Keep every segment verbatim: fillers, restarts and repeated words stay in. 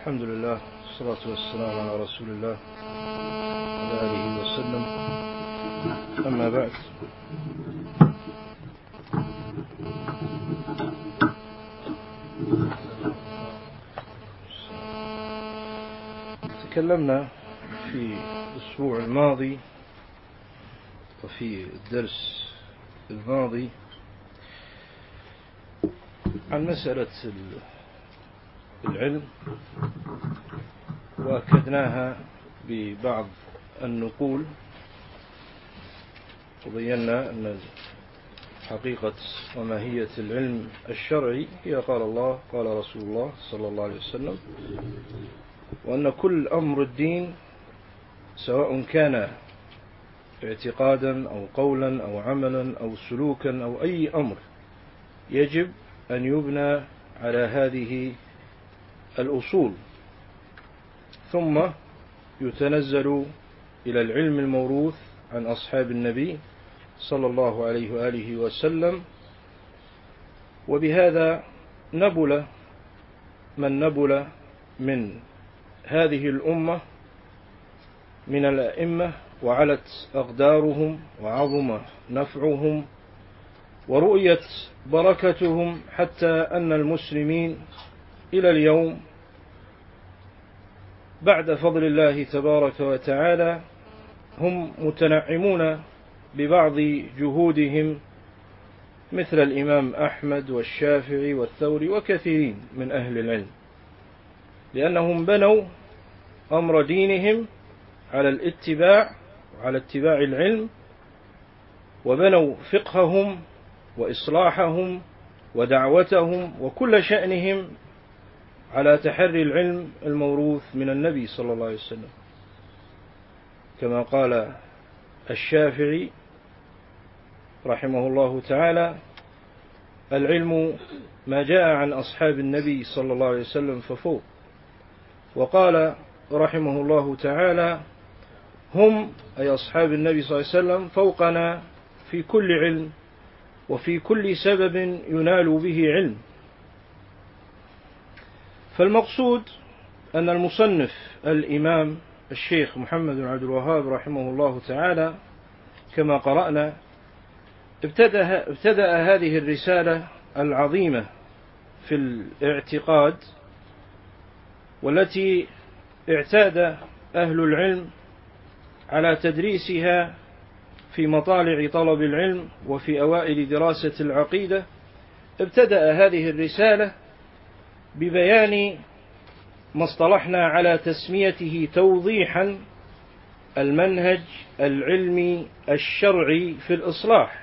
الحمد لله والصلاة والسلام على رسول الله وعلى آله وسلم. أما بعد، تكلمنا في الأسبوع الماضي وفي الدرس الماضي عن مسألة العلم، وأكدناها ببعض النقول، وبينا أن حقيقة وماهية العلم الشرعي هي قال الله قال رسول الله صلى الله عليه وسلم، وأن كل أمر الدين سواء كان اعتقادا أو قولا أو عملا أو سلوكا أو أي أمر يجب أن يبنى على هذه الأصول، ثم يتنزل إلى العلم الموروث عن أصحاب النبي صلى الله عليه وآله وسلم. وبهذا نبل من نبل من هذه الأمة من الأئمة، وعلت أقدارهم وعظم نفعهم ورؤيت بركتهم، حتى أن المسلمين إلى اليوم بعد فضل الله تبارك وتعالى هم متنعمون ببعض جهودهم، مثل الإمام أحمد والشافعي والثوري وكثيرين من أهل العلم، لأنهم بنوا أمر دينهم على الاتباع وعلى اتباع العلم، وبنوا فقههم وإصلاحهم ودعوتهم وكل شأنهم على تحري العلم الموروث من النبي صلى الله عليه وسلم، كما قال الشافعي رحمه الله تعالى: العلم ما جاء عن أصحاب النبي صلى الله عليه وسلم ففوق. وقال رحمه الله تعالى: هم أي أصحاب النبي صلى الله عليه وسلم فوقنا في كل علم وفي كل سبب ينال به علم. فالمقصود أن المصنف الإمام الشيخ محمد بن عبد الوهاب رحمه الله تعالى كما قرأنا ابتدأ, ابتدأ هذه الرسالة العظيمة في الاعتقاد، والتي اعتاد أهل العلم على تدريسها في مطالع طلب العلم وفي أوائل دراسة العقيدة. ابتدأ هذه الرسالة ببيان ما اصطلحنا على تسميته توضيحا المنهج العلمي الشرعي في الإصلاح،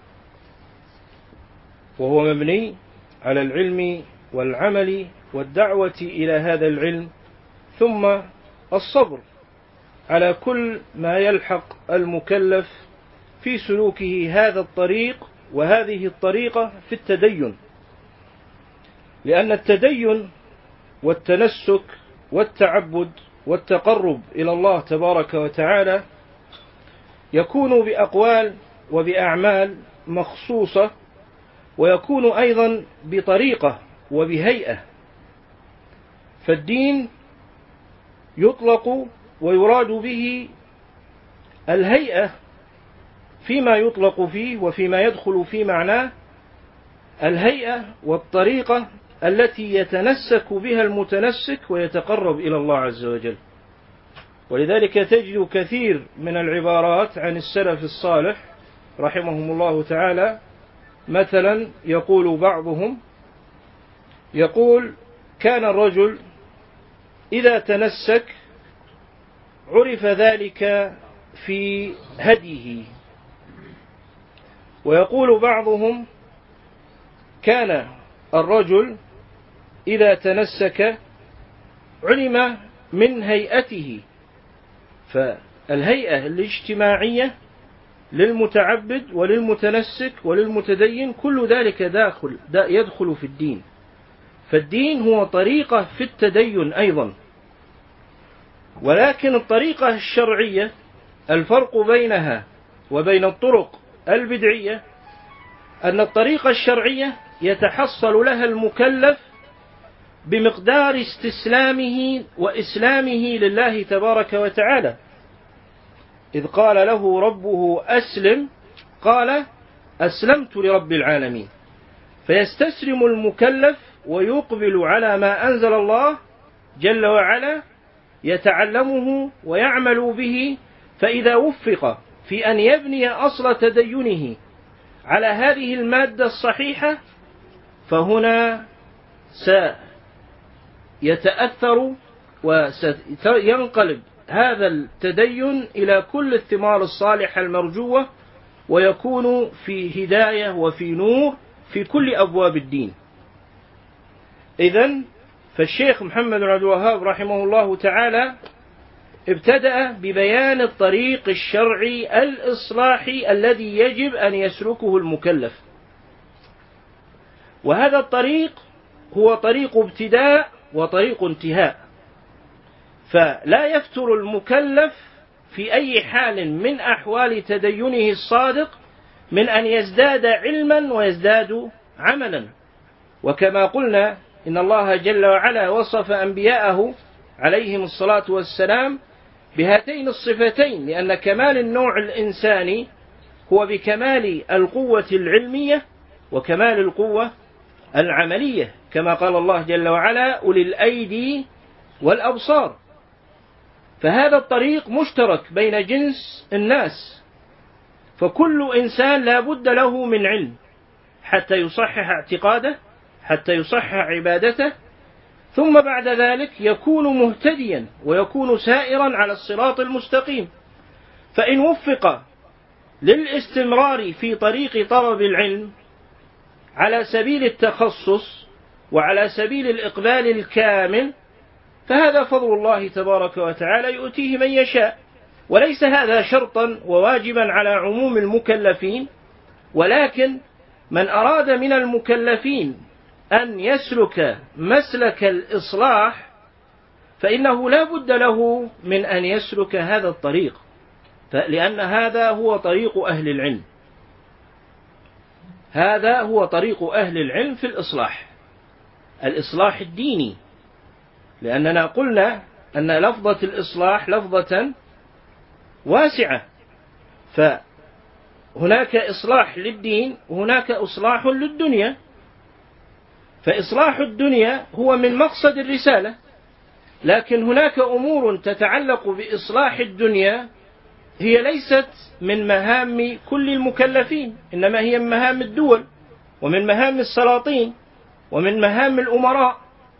وهو مبني على العلم والعمل والدعوة إلى هذا العلم، ثم الصبر على كل ما يلحق المكلف في سلوكه هذا الطريق وهذه الطريقة في التدين، لأن التدين والتنسك والتعبد والتقرب إلى الله تبارك وتعالى يكون بأقوال وبأعمال مخصوصة، ويكون أيضا بطريقة وبهيئة. فالدين يطلق ويراد به الهيئة فيما يطلق فيه وفيما يدخل في معناه، الهيئة والطريقة التي يتنسك بها المتنسك ويتقرب إلى الله عز وجل. ولذلك تجد كثير من العبارات عن السلف الصالح رحمهم الله تعالى، مثلا يقول بعضهم يقول: كان الرجل إذا تنسك عرف ذلك في هديه. ويقول بعضهم: كان الرجل إذا تنسك علم من هيئته. فالهيئة الاجتماعية للمتعبد وللمتنسك وللمتدين كل ذلك داخل يدخل في الدين. فالدين هو طريقة في التدين أيضا، ولكن الطريقة الشرعية الفرق بينها وبين الطرق بمقدار استسلامه وإسلامه لله تبارك وتعالى، إذ قال له ربه أسلم قال أسلمت لرب العالمين. فيستسلم المكلف ويقبل على ما أنزل الله جل وعلا، يتعلمه ويعمل به. فإذا وفق في أن يبني أصل تدينه على هذه المادة الصحيحة، فهنا سيتأثر وسينقلب هذا التدين إلى كل الثمار الصالحة المرجوة، ويكون في هداية وفي نور في كل أبواب الدين. إذن فالشيخ محمد بن عبد الوهاب رحمه الله تعالى ابتدأ ببيان الطريق الشرعي الإصلاحي الذي يجب أن يسلكه المكلف، وهذا الطريق هو طريق ابتداء وطريق انتهاء. فلا يفتر المكلف في أي حال من أحوال تدينه الصادق من أن يزداد علما ويزداد عملا. وكما قلنا إن الله جل وعلا وصف أنبياءه عليهم الصلاة والسلام بهاتين الصفتين، لأن كمال النوع الإنساني هو بكمال القوة العلمية وكمال القوة العملية، كما قال الله جل وعلا أولي الأيدي والأبصار. فهذا الطريق مشترك بين جنس الناس، فكل إنسان لا بد له من علم حتى يصحح اعتقاده، حتى يصحح عبادته، ثم بعد ذلك يكون مهتديا ويكون سائرا على الصراط المستقيم. فإن وفق للاستمرار في طريق طلب العلم على سبيل التخصص وعلى سبيل الإقبال الكامل، فهذا فضل الله تبارك وتعالى يؤتيه من يشاء، وليس هذا شرطا وواجبا على عموم المكلفين. ولكن من أراد من المكلفين أن يسلك مسلك الإصلاح فإنه لا بد له من أن يسلك هذا الطريق، لأن هذا هو طريق أهل العلم، هذا هو طريق أهل العلم في الإصلاح، الإصلاح الديني. لأننا قلنا أن لفظة الإصلاح لفظة واسعة، فهناك إصلاح للدين وهناك إصلاح للدنيا. فإصلاح الدنيا هو من مقصد الرسالة، لكن هناك أمور تتعلق بإصلاح الدنيا هي ليست من مهام كل المكلفين، إنما هي من مهام الدول ومن مهام السلاطين ومن مهام الأمراء.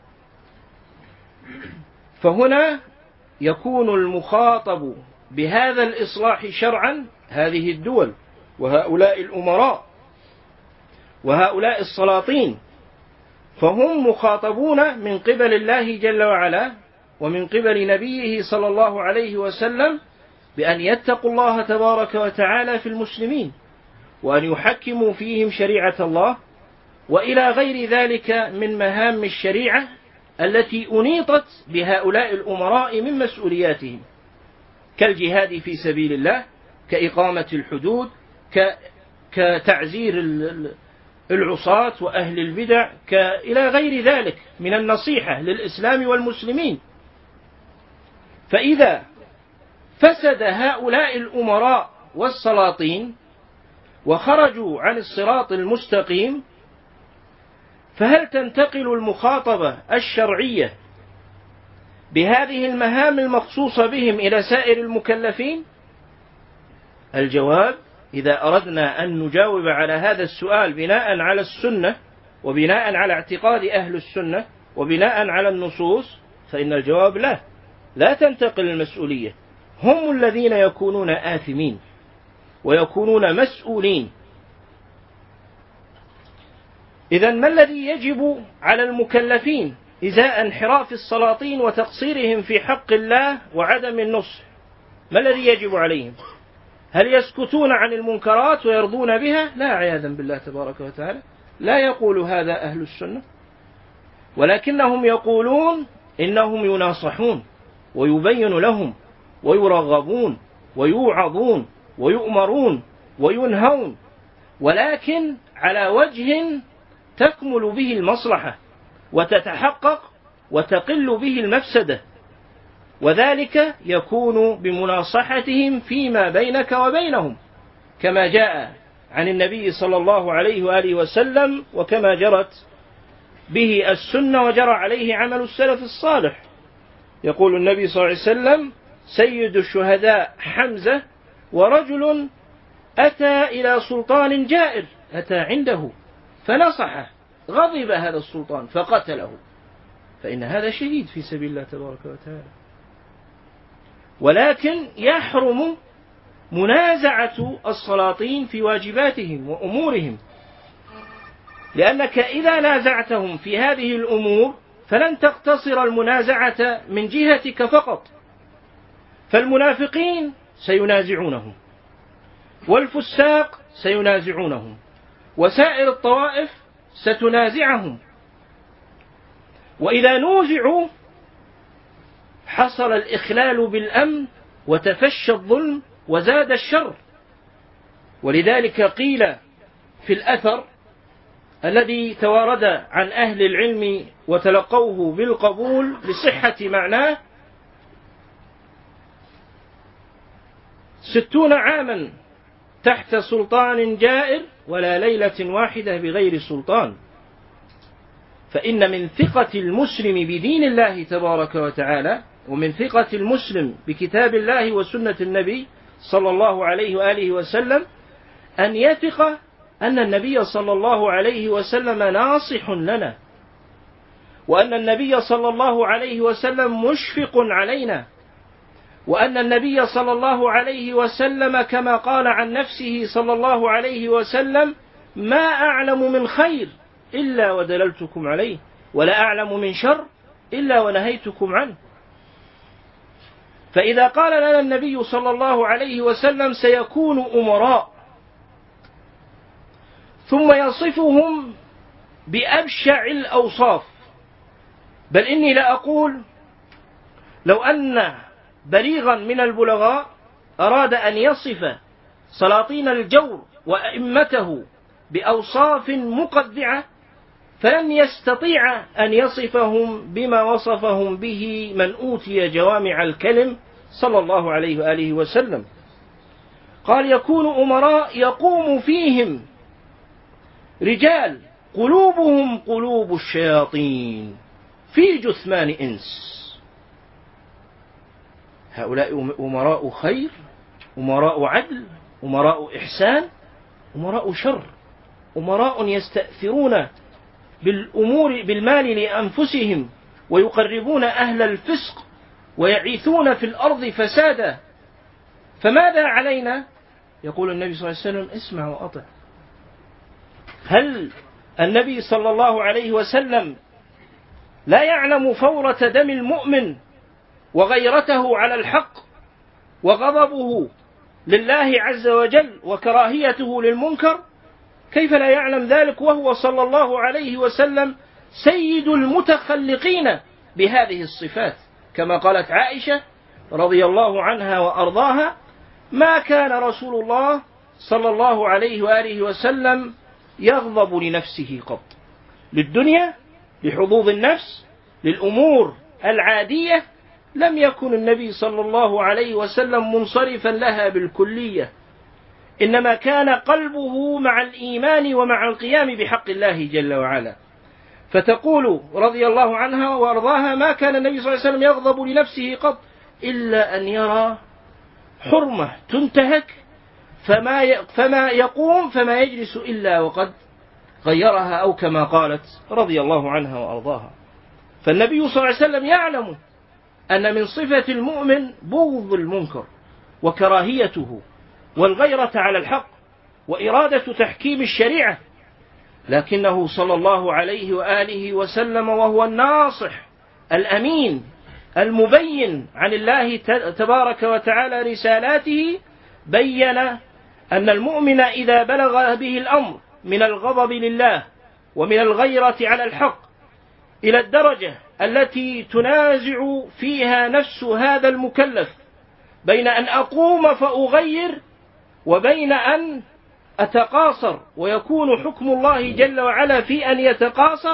فهنا يكون المخاطب بهذا الإصلاح شرعا هذه الدول وهؤلاء الأمراء وهؤلاء السلاطين، فهم مخاطبون من قبل الله جل وعلا ومن قبل نبيه صلى الله عليه وسلم بأن يتقوا الله تبارك وتعالى في المسلمين، وأن يحكموا فيهم شريعة الله، وإلى غير ذلك من مهام الشريعة التي أنيطت بهؤلاء الأمراء من مسؤولياتهم، كالجهاد في سبيل الله، كإقامة الحدود، كتعزير العصاة وأهل البدع، إلى غير ذلك من النصيحة للإسلام والمسلمين. فإذا فسد هؤلاء الأمراء والسلاطين وخرجوا عن الصراط المستقيم، فهل تنتقل المخاطبة الشرعية بهذه المهام المخصوصة بهم إلى سائر المكلفين؟ الجواب: إذا أردنا أن نجاوب على هذا السؤال بناء على السنة وبناء على اعتقاد أهل السنة وبناء على النصوص، فإن الجواب لا، لا تنتقل المسؤولية، هم الذين يكونون آثمين ويكونون مسؤولين. إذن ما الذي يجب على المكلفين إزاء انحراف السلاطين وتقصيرهم في حق الله وعدم النصح؟ ما الذي يجب عليهم؟ هل يسكتون عن المنكرات ويرضون بها؟ لا، عياذا بالله تبارك وتعالى، لا يقول هذا أهل السنة، ولكنهم يقولون إنهم يناصحون ويبين لهم ويرغبون ويوعظون ويؤمرون وينهون، ولكن على وجه تكمل به المصلحة وتتحقق وتقل به المفسدة، وذلك يكون بمناصحتهم فيما بينك وبينهم، كما جاء عن النبي صلى الله عليه وآله وسلم، وكما جرت به السنة وجرى عليه عمل السلف الصالح. يقول النبي صلى الله عليه وسلم: سيد الشهداء حمزة، ورجل أتى إلى سلطان جائر، أتى عنده فنصحه، غضب هذا السلطان فقتله، فإن هذا شهيد في سبيل الله تبارك وتعالى. ولكن يحرم منازعة السلاطين في واجباتهم وأمورهم، لأنك إذا نازعتهم في هذه الأمور فلن تقتصر المنازعة من جهتك فقط، فالمنافقين سينازعونهم، والفساق سينازعونهم، وسائر الطوائف ستنازعهم، وإذا نوزعوا حصل الإخلال بالأمن وتفشى الظلم وزاد الشر. ولذلك قيل في الأثر الذي توارد عن أهل العلم وتلقوه بالقبول لصحة معناه: ستون عاما تحت سلطان جائر ولا ليلة واحدة بغير سلطان. فإن من ثقة المسلم بدين الله تبارك وتعالى، ومن ثقة المسلم بكتاب الله وسنة النبي صلى الله عليه وآله وسلم، أن يثق أن النبي صلى الله عليه وسلم ناصح لنا، وأن النبي صلى الله عليه وسلم مشفق علينا، وأن النبي صلى الله عليه وسلم كما قال عن نفسه صلى الله عليه وسلم: ما أعلم من خير إلا ودللتكم عليه، ولا أعلم من شر إلا ونهيتكم عنه. فإذا قال لنا النبي صلى الله عليه وسلم: سيكون أمراء، ثم يصفهم بأبشع الأوصاف، بل إني لأقول لو أن بليغا من البلغاء أراد أن يصف سلاطين الجور وأئمته بأوصاف مقدعة فلن يستطيع أن يصفهم بما وصفهم به من أوتي جوامع الكلم صلى الله عليه وآله وسلم. قال: يكون أمراء يقوم فيهم رجال قلوبهم قلوب الشياطين في جثمان إنس. هؤلاء أمراء خير، أمراء عدل، أمراء إحسان، أمراء شر، أمراء يستأثرون بالأمور بالمال لأنفسهم، ويقربون أهل الفسق، ويعيثون في الأرض فسادا. فماذا علينا؟ يقول النبي صلى الله عليه وسلم: اسمع وأطع. هل النبي صلى الله عليه وسلم لا يعلم فورة دم المؤمن وغيرته على الحق وغضبه لله عز وجل وكراهيته للمنكر؟ كيف لا يعلم ذلك وهو صلى الله عليه وسلم سيد المتخلقين بهذه الصفات؟ كما قالت عائشة رضي الله عنها وأرضاها: ما كان رسول الله صلى الله عليه وآله وسلم يغضب لنفسه قط، للدنيا، لحظوظ النفس، للأمور العادية، لم يكن النبي صلى الله عليه وسلم منصرفا لها بالكلية، إنما كان قلبه مع الإيمان ومع القيام بحق الله جل وعلا. فتقول رضي الله عنها وأرضاها: ما كان النبي صلى الله عليه وسلم يغضب لنفسه قط إلا أن يرى حرمة تنتهك فما فما يقوم فما يجلس إلا وقد غيرها، أو كما قالت رضي الله عنها وأرضاها. فالنبي صلى الله عليه وسلم يعلم أن من صفة المؤمن بغض المنكر وكراهيته والغيرة على الحق وإرادة تحكيم الشريعة، لكنه صلى الله عليه وآله وسلم وهو الناصح الأمين المبين عن الله تبارك وتعالى رسالاته، بين أن المؤمن إذا بلغ به الأمر من الغضب لله ومن الغيرة على الحق إلى الدرجة التي تنازع فيها نفس هذا المكلف بين أن أقوم فأغير وبين أن أتقاصر، ويكون حكم الله جل وعلا في أن يتقاصر،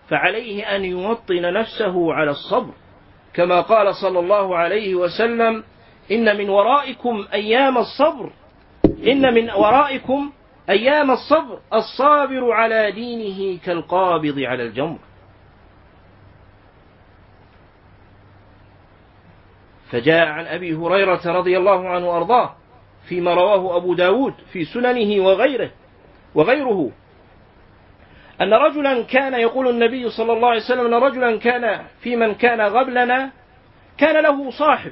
فعليه أن يوطن نفسه على الصبر، كما قال صلى الله عليه وسلم: إن من ورائكم أيام الصبر إن من ورائكم أيام الصبر الصابر على دينه كالقابض على الجمر. فجاء عن أبي هريرة رضي الله عنه وأرضاه فيما رواه أبو داود في سننه وغيره وغيره أن رجلا كان، يقول النبي صلى الله عليه وسلم: أن رجلا كان في من كان قبلنا كان له صاحب،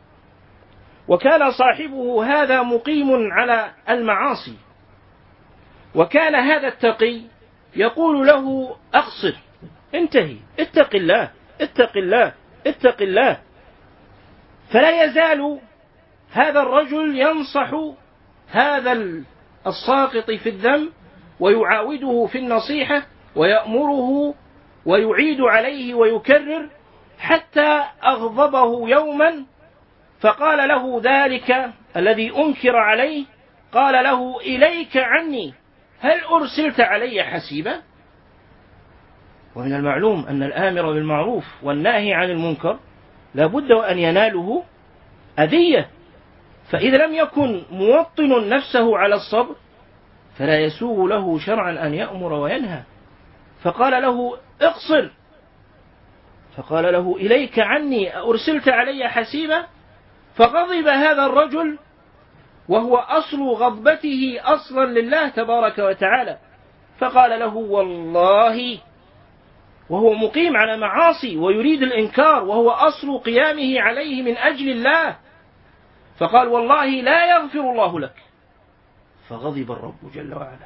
وكان صاحبه هذا مقيم على المعاصي، وكان هذا التقي يقول له: أقصر، انتهي، اتق الله اتق الله اتق الله. فلا يزال هذا الرجل ينصح هذا الساقط في الذنب ويعاوده في النصيحة ويأمره ويعيد عليه ويكرر، حتى أغضبه يوما فقال له ذلك الذي أنكر عليه، قال له: إليك عني، هل أرسلت علي حسيبا؟ ومن المعلوم أن الآمر بالمعروف والناهي عن المنكر لا بد أن يناله أذية، فإذا لم يكن موطن نفسه على الصبر فلا يسوغ له شرعا أن يأمر وينهى. فقال له: اقصر، فقال له: إليك عني، أرسلت علي حسيبا؟ فغضب هذا الرجل، وهو أصل غضبته أصلا لله تبارك وتعالى، فقال له: والله، وهو مقيم على معاصي ويريد الإنكار وهو أصل قيامه عليه من أجل الله، فقال: والله لا يغفر الله لك. فغضب الرب جل وعلا،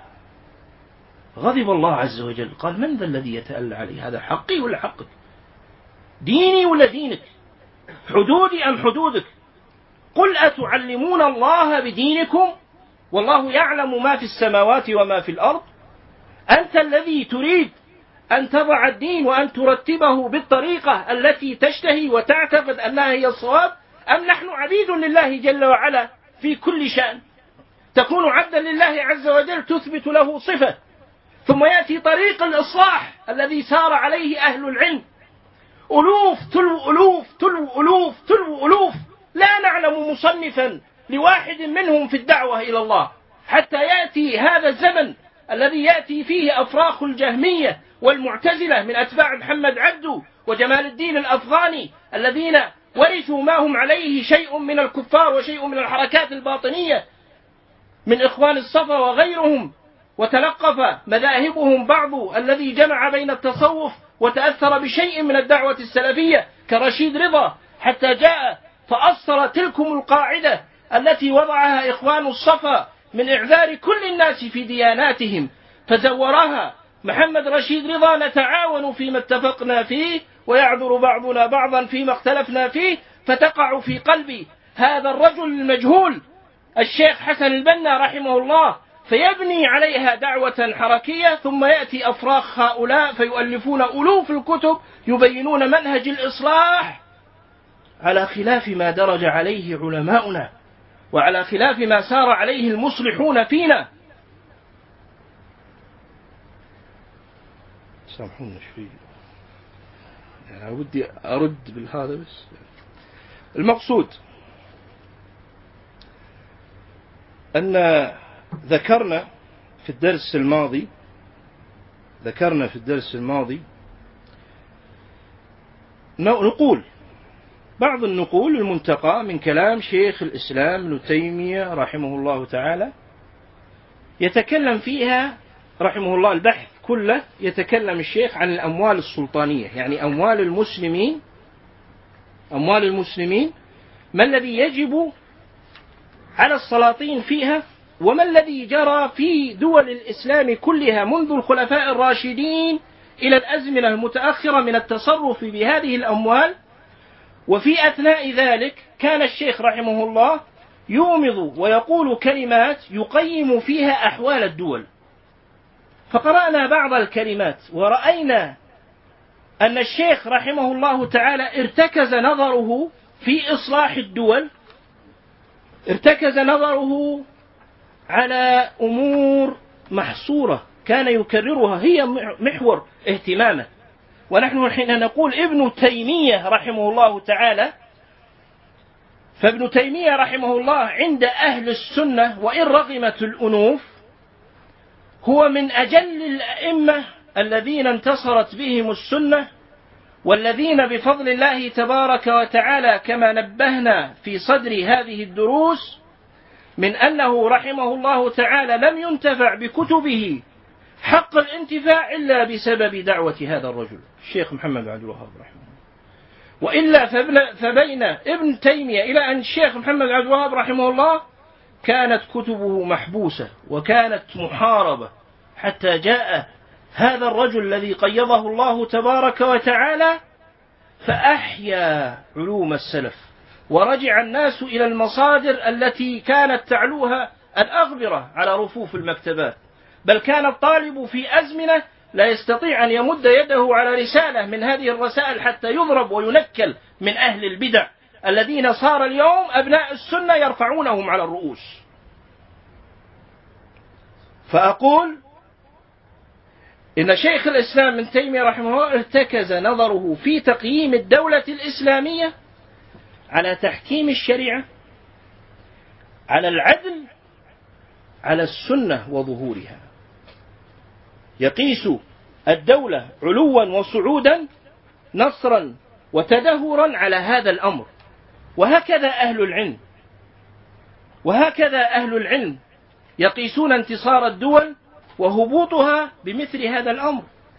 غضب الله عز وجل، قال: من ذا الذي يتألى علي؟ هذا حقي ولا حقك؟ ديني ولا دينك؟ حدودي أم حدودك؟ قل أتعلمون الله بدينكم والله يعلم ما في السماوات وما في الأرض؟ أنت الذي تريد أن تضع الدين وأن ترتبه بالطريقة التي تشتهي وتعتقد أنها هي الصواب، أم نحن عبيد لله جل وعلا في كل شأن؟ تكون عبدا لله عز وجل تثبت له صفة، ثم يأتي طريق الإصلاح الذي سار عليه أهل العلم، ألوف تلو ألوف تلو ألوف تلو ألوف، لا نعلم مصنفا لواحد منهم في الدعوة إلى الله، حتى يأتي هذا الزمن الذي يأتي فيه أفراخ الجهمية والمعتزلة من أتباع محمد عبده وجمال الدين الأفغاني، الذين ورثوا ما هم عليه شيء من الكفار وشيء من الحركات الباطنية من إخوان الصفا وغيرهم، وتلقف مذاهبهم بعض الذي جمع بين التصوف وتأثر بشيء من الدعوة السلفية كرشيد رضا، حتى جاء فأصل تلكم القاعدة التي وضعها إخوان الصفا من إعذار كل الناس في دياناتهم، فزورها محمد رشيد رضا: نتعاون فيما اتفقنا فيه ويعذر بعضنا بعضا فيما اختلفنا فيه. فتقع في قلب هذا الرجل المجهول الشيخ حسن البنا رحمه الله، فيبني عليها دعوة حركية، ثم يأتي أفراخ هؤلاء فيؤلفون ألوف الكتب يبينون منهج الإصلاح على خلاف ما درج عليه علماؤنا وعلى خلاف ما سار عليه المصلحون فينا. سامحونا شوي، يعني ودي أرد بالهذا، بس المقصود أن ذكرنا في الدرس الماضي ذكرنا في الدرس الماضي نقول بعض النقول المنتقى من كلام شيخ الإسلام ابن تيمية رحمه الله تعالى، يتكلم فيها رحمه الله البحث كله، يتكلم الشيخ عن الأموال السلطانية، يعني أموال المسلمين أموال المسلمين ما الذي يجب على السلاطين فيها، وما الذي جرى في دول الإسلام كلها منذ الخلفاء الراشدين إلى الأزمنة المتأخرة من التصرف بهذه الأموال. وفي أثناء ذلك كان الشيخ رحمه الله يومض ويقول كلمات يقيم فيها أحوال الدول، فقرأنا بعض الكلمات ورأينا أن الشيخ رحمه الله تعالى ارتكز نظره في إصلاح الدول، ارتكز نظره على أمور محصورة كان يكررها هي محور اهتمامه، ونحن حين نقول ابن تيمية رحمه الله تعالى، فابن تيمية رحمه الله عند أهل السنة وإن رغمت الأنوف هو من أجل الأئمة الذين انتصرت بهم السنة، والذين بفضل الله تبارك وتعالى كما نبهنا في صدر هذه الدروس من أنه رحمه الله تعالى لم ينتفع بكتبه حق الانتفاع إلا بسبب دعوة هذا الرجل الشيخ محمد عبد الوهاب رحمه الله. وإلا فبين ابن تيمية إلى أن الشيخ محمد عبد الوهاب رحمه الله كانت كتبه محبوسة وكانت محاربة، حتى جاء هذا الرجل الذي قيضه الله تبارك وتعالى فأحيا علوم السلف، ورجع الناس إلى المصادر التي كانت تعلوها الأغبرة على رفوف المكتبات، بل كان الطالب في أزمنة لا يستطيع أن يمد يده على رسالة من هذه الرسائل حتى يضرب وينكل من أهل البدع الذين صار اليوم أبناء السنة يرفعونهم على الرؤوس. فأقول إن شيخ الإسلام ابن تيمية رحمه الله ارتكز نظره في تقييم الدولة الإسلامية على تحكيم الشريعة، على العدل، على السنة وظهورها، يقيس الدولة علوا وصعودا، نصرا وتدهورا على هذا الأمر. وهكذا أهل العلم وهكذا أهل العلم يقيسون انتصار الدول وهبوطها بمثل هذا الأمر.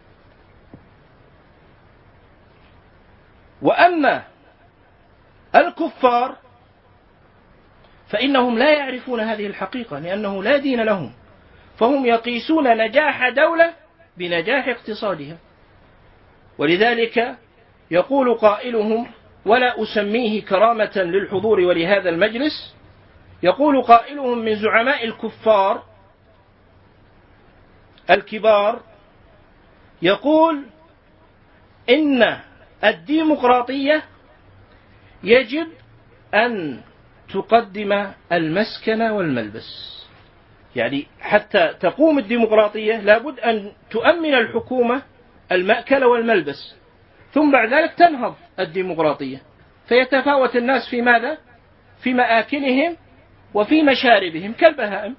وأما الكفار فإنهم لا يعرفون هذه الحقيقة، لأنه لا دين لهم، فهم يقيسون نجاح دولة بنجاح اقتصادها. ولذلك يقول قائلهم، ولا أسميه كرامة للحضور ولهذا المجلس، يقول قائلهم من زعماء الكفار الكبار، يقول إن الديمقراطية يجب أن تقدم المسكن والملبس، يعني حتى تقوم الديمقراطية لابد أن تؤمن الحكومة المأكل والملبس، ثم بعد ذلك تنهض الديمقراطية، فيتفاوت الناس في ماذا؟ في مآكلهم وفي مشاربهم كالبهائم.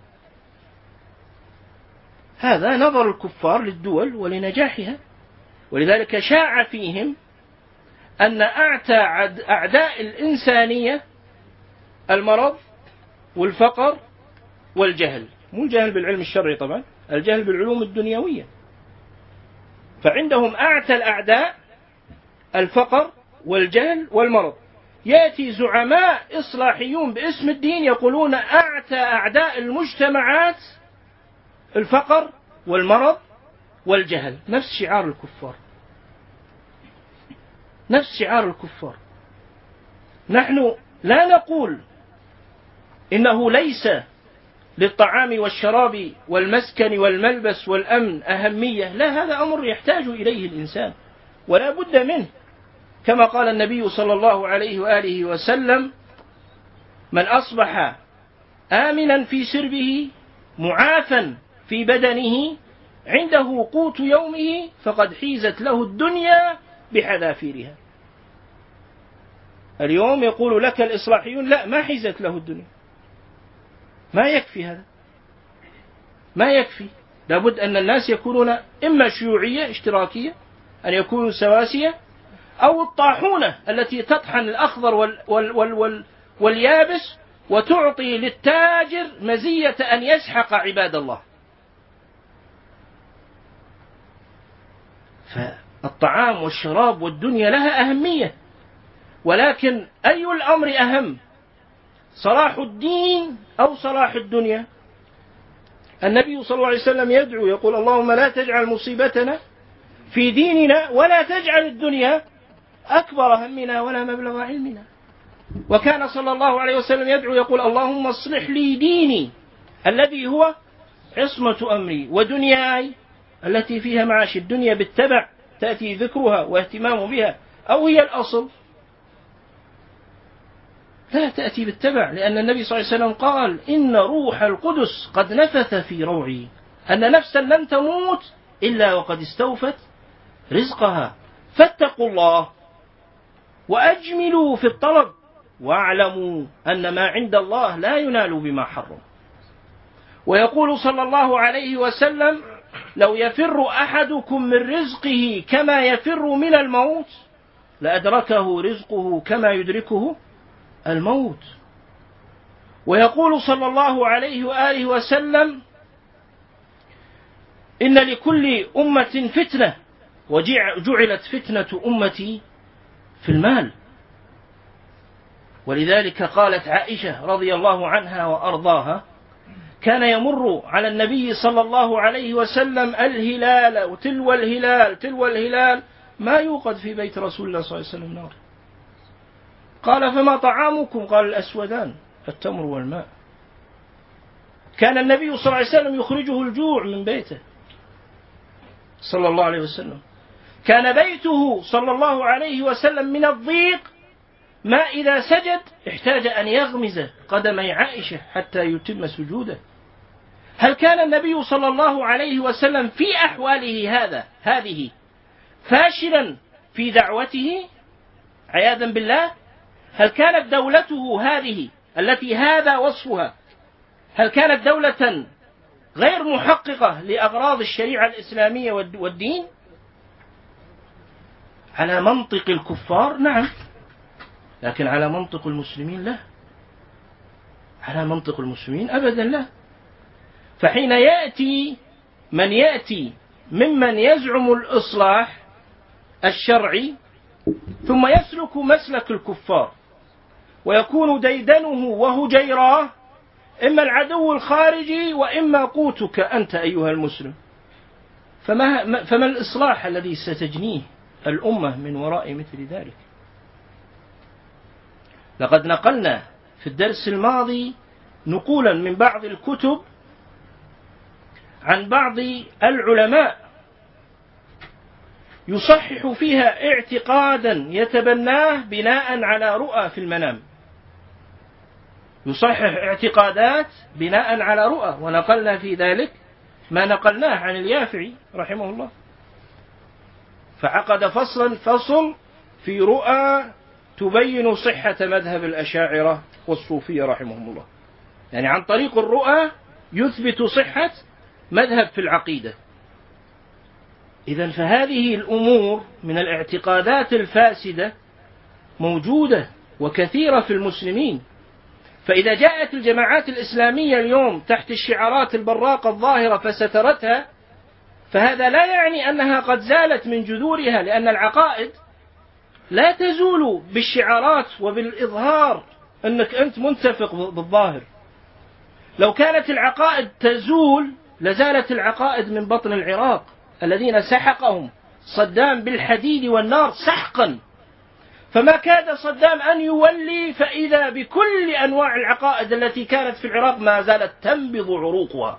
هذا نظر الكفار للدول ولنجاحها، ولذلك شاع فيهم أن أعتى أعداء الإنسانية المرض والفقر والجهل، مو الجهل بالعلم الشرعي طبعا، الجهل بالعلوم الدنيوية. فعندهم أعتى الأعداء الفقر والجهل والمرض. يأتي زعماء إصلاحيون باسم الدين يقولون أعتى أعداء المجتمعات الفقر والمرض والجهل، نفس شعار الكفار، نفس شعار الكفار. نحن لا نقول إنه ليس للطعام والشراب والمسكن والملبس والأمن أهمية، لا، هذا أمر يحتاج إليه الإنسان ولا بد منه، كما قال النبي صلى الله عليه وآله وسلم: من أصبح آمنا في سربه معافا في بدنه عنده قوت يومه فقد حيزت له الدنيا بحذافيرها. اليوم يقول لك الإصلاحيون لا، ما حيزت له الدنيا، ما يكفي هذا، ما يكفي، لابد أن الناس يكونون إما شيوعية اشتراكية، أن يكونوا سواسية، أو الطاحونة التي تطحن الأخضر وال وال وال وال واليابس وتعطي للتاجر مزية أن يسحق عباد الله. فالطعام والشراب والدنيا لها أهمية، ولكن أي الأمر أهم، صلاح الدين أو صلاح الدنيا؟ النبي صلى الله عليه وسلم يدعو يقول: اللهم لا تجعل مصيبتنا في ديننا ولا تجعل الدنيا أكبر همنا ولا مبلغ علمنا. وكان صلى الله عليه وسلم يدعو يقول: اللهم اصلح لي ديني الذي هو عصمة أمري ودنياي التي فيها معاش. الدنيا بالتبع تأتي ذكرها واهتمام بها، أو هي الأصل؟ لا تأتي بالتبع، لأن النبي صلى الله عليه وسلم قال: إن روح القدس قد نفث في روعي أن نفسا لن تموت إلا وقد استوفت رزقها. فاتقوا الله وأجملوا في الطلب واعلموا أن ما عند الله لا ينال بما حرم. ويقول صلى الله عليه وسلم: لو يفر أحدكم من رزقه كما يفر من الموت لأدركه رزقه كما يدركه الموت. ويقول صلى الله عليه وآله وسلم: إن لكل أمة فتنة وجعلت فتنة أمتي في المال. ولذلك قالت عائشة رضي الله عنها وأرضاها: كان يمر على النبي صلى الله عليه وسلم الهلال وتلو الهلال تلو الهلال ما يوقد في بيت رسول الله صلى الله عليه وسلم نار. قال: فما طعامكم؟ قال: الأسودان التمر والماء. كان النبي صلى الله عليه وسلم يخرجه الجوع من بيته صلى الله عليه وسلم. كان بيته صلى الله عليه وسلم من الضيق ما إذا سجد احتاج أن يغمز قدمي عائشة حتى يتم سجوده. هل كان النبي صلى الله عليه وسلم في أحواله هذا هذه فاشلا في دعوته عياذا بالله؟ هل كانت دولته هذه التي هذا وصفها، هل كانت دولة غير محققة لأغراض الشريعة الإسلامية والدين؟ على منطق الكفار نعم، لكن على منطق المسلمين لا، على منطق المسلمين أبدا لا. فحين يأتي من يأتي ممن يزعم الإصلاح الشرعي ثم يسلك مسلك الكفار ويكون ديدنه وهجيراه إما العدو الخارجي وإما قوتك أنت أيها المسلم، فما, فما الإصلاح الذي ستجنيه الأمة من وراء مثل ذلك؟ لقد نقلنا في الدرس الماضي نقولا من بعض الكتب عن بعض العلماء يصحح فيها اعتقادا يتبناه بناء على رؤى في المنام، يصحح اعتقادات بناء على رؤى، ونقلنا في ذلك ما نقلناه عن اليافعي رحمه الله، فعقد فصلا فصل في رؤى تبين صحة مذهب الأشاعرة والصوفية رحمهم الله، يعني عن طريق الرؤى يثبت صحة مذهب في العقيدة. إذن فهذه الأمور من الاعتقادات الفاسدة موجودة وكثيرة في المسلمين. فإذا جاءت الجماعات الإسلامية اليوم تحت الشعارات البراقة الظاهرة فسترتها، فهذا لا يعني أنها قد زالت من جذورها، لأن العقائد لا تزول بالشعارات وبالإظهار أنك أنت منتفق بالظاهر. لو كانت العقائد تزول لزالت العقائد من بطن العراق الذين سحقهم صدام بالحديد والنار سحقا، فما كاد صدام أن يولي فإذا بكل أنواع العقائد التي كانت في العراق ما زالت تنبض عروقها.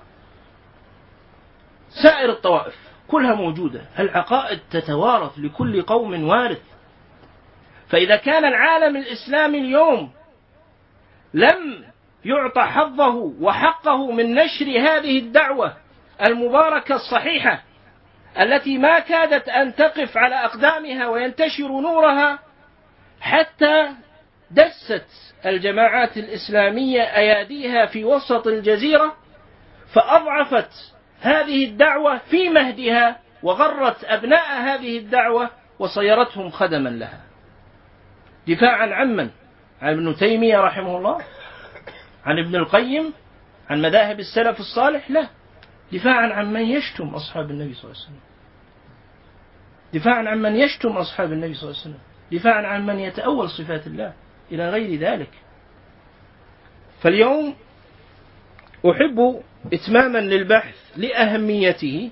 سائر الطوائف كلها موجودة، العقائد تتوارث لكل قوم وارث. فإذا كان العالم الإسلامي اليوم لم يعطى حظه وحقه من نشر هذه الدعوة المباركة الصحيحة التي ما كادت أن تقف على أقدامها وينتشر نورها، حتى دست الجماعات الإسلامية أياديها في وسط الجزيرة فأضعفت هذه الدعوة في مهدها وغرت أبناء هذه الدعوة وصيرتهم خدما لها. دفاعا عن من؟ عن ابن تيمية رحمه الله؟ عن ابن القيم؟ عن مذاهب السلف الصالح؟ لا، دفاعا عن من يشتم أصحاب النبي صلى الله عليه وسلم، دفاعا عن من يشتم أصحاب النبي صلى الله عليه وسلم، دفاعا عن من يتأول صفات الله إلى غير ذلك. فاليوم أحب إتماما للبحث لأهميته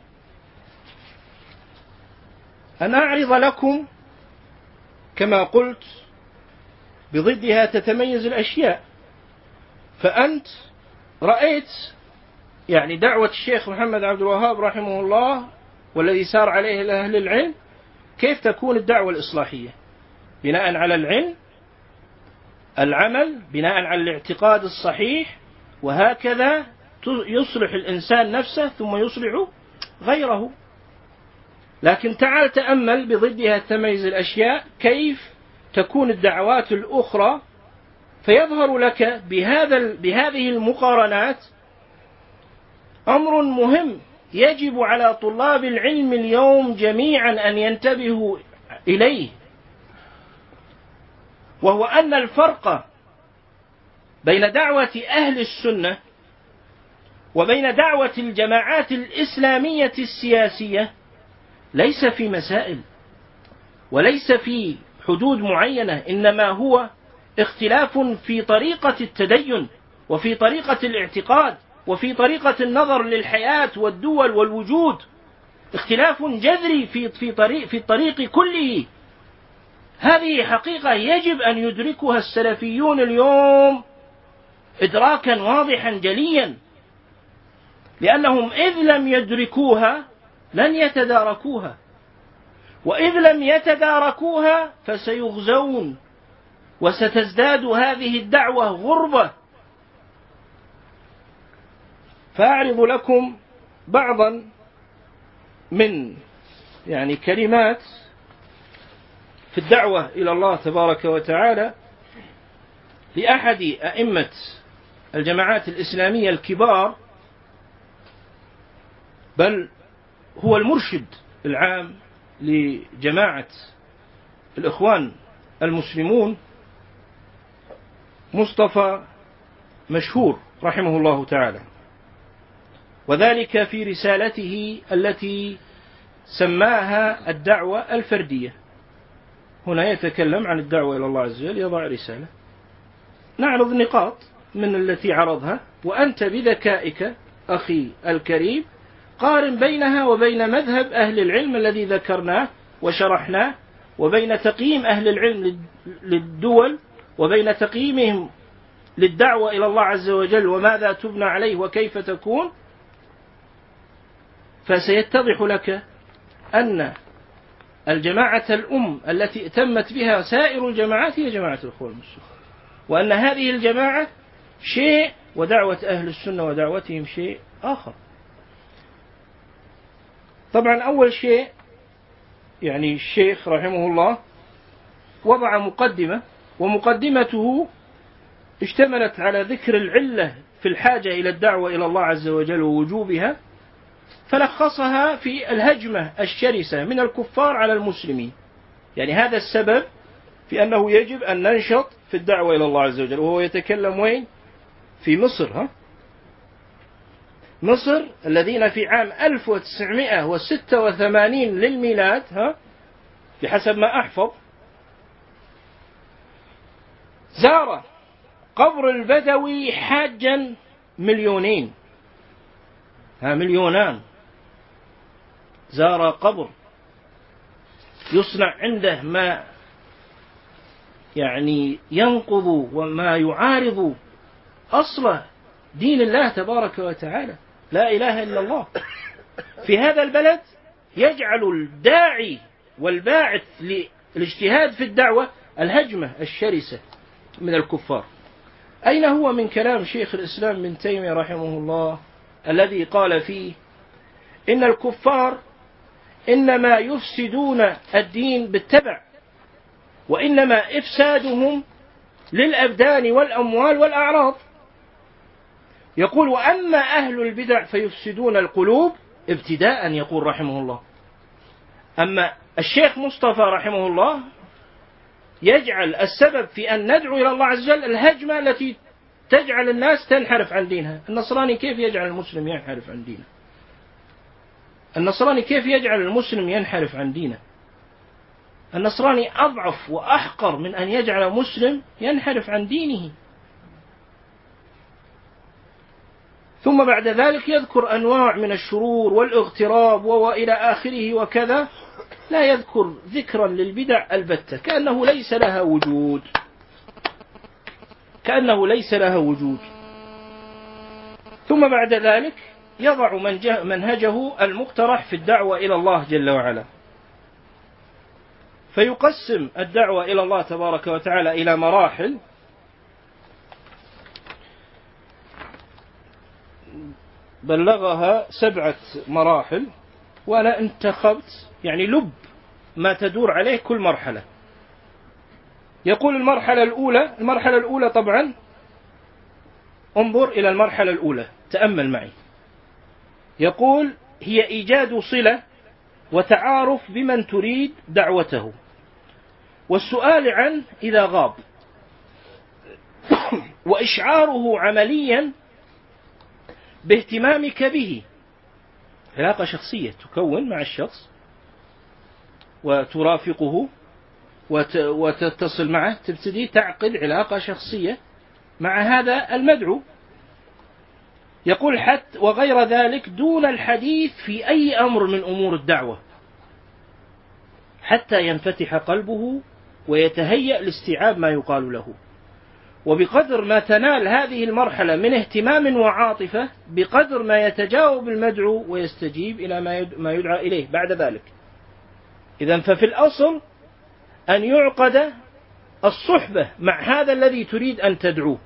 أن أعرض لكم كما قلت بضدها تتميز الأشياء. فأنت رأيت يعني دعوة الشيخ محمد عبد الوهاب رحمه الله والذي سار عليه أهل العلم كيف تكون الدعوة الإصلاحية، بناء على العلم، العمل، بناء على الاعتقاد الصحيح، وهكذا يصلح الإنسان نفسه ثم يصلح غيره. لكن تعال تأمل بضدها تميز الأشياء كيف تكون الدعوات الأخرى، فيظهر لك بهذا بهذه المقارنات أمر مهم يجب على طلاب العلم اليوم جميعا أن ينتبهوا إليه، وهو أن الفرق بين دعوة أهل السنة وبين دعوة الجماعات الإسلامية السياسية ليس في مسائل وليس في حدود معينة، إنما هو اختلاف في طريقة التدين وفي طريقة الاعتقاد وفي طريقة النظر للحياة والدول والوجود، اختلاف جذري في في طريق في الطريق كله. هذه حقيقة يجب أن يدركها السلفيون اليوم إدراكا واضحا جليا، لأنهم إذ لم يدركوها لن يتداركوها، وإذ لم يتداركوها فسيغزون وستزداد هذه الدعوة غربة. فأعرض لكم بعضا من يعني كلمات في الدعوة إلى الله تبارك وتعالى لأحد أئمة الجماعات الإسلامية الكبار، بل هو المرشد العام لجماعة الإخوان المسلمون، مصطفى مشهور رحمه الله تعالى، وذلك في رسالته التي سماها الدعوة الفردية. هنا يتكلم عن الدعوة إلى الله عز وجل، يضع رسالة نعرض نقاط من التي عرضها، وأنت بذكائك أخي الكريم قارن بينها وبين مذهب أهل العلم الذي ذكرناه وشرحناه، وبين تقييم أهل العلم للدول، وبين تقييمهم للدعوة إلى الله عز وجل وماذا تبنى عليه وكيف تكون، فسيتضح لك أن الجماعة الأم التي ائتمت بها سائر الجماعات هي جماعة الإخوان المسلمين، وأن هذه الجماعة شيء ودعوة أهل السنة ودعوتهم شيء آخر. طبعا أول شيء يعني الشيخ رحمه الله وضع مقدمة، ومقدمته اشتملت على ذكر العلة في الحاجة إلى الدعوة إلى الله عز وجل ووجوبها، فلخصها في الهجمة الشرسة من الكفار على المسلمين. يعني هذا السبب في أنه يجب أن ننشط في الدعوة إلى الله عز وجل. وهو يتكلم وين؟ في مصر. ها؟ مصر الذين في عام ألف وتسعمائة وستة وثمانين للميلاد، ها بحسب ما أحفظ، زار قبر البدوي حاجا مليونين، ها مليونان، زار قبر يصنع عنده ما يعني ينقض وما يعارض أصل دين الله تبارك وتعالى، لا إله إلا الله. في هذا البلد يجعل الداعي والباعث للاجتهاد في الدعوة الهجمة الشرسة من الكفار. أين هو من كلام شيخ الإسلام ابن تيمية رحمه الله الذي قال فيه إن الكفار إنما يفسدون الدين بالتبع، وإنما إفسادهم للأبدان والأموال والأعراض. يقول وأما أهل البدع فيفسدون القلوب ابتداء، يقول رحمه الله. أما الشيخ مصطفى رحمه الله يجعل السبب في أن ندعو إلى الله عز وجل الهجمة التي تجعل الناس تنحرف عن دينها. النصراني كيف يجعل المسلم ينحرف عن دينه؟ النصراني كيف يجعل المسلم ينحرف عن دينه؟ النصراني أضعف وأحقر من أن يجعل مسلم ينحرف عن دينه. ثم بعد ذلك يذكر أنواع من الشرور والاغتراب وإلى آخره وكذا، لا يذكر ذكرا للبدع البتة، كأنه ليس لها وجود، كأنه ليس لها وجود. ثم بعد ذلك يضع منهجه المقترح في الدعوة إلى الله جل وعلا، فيقسم الدعوة إلى الله تبارك وتعالى إلى مراحل. بلغها سبعة مراحل. وأنا انتخبت يعني لب ما تدور عليه كل مرحلة. يقول المرحلة الأولى، المرحلة الأولى طبعا انظر إلى المرحلة الأولى، تأمل معي. يقول هي إيجاد صلة وتعارف بمن تريد دعوته، والسؤال عنه إذا غاب، وإشعاره عمليا باهتمامك به. علاقة شخصية تكون مع الشخص وترافقه وتتصل معه، تبتدي تعقد علاقة شخصية مع هذا المدعو. يقول حتى وغير ذلك دون الحديث في أي أمر من أمور الدعوة، حتى ينفتح قلبه ويتهيأ لاستيعاب ما يقال له. وبقدر ما تنال هذه المرحلة من اهتمام وعاطفة، بقدر ما يتجاوب المدعو ويستجيب إلى ما يدعى إليه بعد ذلك. إذن ففي الأصل أن يعقد الصحبة مع هذا الذي تريد أن تدعوه.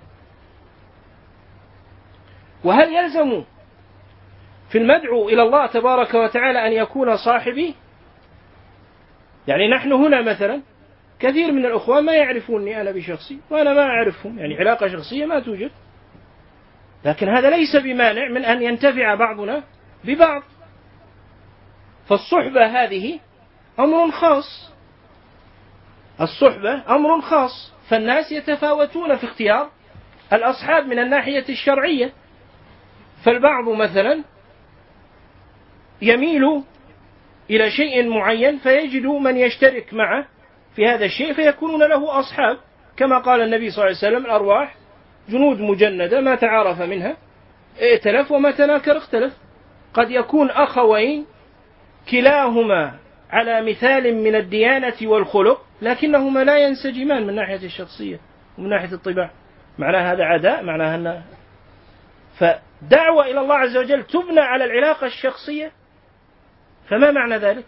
وهل يلزم في المدعو إلى الله تبارك وتعالى أن يكون صاحبي؟ يعني نحن هنا مثلا كثير من الأخوان ما يعرفوني أنا بشخصي، وأنا ما أعرفهم، يعني علاقة شخصية ما توجد، لكن هذا ليس بمانع من أن ينتفع بعضنا ببعض. فالصحبة هذه أمر خاص، الصحبة أمر خاص، فالناس يتفاوتون في اختيار الأصحاب من الناحية الشرعية. فالبعض مثلا يميل إلى شيء معين فيجد من يشترك معه في هذا الشيء فيكونون له أصحاب، كما قال النبي صلى الله عليه وسلم: الأرواح جنود مجندة ما تعارف منها ائتلف وما تناكر اختلف. قد يكون أخوين كلاهما على مثال من الديانة والخلق، لكنهما لا ينسجمان من ناحية الشخصية ومن ناحية الطباع. معناه هذا عداء، معناه أن فدعوة إلى الله عز وجل تبنى على العلاقة الشخصية. فما معنى ذلك؟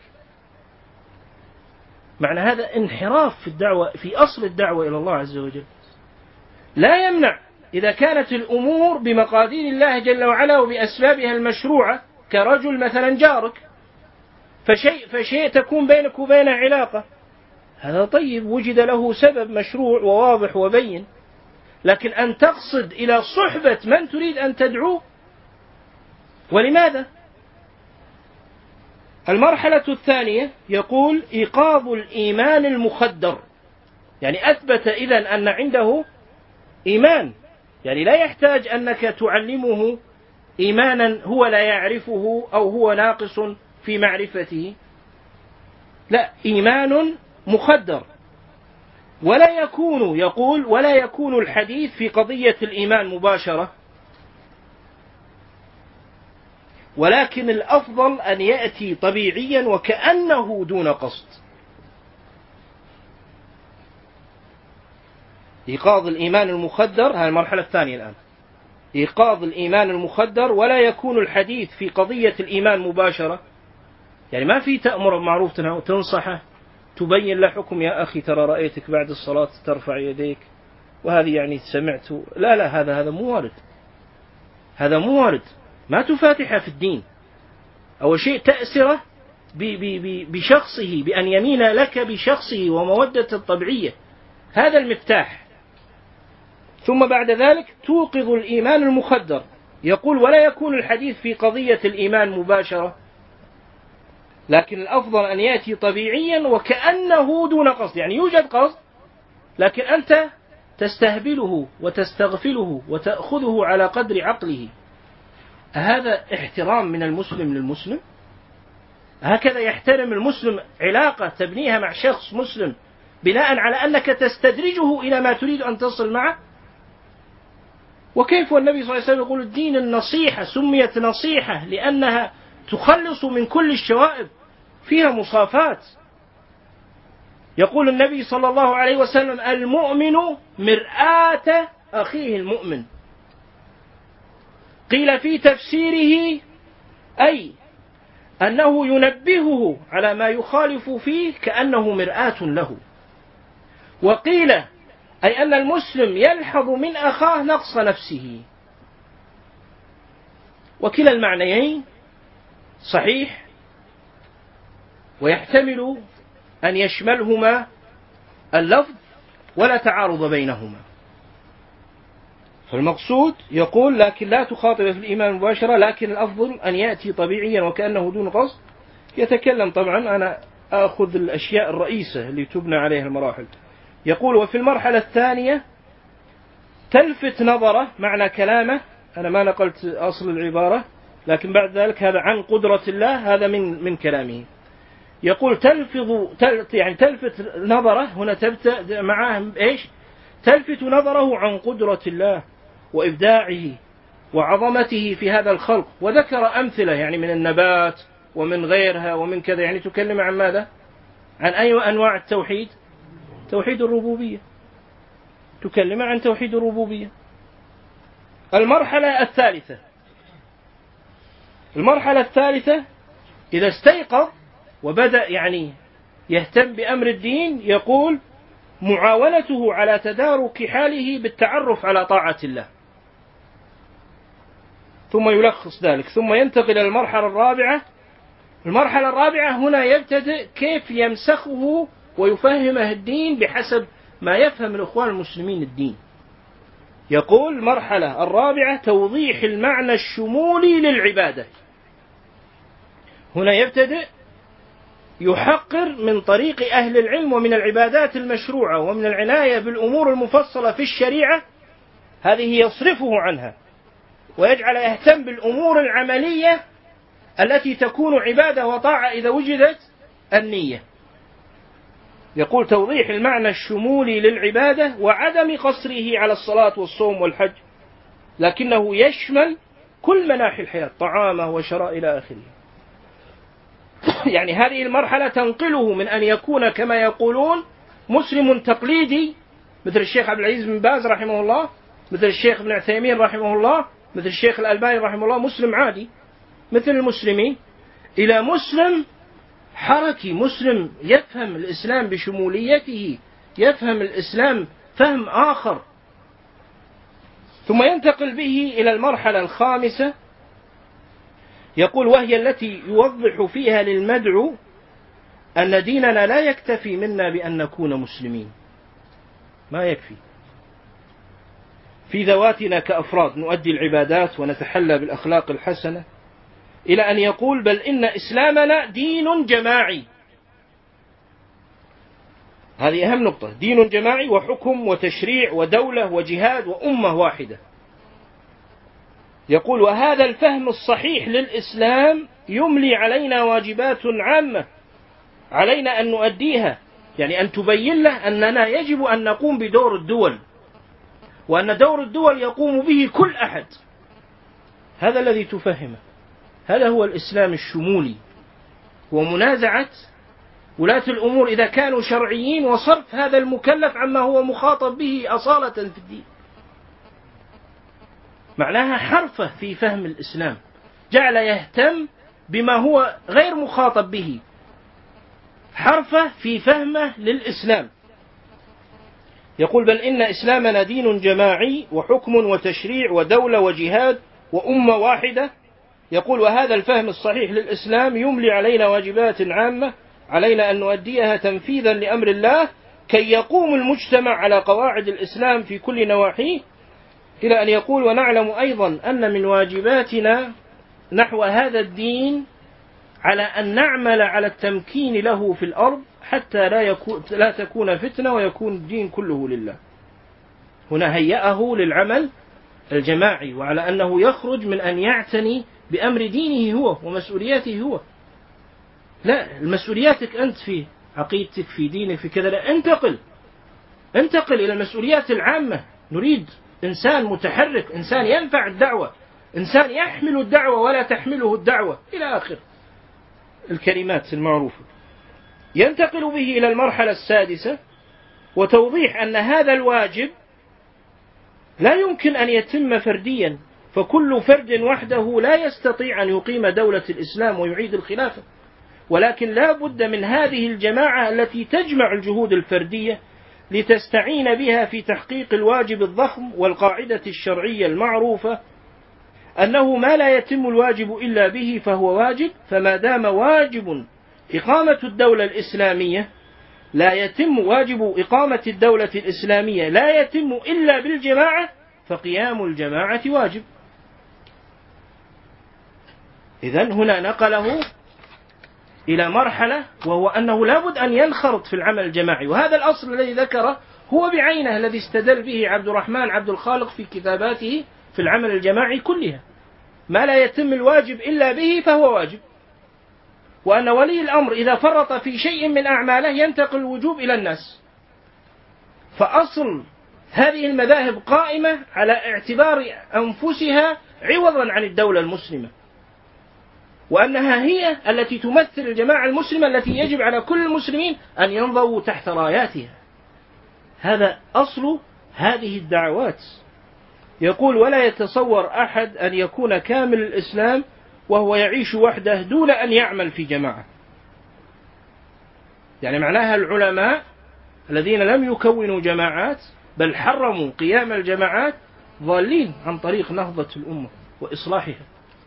معنى هذا انحراف في الدعوة، في أصل الدعوة إلى الله عز وجل. لا يمنع إذا كانت الأمور بمقادير الله جل وعلا وبأسبابها المشروعة، كرجل مثلا جارك فشيء فشيء تكون بينك وبينه علاقة، هذا طيب، وجد له سبب مشروع وواضح وبين. لكن أن تقصد إلى صحبة من تريد أن تدعوه، ولماذا؟ المرحلة الثانية يقول إيقاظ الإيمان المخدر، يعني أثبت إذن أن عنده إيمان، يعني لا يحتاج أنك تعلمه إيمانا هو لا يعرفه أو هو ناقص في معرفته، لا، إيمان مخدر. ولا يكون يقول ولا يكون الحديث في قضية الإيمان مباشرة، ولكن الأفضل أن يأتي طبيعيا وكأنه دون قصد. إيقاظ الإيمان المخدر، هذه المرحلة الثانية الآن، إيقاظ الإيمان المخدر. ولا يكون الحديث في قضية الإيمان مباشرة، يعني ما في تأمر بمعروف تنصحه، تبين له حكم، يا أخي ترى رأيتك بعد الصلاة ترفع يديك وهذه يعني سمعت، لا لا هذا هذا مو وارد، هذا مو وارد، ما تفاتحه في الدين. أول شيء تأسره بشخصه، بأن يمين لك بشخصه ومودة الطبيعية، هذا المفتاح. ثم بعد ذلك توقظ الإيمان المخدر. يقول ولا يكون الحديث في قضية الإيمان مباشرة، لكن الأفضل أن يأتي طبيعيا وكأنه دون قصد، يعني يوجد قصد لكن أنت تستهبله وتستغفله وتأخذه على قدر عقله. هذا احترام من المسلم للمسلم؟ هكذا يحترم المسلم علاقة تبنيها مع شخص مسلم بناء على أنك تستدرجه إلى ما تريد أن تصل معه؟ وكيف والنبي صلى الله عليه وسلم يقول الدين النصيحة، سميت نصيحة لأنها تخلص من كل الشوائب، فيها مصافات. يقول النبي صلى الله عليه وسلم المؤمن مرآة أخيه المؤمن. قيل في تفسيره أي أنه ينبهه على ما يخالف فيه كأنه مرآة له. وقيل أي أن المسلم يلحظ من أخاه نقص نفسه. وكلا المعنيين صحيح، ويحتمل أن يشملهما اللفظ ولا تعارض بينهما. فالمقصود يقول لكن لا تخاطب في الإيمان مباشرة، لكن الأفضل أن يأتي طبيعيا وكأنه دون قصد يتكلم. طبعا أنا أخذ الأشياء الرئيسة اللي تبنى عليها المراحل. يقول وفي المرحلة الثانية تلفت نظره، معنى كلامه أنا ما نقلت أصل العبارة، لكن بعد ذلك هذا عن قدرة الله، هذا من من كلامه. يقول تلفظ تل يعني تلفت نظره، هنا تبدأ معاه إيش؟ تلفت نظره عن قدرة الله وإبداعه وعظمته في هذا الخلق، وذكر أمثلة يعني من النبات ومن غيرها ومن كذا، يعني تكلم عن ماذا؟ عن أي أنواع التوحيد؟ توحيد الربوبية، تكلم عن توحيد الربوبية. المرحلة الثالثة المرحلة الثالثة إذا استيقظ وبدأ يعني يهتم بأمر الدين، يقول معاونته على تدارك حاله بالتعرف على طاعة الله، ثم يلخص ذلك، ثم ينتقل إلى المرحلة الرابعة. المرحلة الرابعة هنا يبتدئ كيف يمسخه ويفهمه الدين بحسب ما يفهم الإخوان المسلمين الدين. يقول المرحلة الرابعة توضيح المعنى الشمولي للعبادة. هنا يبتدئ يحقر من طريق أهل العلم ومن العبادات المشروعة ومن العناية بالأمور المفصلة في الشريعة، هذه يصرفه عنها ويجعل يهتم بالأمور العملية التي تكون عبادة وطاعة إذا وجدت النية. يقول توضيح المعنى الشمولي للعبادة وعدم قصره على الصلاة والصوم والحج، لكنه يشمل كل مناحي الحياة، طعامه وشراء إلى آخره. يعني هذه المرحلة تنقله من أن يكون كما يقولون مسلم تقليدي مثل الشيخ عبد العزيز بن باز رحمه الله، مثل الشيخ ابن عثيمين رحمه الله، مثل الشيخ الألباني رحمه الله، مسلم عادي مثل المسلمين، إلى مسلم حركي، مسلم يفهم الإسلام بشموليته، يفهم الإسلام فهم آخر. ثم ينتقل به إلى المرحلة الخامسة، يقول وهي التي يوضح فيها للمدعو أن ديننا لا يكتفي منا بأن نكون مسلمين، ما يكفي في ذواتنا كأفراد نؤدي العبادات ونتحلى بالأخلاق الحسنة، إلى أن يقول بل إن إسلامنا دين جماعي. هذه أهم نقطة، دين جماعي وحكم وتشريع ودولة وجهاد وأمة واحدة. يقول وهذا الفهم الصحيح للإسلام يملي علينا واجبات عامة علينا أن نؤديها، يعني أن تبين له أننا يجب أن نقوم بدور الدول، وأن دور الدول يقوم به كل أحد. هذا الذي تفهمه، هذا هو الإسلام الشمولي، ومنازعة ولاة الأمور إذا كانوا شرعيين وصرف هذا المكلف عما هو مخاطب به أصالة في الدين. معناها حرفة في فهم الإسلام، جعل يهتم بما هو غير مخاطب به، حرفة في فهمه للإسلام. يقول بل إن إسلامنا دين جماعي وحكم وتشريع ودولة وجهاد وأمة واحدة. يقول وهذا الفهم الصحيح للإسلام يملي علينا واجبات عامة علينا أن نؤديها تنفيذا لأمر الله كي يقوم المجتمع على قواعد الإسلام في كل نواحيه، إلى أن يقول ونعلم أيضا أن من واجباتنا نحو هذا الدين على أن نعمل على التمكين له في الأرض حتى لا, يكون لا تكون فتنة ويكون الدين كله لله. هنا هيأه للعمل الجماعي، وعلى أنه يخرج من أن يعتني بأمر دينه هو ومسؤولياته هو. لا، المسؤولياتك أنت في عقيدتك في دينك في كذا، لا، انتقل انتقل إلى المسؤوليات العامة. نريد إنسان متحرك، إنسان ينفع الدعوة، إنسان يحمل الدعوة ولا تحمله الدعوة، إلى آخر الكلمات المعروفة. ينتقل به إلى المرحلة السادسة وتوضيح أن هذا الواجب لا يمكن أن يتم فرديا، فكل فرد وحده لا يستطيع أن يقيم دولة الإسلام ويعيد الخلافة، ولكن لا بد من هذه الجماعة التي تجمع الجهود الفردية لتستعين بها في تحقيق الواجب الضخم. والقاعدة الشرعية المعروفة أنه ما لا يتم الواجب إلا به فهو واجب، فما دام واجب إقامة الدولة الإسلامية لا يتم، واجب إقامة الدولة الإسلامية لا يتم إلا بالجماعة، فقيام الجماعة واجب. إذن هنا نقله إلى مرحلة، وهو أنه لابد أن ينخرط في العمل الجماعي. وهذا الأصل الذي ذكره هو بعينه الذي استدل به عبد الرحمن عبد الخالق في كتاباته في العمل الجماعي كلها. ما لا يتم الواجب إلا به فهو واجب، وأن ولي الأمر إذا فرط في شيء من أعماله ينتقل الوجوب إلى الناس. فأصل هذه المذاهب قائمة على اعتبار أنفسها عوضا عن الدولة المسلمة، وأنها هي التي تمثل الجماعة المسلمة التي يجب على كل المسلمين أن ينضووا تحت راياتها. هذا أصل هذه الدعوات. يقول: ولا يتصور أحد أن يكون كامل الإسلام وهو يعيش وحده دون أن يعمل في جماعة. يعني معناها العلماء الذين لم يكونوا جماعات بل حرموا قيام الجماعات ضالين عن طريق نهضة الأمة وإصلاحها.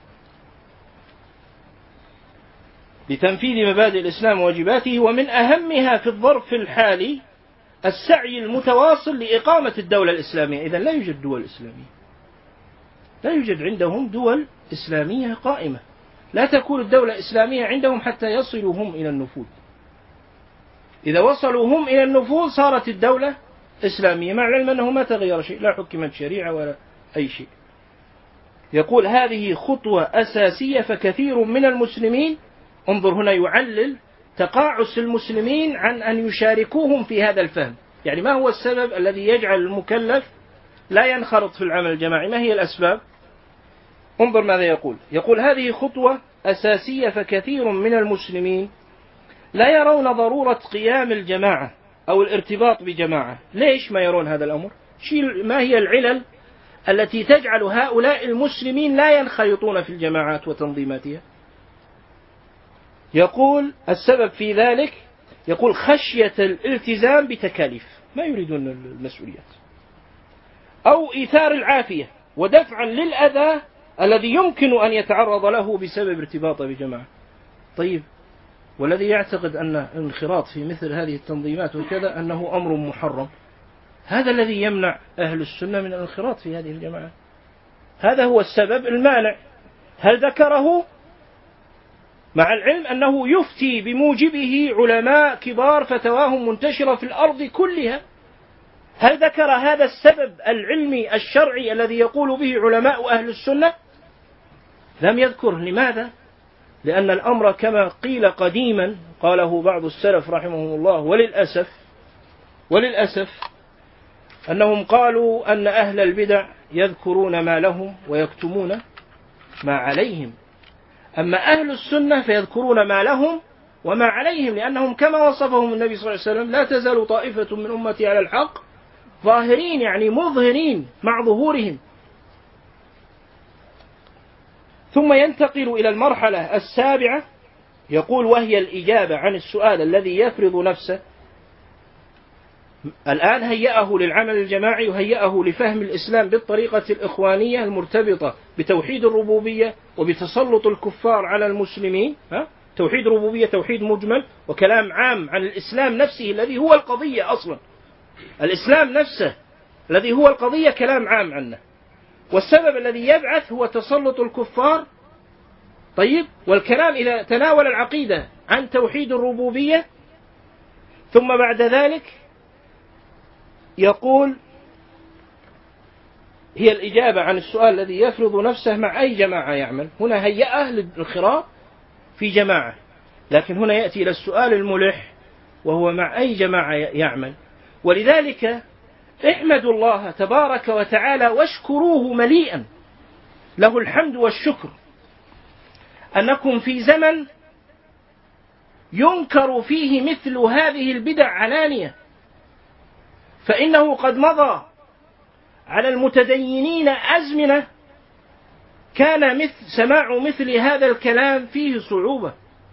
لتنفيذ مبادئ الإسلام وواجباته، ومن أهمها في الظرف الحالي السعي المتواصل لإقامة الدولة الإسلامية. إذن لا يوجد دول إسلامية، لا يوجد عندهم دول إسلامية قائمة، لا تكون الدولة الإسلامية عندهم حتى يصلوا هم إلى النفوذ. إذا وصلوا هم إلى النفوذ صارت الدولة إسلامية، مع العلم أنه ما تغير شيء، لا حكمت شريعة ولا أي شيء. يقول: هذه خطوة أساسية، فكثير من المسلمين، انظر هنا يعلل تقاعس المسلمين عن أن يشاركوهم في هذا الفهم. يعني ما هو السبب الذي يجعل المكلف لا ينخرط في العمل الجماعي؟ ما هي الأسباب؟ انظر ماذا يقول. يقول: هذه خطوة أساسية، فكثير من المسلمين لا يرون ضرورة قيام الجماعة أو الارتباط بجماعة. ليش ما يرون هذا الأمر؟ ما هي العلل التي تجعل هؤلاء المسلمين لا ينخرطون في الجماعات وتنظيماتها؟ يقول: السبب في ذلك، يقول: خشية الالتزام بتكاليف، ما يريدون المسؤوليات، أو إيثار العافية ودفعا للأذى الذي يمكن أن يتعرض له بسبب ارتباطه بجماعة. طيب، والذي يعتقد أن الانخراط في مثل هذه التنظيمات وكذا أنه أمر محرم، هذا الذي يمنع أهل السنة من الانخراط في هذه الجماعات. هذا هو السبب المانع. هل ذكره؟ مع العلم أنه يفتي بموجبه علماء كبار فتواهم منتشرة في الأرض كلها. هل ذكر هذا السبب العلمي الشرعي الذي يقول به علماء أهل السنة؟ لم يذكر. لماذا؟ لأن الأمر كما قيل قديما، قاله بعض السلف رحمهم الله، وللأسف وللأسف أنهم قالوا أن أهل البدع يذكرون ما لهم ويكتمون ما عليهم، أما أهل السنة فيذكرون ما لهم وما عليهم، لأنهم كما وصفهم النبي صلى الله عليه وسلم: لا تزال طائفة من أمتي على الحق ظاهرين، يعني مظهرين مع ظهورهم. ثم ينتقل إلى المرحلة السابعة، يقول: وهي الإجابة عن السؤال الذي يفرض نفسه. الآن هيأه للعمل الجماعي وهيأه لفهم الإسلام بالطريقة الإخوانية المرتبطة بتوحيد الربوبية وبتسلط الكفار على المسلمين. ها؟ توحيد ربوبية توحيد مجمل، وكلام عام عن الإسلام نفسه الذي هو القضية أصلا. الإسلام نفسه الذي هو القضية كلام عام عنه، والسبب الذي يبعث هو تسلط الكفار. طيب، والكلام إذا تناول العقيدة عن توحيد الربوبية. ثم بعد ذلك يقول: هي الإجابة عن السؤال الذي يفرض نفسه مع أي جماعة يعمل. هنا هيأه للانخراط في جماعة، لكن هنا يأتي إلى السؤال الملح، وهو مع أي جماعة يعمل. ولذلك احمدوا الله تبارك وتعالى واشكروه مليئا، له الحمد والشكر، أنكم في زمن ينكر فيه مثل هذه البدع علانية، فإنه قد مضى على المتدينين أزمنة كان مثل سماع مثل هذا الكلام فيه صعوبة.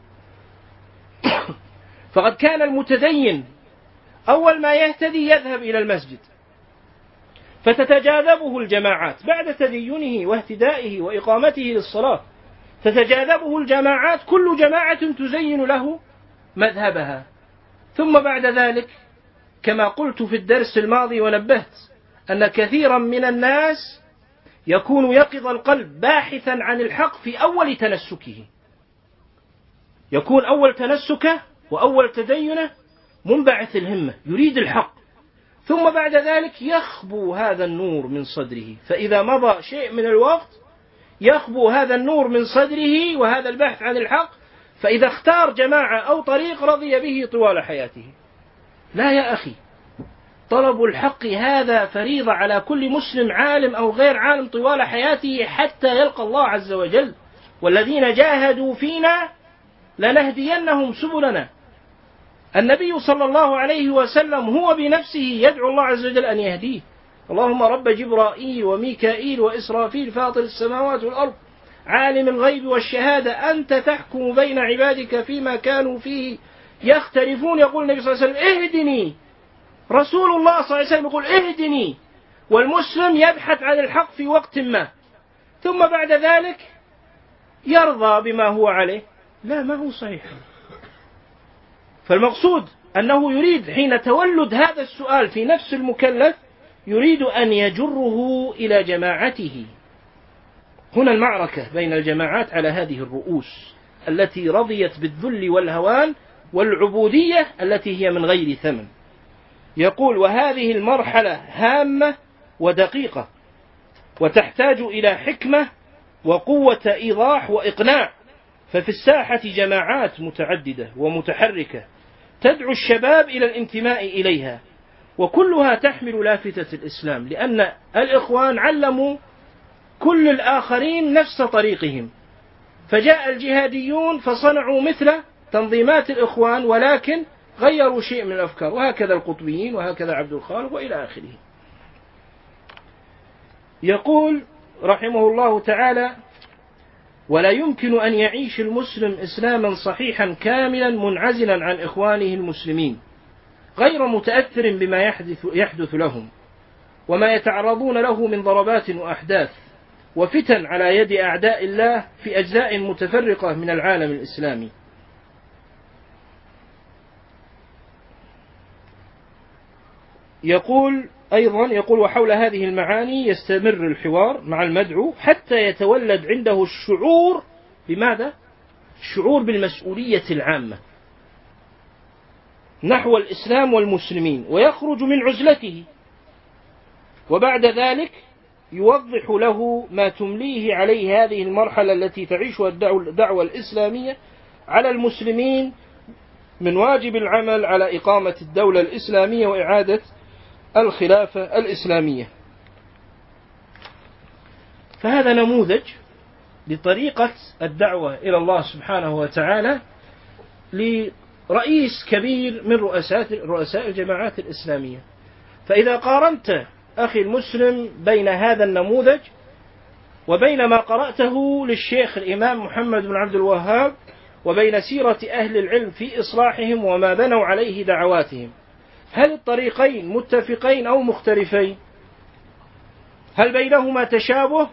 فقد كان المتدين أول ما يهتدي يذهب إلى المسجد فتتجاذبه الجماعات بعد تدينه واهتدائه وإقامته للصلاة، تتجاذبه الجماعات، كل جماعة تزين له مذهبها. ثم بعد ذلك كما قلت في الدرس الماضي ونبهت أن كثيرا من الناس يكون يقظ القلب باحثا عن الحق في أول تنسكه، يكون أول تنسكه وأول تدينه منبعث الهمة يريد الحق، ثم بعد ذلك يخبو هذا النور من صدره، فإذا مضى شيء من الوقت يخبو هذا النور من صدره وهذا البحث عن الحق، فإذا اختار جماعة أو طريق رضي به طوال حياته. لا يا أخي، طلب الحق هذا فريضة على كل مسلم عالم أو غير عالم طوال حياته حتى يلقى الله عز وجل. والذين جاهدوا فينا لنهدينهم سبلنا. النبي صلى الله عليه وسلم هو بنفسه يدعو الله عز وجل أن يهديه. اللهم رب جبرائيل وميكائيل وإسرافيل فاطر السماوات والأرض عالم الغيب والشهادة أنت تحكم بين عبادك فيما كانوا فيه يختلفون. يقول النبي صلى الله عليه وسلم اهدني. رسول الله صلى الله عليه وسلم يقول اهدني، والمسلم يبحث عن الحق في وقت ما، ثم بعد ذلك يرضى بما هو عليه. لا، ما هو صحيح. فالمقصود أنه يريد حين تولد هذا السؤال في نفس المكلف يريد أن يجره إلى جماعته. هنا المعركة بين الجماعات على هذه الرؤوس التي رضيت بالذل والهوان والعبودية التي هي من غير ثمن. يقول وهذه المرحلة هامة ودقيقة وتحتاج إلى حكمة وقوة إيضاح وإقناع، ففي الساحة جماعات متعددة ومتحركة تدعو الشباب إلى الانتماء إليها، وكلها تحمل لافتة الإسلام، لأن الإخوان علموا كل الآخرين نفس طريقهم، فجاء الجهاديون فصنعوا مثل تنظيمات الإخوان ولكن غيروا شيء من الأفكار، وهكذا القطبيين وهكذا عبد الخالق وإلى آخره. يقول رحمه الله تعالى ولا يمكن أن يعيش المسلم إسلاما صحيحا كاملا منعزلا عن إخوانه المسلمين غير متأثر بما يحدث, يحدث لهم وما يتعرضون له من ضربات وأحداث وفتن على يد أعداء الله في أجزاء متفرقة من العالم الإسلامي. يقول أيضا يقول وحول هذه المعاني يستمر الحوار مع المدعو حتى يتولد عنده الشعور بماذا؟ الشعور بالمسؤولية العامة نحو الإسلام والمسلمين ويخرج من عزلته، وبعد ذلك يوضح له ما تمليه عليه هذه المرحلة التي تعيشها الدعوة الإسلامية على المسلمين من واجب العمل على إقامة الدولة الإسلامية وإعادة الخلافة الإسلامية. فهذا نموذج لطريقة الدعوة إلى الله سبحانه وتعالى لرئيس كبير من رؤساء رؤساء الجماعات الإسلامية. فإذا قارنت أخي المسلم بين هذا النموذج وبين ما قرأته للشيخ الإمام محمد بن عبد الوهاب وبين سيرة أهل العلم في إصلاحهم وما بنوا عليه دعواتهم، هل الطريقين متفقين أو مختلفين؟ هل بينهما تشابه؟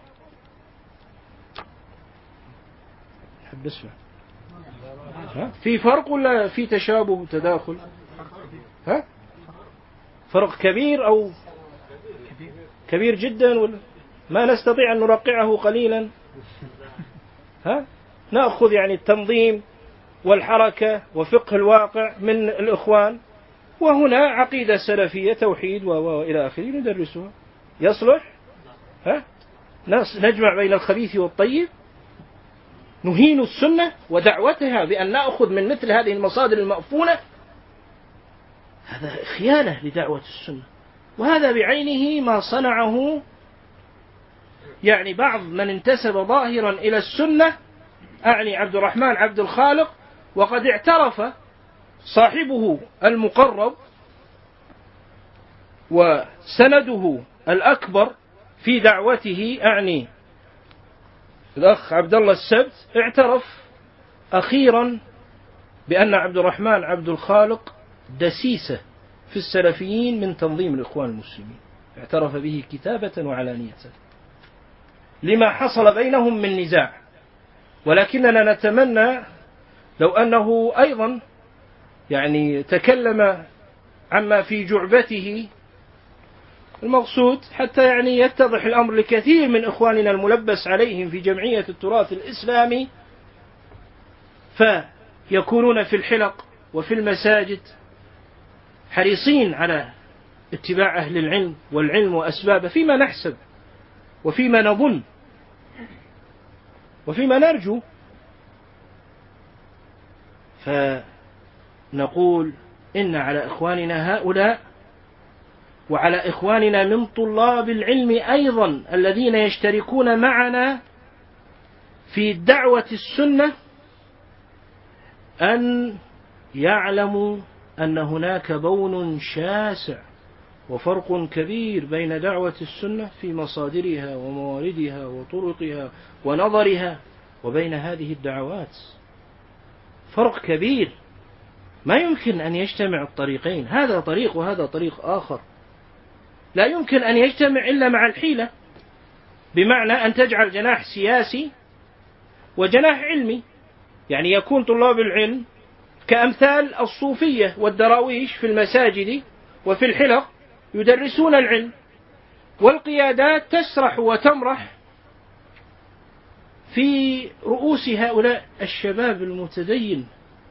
حب اسمع. ها؟ في فرق ولا في تشابه وتداخل؟ ها؟ فرق كبير أو كبير جدا ولا ما نستطيع أن نرقعه قليلا؟ ها؟ نأخذ يعني التنظيم والحركة وفقه الواقع من الإخوان، وهنا عقيدة سلفية توحيد وإلى آخره ندرسها. يصلح؟ ها؟ نجمع بين الخبيث والطيب، نهين السنة ودعوتها بأن نأخذ من مثل هذه المصادر المأفونة، هذا خيانة لدعوة السنة. وهذا بعينه ما صنعه يعني بعض من انتسب ظاهرا إلى السنة، أعني عبد الرحمن عبد الخالق، وقد اعترف صاحبه المقرب وسنده الأكبر في دعوته أعني الأخ عبد الله السبت، اعترف أخيرا بأن عبد الرحمن عبد الخالق دسيسة في السلفيين من تنظيم الإخوان المسلمين، اعترف به كتابة وعلانية لما حصل بينهم من نزاع. ولكننا نتمنى لو أنه أيضا يعني تكلم عما في جعبته، المقصود حتى يعني يتضح الأمر لكثير من إخواننا الملبس عليهم في جمعية التراث الإسلامي، فيكونون في الحلق وفي المساجد حريصين على اتباع أهل العلم والعلم وأسبابه فيما نحسب وفيما نظن وفيما نرجو. فنقول إن على إخواننا هؤلاء وعلى إخواننا من طلاب العلم أيضا الذين يشتركون معنا في دعوة السنة أن يعلموا أن هناك بون شاسع وفرق كبير بين دعوة السنة في مصادرها ومواردها وطرقها ونظرها وبين هذه الدعوات. فرق كبير، ما يمكن أن يجتمع الطريقين، هذا طريق وهذا طريق آخر، لا يمكن أن يجتمع إلا مع الحيلة، بمعنى أن تجعل جناح سياسي وجناح علمي، يعني يكون طلاب العلم كأمثال الصوفية والدراويش في المساجد وفي الحلق يدرسون العلم، والقيادات تسرح وتمرح في رؤوس هؤلاء الشباب المتدين.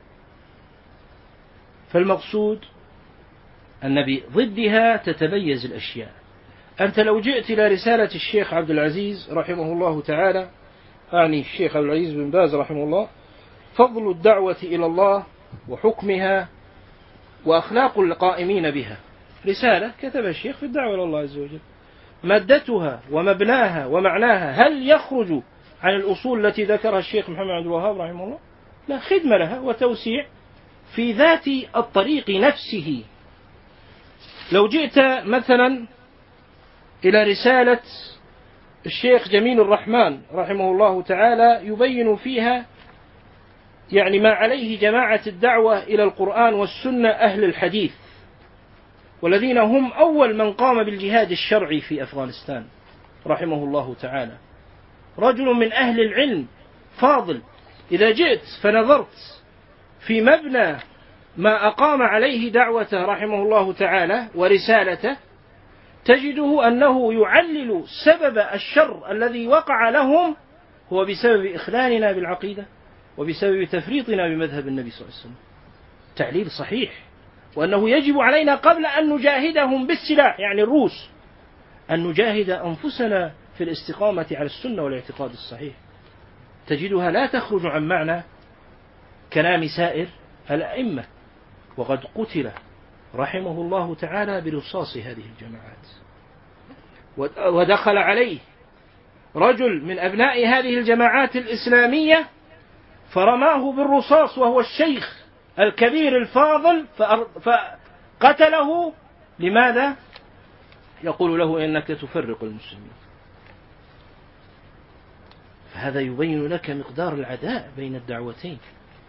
فالمقصود أن بضدها تتميز الأشياء. أنت لو جئت إلى رسالة الشيخ عبد العزيز رحمه الله تعالى، أعني الشيخ عبد العزيز بن باز رحمه الله، فضل الدعوة إلى الله وحكمها وأخلاق القائمين بها، رسالة كتبها الشيخ في الدعوة إلى الله عز وجل، مادتها ومبناها ومعناها هل يخرج عن الأصول التي ذكرها الشيخ محمد عبد الوهاب رحمه الله؟ لا، خدمة لها وتوسيع في ذات الطريق نفسه. لو جئت مثلا إلى رسالة الشيخ جميل الرحمن رحمه الله تعالى يبين فيها يعني ما عليه جماعة الدعوة إلى القرآن والسنة أهل الحديث، والذين هم أول من قام بالجهاد الشرعي في أفغانستان رحمه الله تعالى، رجل من أهل العلم فاضل. إذا جئت فنظرت في مبنى ما أقام عليه دعوته رحمه الله تعالى ورسالته، تجده أنه يعلل سبب الشر الذي وقع لهم هو بسبب إخلالنا بالعقيدة وبسبب تفريطنا بمذهب النبي صلى الله عليه وسلم. تعليل صحيح، وأنه يجب علينا قبل أن نجاهدهم بالسلاح يعني الروس أن نجاهد أنفسنا في الاستقامة على السنة والاعتقاد الصحيح. تجدها لا تخرج عن معنى كلام سائر الأئمة، وقد قتل رحمه الله تعالى برصاص هذه الجماعات، ودخل عليه رجل من أبناء هذه الجماعات الإسلامية فرماه بالرصاص وهو الشيخ الكبير الفاضل فقتله. لماذا؟ يقول له إنك تفرق المسلمين. فهذا يبين لك مقدار العداء بين الدعوتين.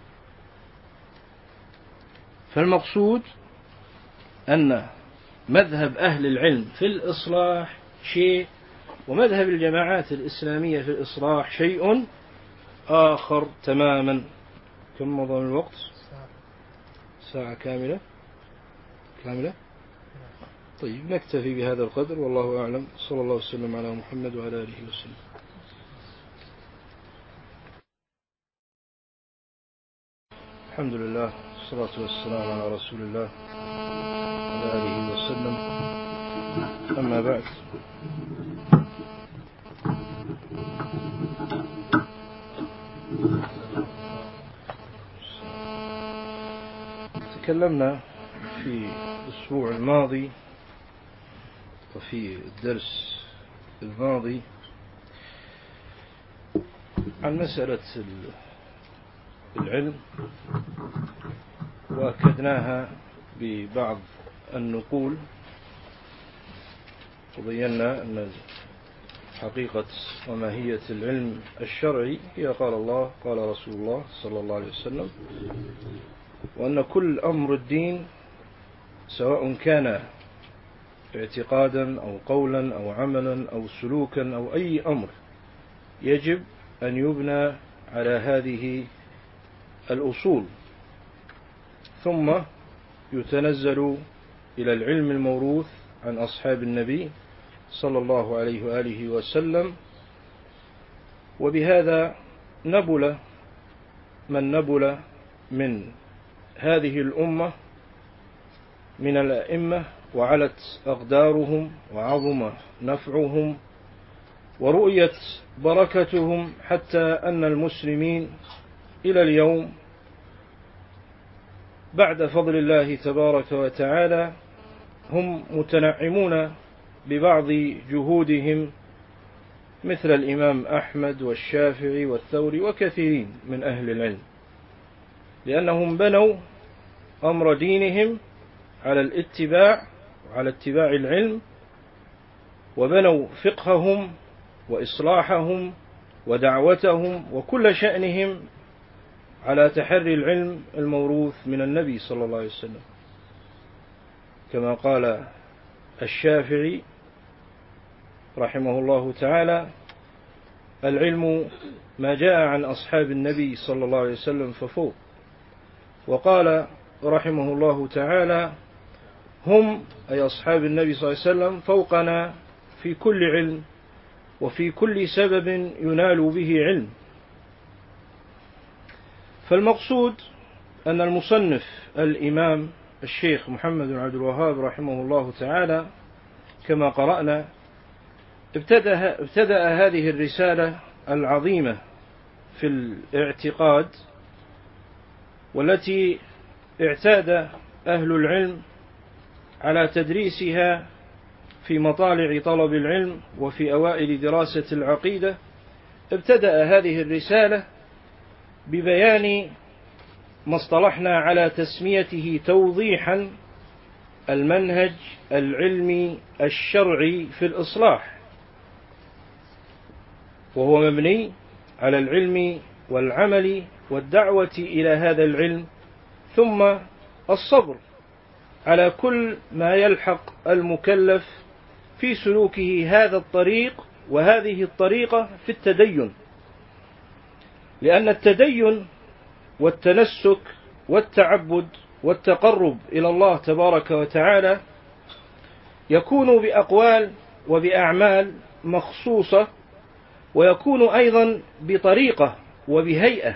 فالمقصود أن مذهب أهل العلم في الإصلاح شيء، ومذهب الجماعات الإسلامية في الإصلاح شيء آخر تماما. كم مضى من الوقت؟ ساعة كاملة كاملة طيب نكتفي بهذا القدر، والله أعلم. صلى الله وسلم على محمد وعلى آله وسلم. الحمد لله والصلاة والسلام على رسول الله وعلى آله وسلم. أما بعد، تكلمنا في الأسبوع الماضي وفي الدرس الماضي عن مسألة العلم، وأكدناها ببعض النقول، وبينا أن حقيقة وماهية العلم الشرعي هي قال الله قال رسول الله صلى الله عليه وسلم، وأن كل أمر الدين سواء كان اعتقادا أو قولا أو عملا أو سلوكا أو أي أمر يجب أن يبنى على هذه الأصول. ثم يتنزل إلى العلم الموروث عن أصحاب النبي صلى الله عليه وآله وسلم. وبهذا نبل من نبل من هذه الأمة من الأئمة، وعلت أقدارهم وعظم نفعهم ورؤيت بركتهم، حتى أن المسلمين إلى اليوم بعد فضل الله تبارك وتعالى هم متنعمون ببعض جهودهم، مثل الإمام أحمد والشافعي والثوري وكثيرين من أهل العلم، لأنهم بنوا أمر دينهم على الاتباع وعلى اتباع العلم، وبنوا فقههم وإصلاحهم ودعوتهم وكل شأنهم على تحري العلم الموروث من النبي صلى الله عليه وسلم، كما قال الشافعي رحمه الله تعالى: العلم ما جاء عن أصحاب النبي صلى الله عليه وسلم ففوق. وقال رحمه الله تعالى: هم أي أصحاب النبي صلى الله عليه وسلم فوقنا في كل علم وفي كل سبب ينال به علم. فالمقصود أن المصنف الإمام الشيخ محمد بن عبد الوهاب رحمه الله تعالى كما قرأنا ابتدأ, ابتدأ هذه الرسالة العظيمة في الاعتقاد، والتي اعتاد أهل العلم على تدريسها في مطالع طلب العلم وفي أوائل دراسة العقيدة. ابتدأ هذه الرسالة ببيان ما اصطلحنا على تسميته توضيحا المنهج العلمي الشرعي في الإصلاح، وهو مبني على العلم والعمل والدعوة إلى هذا العلم، ثم الصبر على كل ما يلحق المكلف في سلوكه هذا الطريق وهذه الطريقة في التدين، لأن التدين والتنسك والتعبد والتقرب إلى الله تبارك وتعالى يكون بأقوال وبأعمال مخصوصة، ويكون أيضا بطريقة وبهيئة.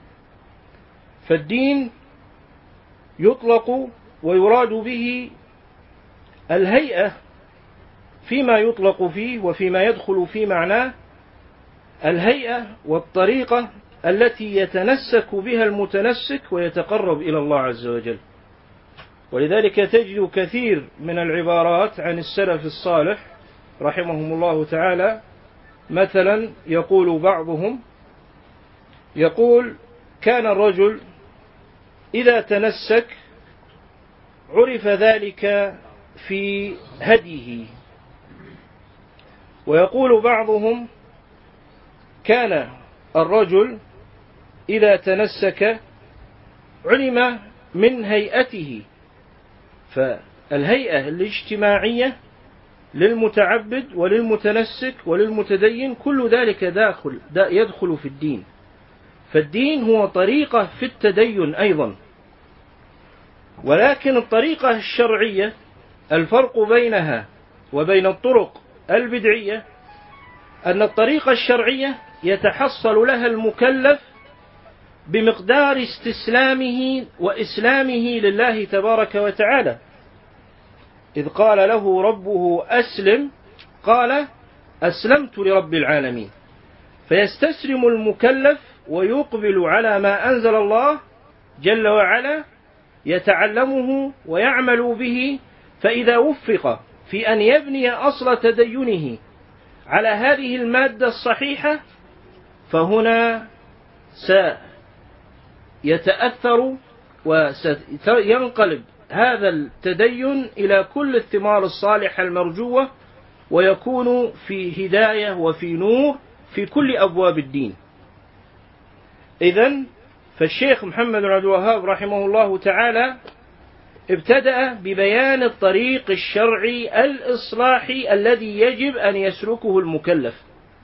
فالدين يطلق ويراد به الهيئة فيما يطلق فيه وفيما يدخل في معناه، الهيئة والطريقة التي يتنسك بها المتنسك ويتقرب إلى الله عز وجل. ولذلك تجد كثير من العبارات عن السلف الصالح رحمهم الله تعالى، مثلا يقول بعضهم يقول: كان الرجل إذا تنسك عرف ذلك في هديه. ويقول بعضهم: كان الرجل إذا تنسك علم من هيئته. فالهيئة الاجتماعية للمتعبد وللمتنسك وللمتدين كل ذلك داخل يدخل في الدين. فالدين هو طريقة في التدين أيضا، ولكن الطريقة الشرعية الفرق بينها وبين الطرق البدعية أن الطريقة الشرعية يتحصل لها المكلف بمقدار استسلامه وإسلامه لله تبارك وتعالى. إذ قال له ربه أسلم قال أسلمت لرب العالمين. فيستسلم المكلف ويقبل على ما أنزل الله جل وعلا، يتعلمه ويعمل به. فإذا وفق في أن يبني أصل تدينه على هذه المادة الصحيحة، فهنا سيتأثر وسينقلب هذا التدين إلى كل الثمار الصالحة المرجوة، ويكون في هداية وفي نور في كل أبواب الدين. إذن فالشيخ محمد بن عبد الوهاب رحمه الله تعالى ابتدأ ببيان الطريق الشرعي الإصلاحي الذي يجب أن يسلكه المكلف.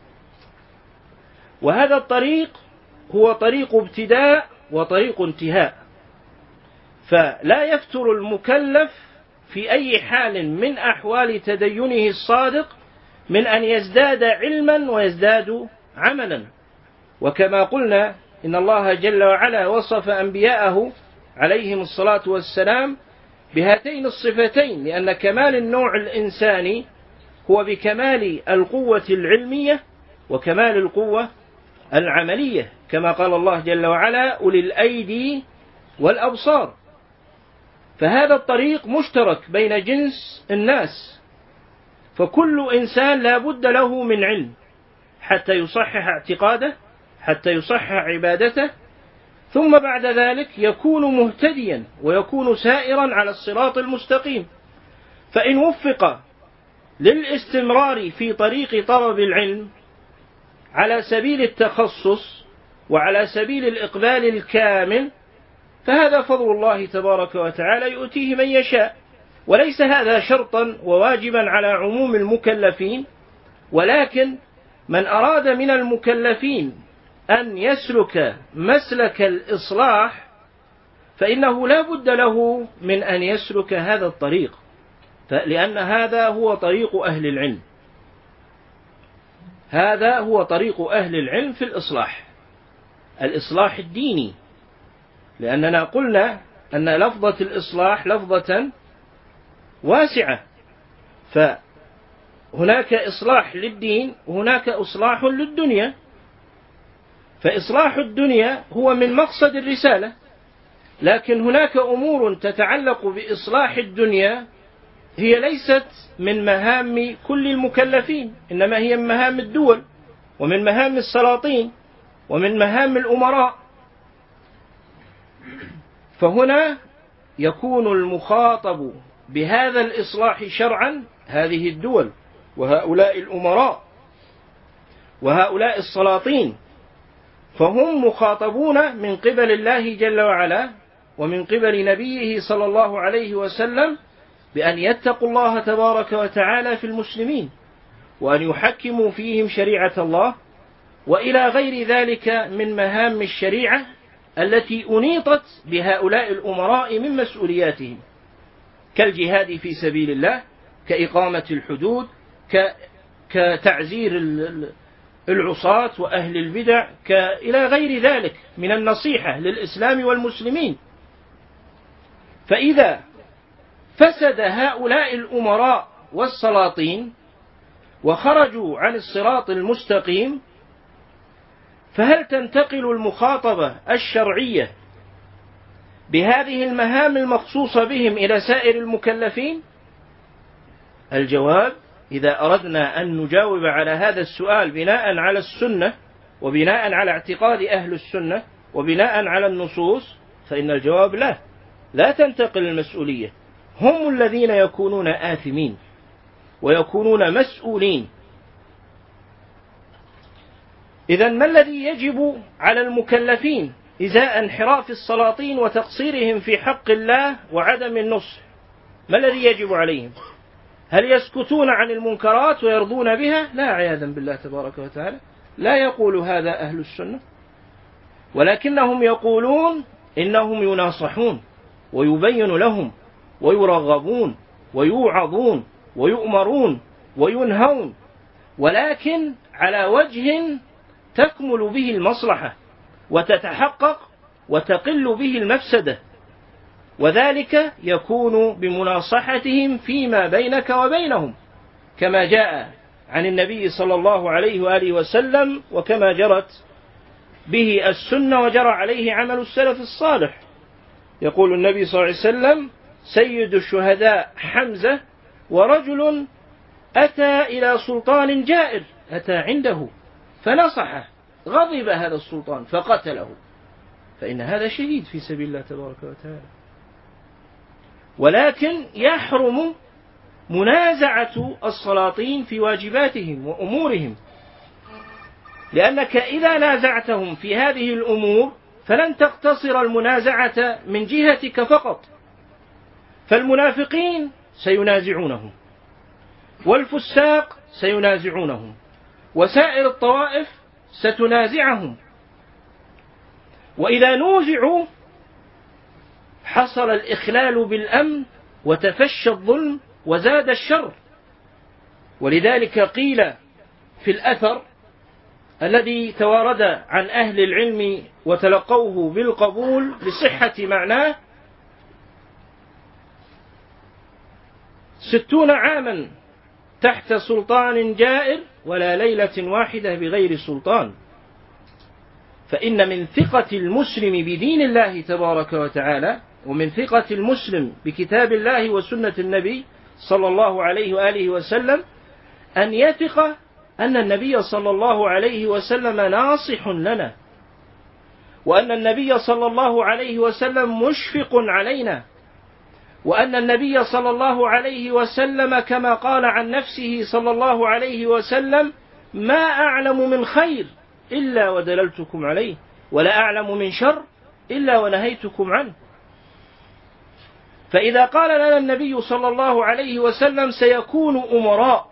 وهذا الطريق هو طريق ابتداء وطريق انتهاء. فلا يفتر المكلف في أي حال من أحوال تدينه الصادق من أن يزداد علما ويزداد عملا. وكما قلنا إن الله جل وعلا وصف أنبياءه عليهم الصلاة والسلام بهاتين الصفتين، لأن كمال النوع الإنساني هو بكمال القوة العلمية وكمال القوة العملية، كما قال الله جل وعلا أولي الأيدي والأبصار. فهذا الطريق مشترك بين جنس الناس، فكل إنسان لا بد له من علم حتى يصحح اعتقاده، حتى يصحح عبادته، ثم بعد ذلك يكون مهتديا ويكون سائرا على الصراط المستقيم. فإن وفق للاستمرار في طريق طلب العلم على سبيل التخصص وعلى سبيل الإقبال الكامل فهذا فضل الله تبارك وتعالى يؤتيه من يشاء، وليس هذا شرطا وواجبا على عموم المكلفين، ولكن من أراد من المكلفين أن يسلك مسلك الإصلاح فإنه لا بد له من أن يسلك هذا الطريق، لأن هذا هو طريق أهل العلم، هذا هو طريق أهل العلم في الإصلاح، الإصلاح الديني. لأننا قلنا أن لفظة الإصلاح لفظة واسعة، فهناك إصلاح للدين وهناك إصلاح للدنيا. فإصلاح الدنيا هو من مقصد الرسالة، لكن هناك أمور تتعلق بإصلاح الدنيا هي ليست من مهام كل المكلفين، إنما هي من مهام الدول ومن مهام السلاطين ومن مهام الأمراء. فهنا يكون المخاطب بهذا الإصلاح شرعا هذه الدول وهؤلاء الأمراء وهؤلاء السلاطين، فهم مخاطبون من قبل الله جل وعلا ومن قبل نبيه صلى الله عليه وسلم بأن يتقوا الله تبارك وتعالى في المسلمين وأن يحكموا فيهم شريعة الله وإلى غير ذلك من مهام الشريعة التي أنيطت بهؤلاء الأمراء من مسؤولياتهم، كالجهاد في سبيل الله، كإقامة الحدود، كتعزير العصاة وأهل البدع، إلى غير ذلك من النصيحة للإسلام والمسلمين. فإذا فسد هؤلاء الأمراء والسلاطين وخرجوا عن الصراط المستقيم فهل تنتقل المخاطبة الشرعية بهذه المهام المخصوصة بهم إلى سائر المكلفين؟ الجواب: إذا أردنا أن نجاوب على هذا السؤال بناء على السنة وبناء على اعتقاد أهل السنة وبناء على النصوص فإن الجواب لا، لا تنتقل المسؤولية، هم الذين يكونون آثمين ويكونون مسؤولين. إذن ما الذي يجب على المكلفين إزاء انحراف السلاطين وتقصيرهم في حق الله وعدم النصح؟ ما الذي يجب عليهم؟ هل يسكتون عن المنكرات ويرضون بها؟ لا، عياذا بالله تبارك وتعالى، لا يقول هذا أهل السنة، ولكنهم يقولون إنهم يناصحون ويبين لهم ويرغبون ويوعظون ويؤمرون وينهون، ولكن على وجه تكمل به المصلحة وتتحقق وتقل به المفسدة، وذلك يكون بمناصحتهم فيما بينك وبينهم كما جاء عن النبي صلى الله عليه وآله وسلم وكما جرت به السنة وجرى عليه عمل السلف الصالح. يقول النبي صلى الله عليه وسلم: سيد الشهداء حمزة ورجل أتى إلى سلطان جائر، أتى عنده فنصحه، غضب هذا السلطان فقتله، فإن هذا شهيد في سبيل الله تبارك وتعالى. ولكن يحرم منازعة السلاطين في واجباتهم وأمورهم، لأنك إذا نازعتهم في هذه الأمور فلن تقتصر المنازعة من جهتك فقط، فالمنافقين سينازعونهم والفساق سينازعونهم وسائر الطوائف ستنازعهم، وإذا نوزعوا حصل الإخلال بالأمن وتفشى الظلم وزاد الشر. ولذلك قيل في الأثر الذي توارد عن أهل العلم وتلقوه بالقبول لصحة معناه: ستون عاما تحت سلطان جائر ولا ليلة واحدة بغير سلطان. فإن من ثقة المسلم بدين الله تبارك وتعالى ومن ثقة المسلم بكتاب الله وسنة النبي صلى الله عليه وآله وسلم أن يثق أن النبي صلى الله عليه وسلم ناصح لنا، وأن النبي صلى الله عليه وسلم مشفق علينا، وأن النبي صلى الله عليه وسلم كما قال عن نفسه صلى الله عليه وسلم: ما أعلم من خير إلا ودللتكم عليه، ولا أعلم من شر إلا ونهيتكم عنه. فإذا قال لنا النبي صلى الله عليه وسلم: سيكون أمراء،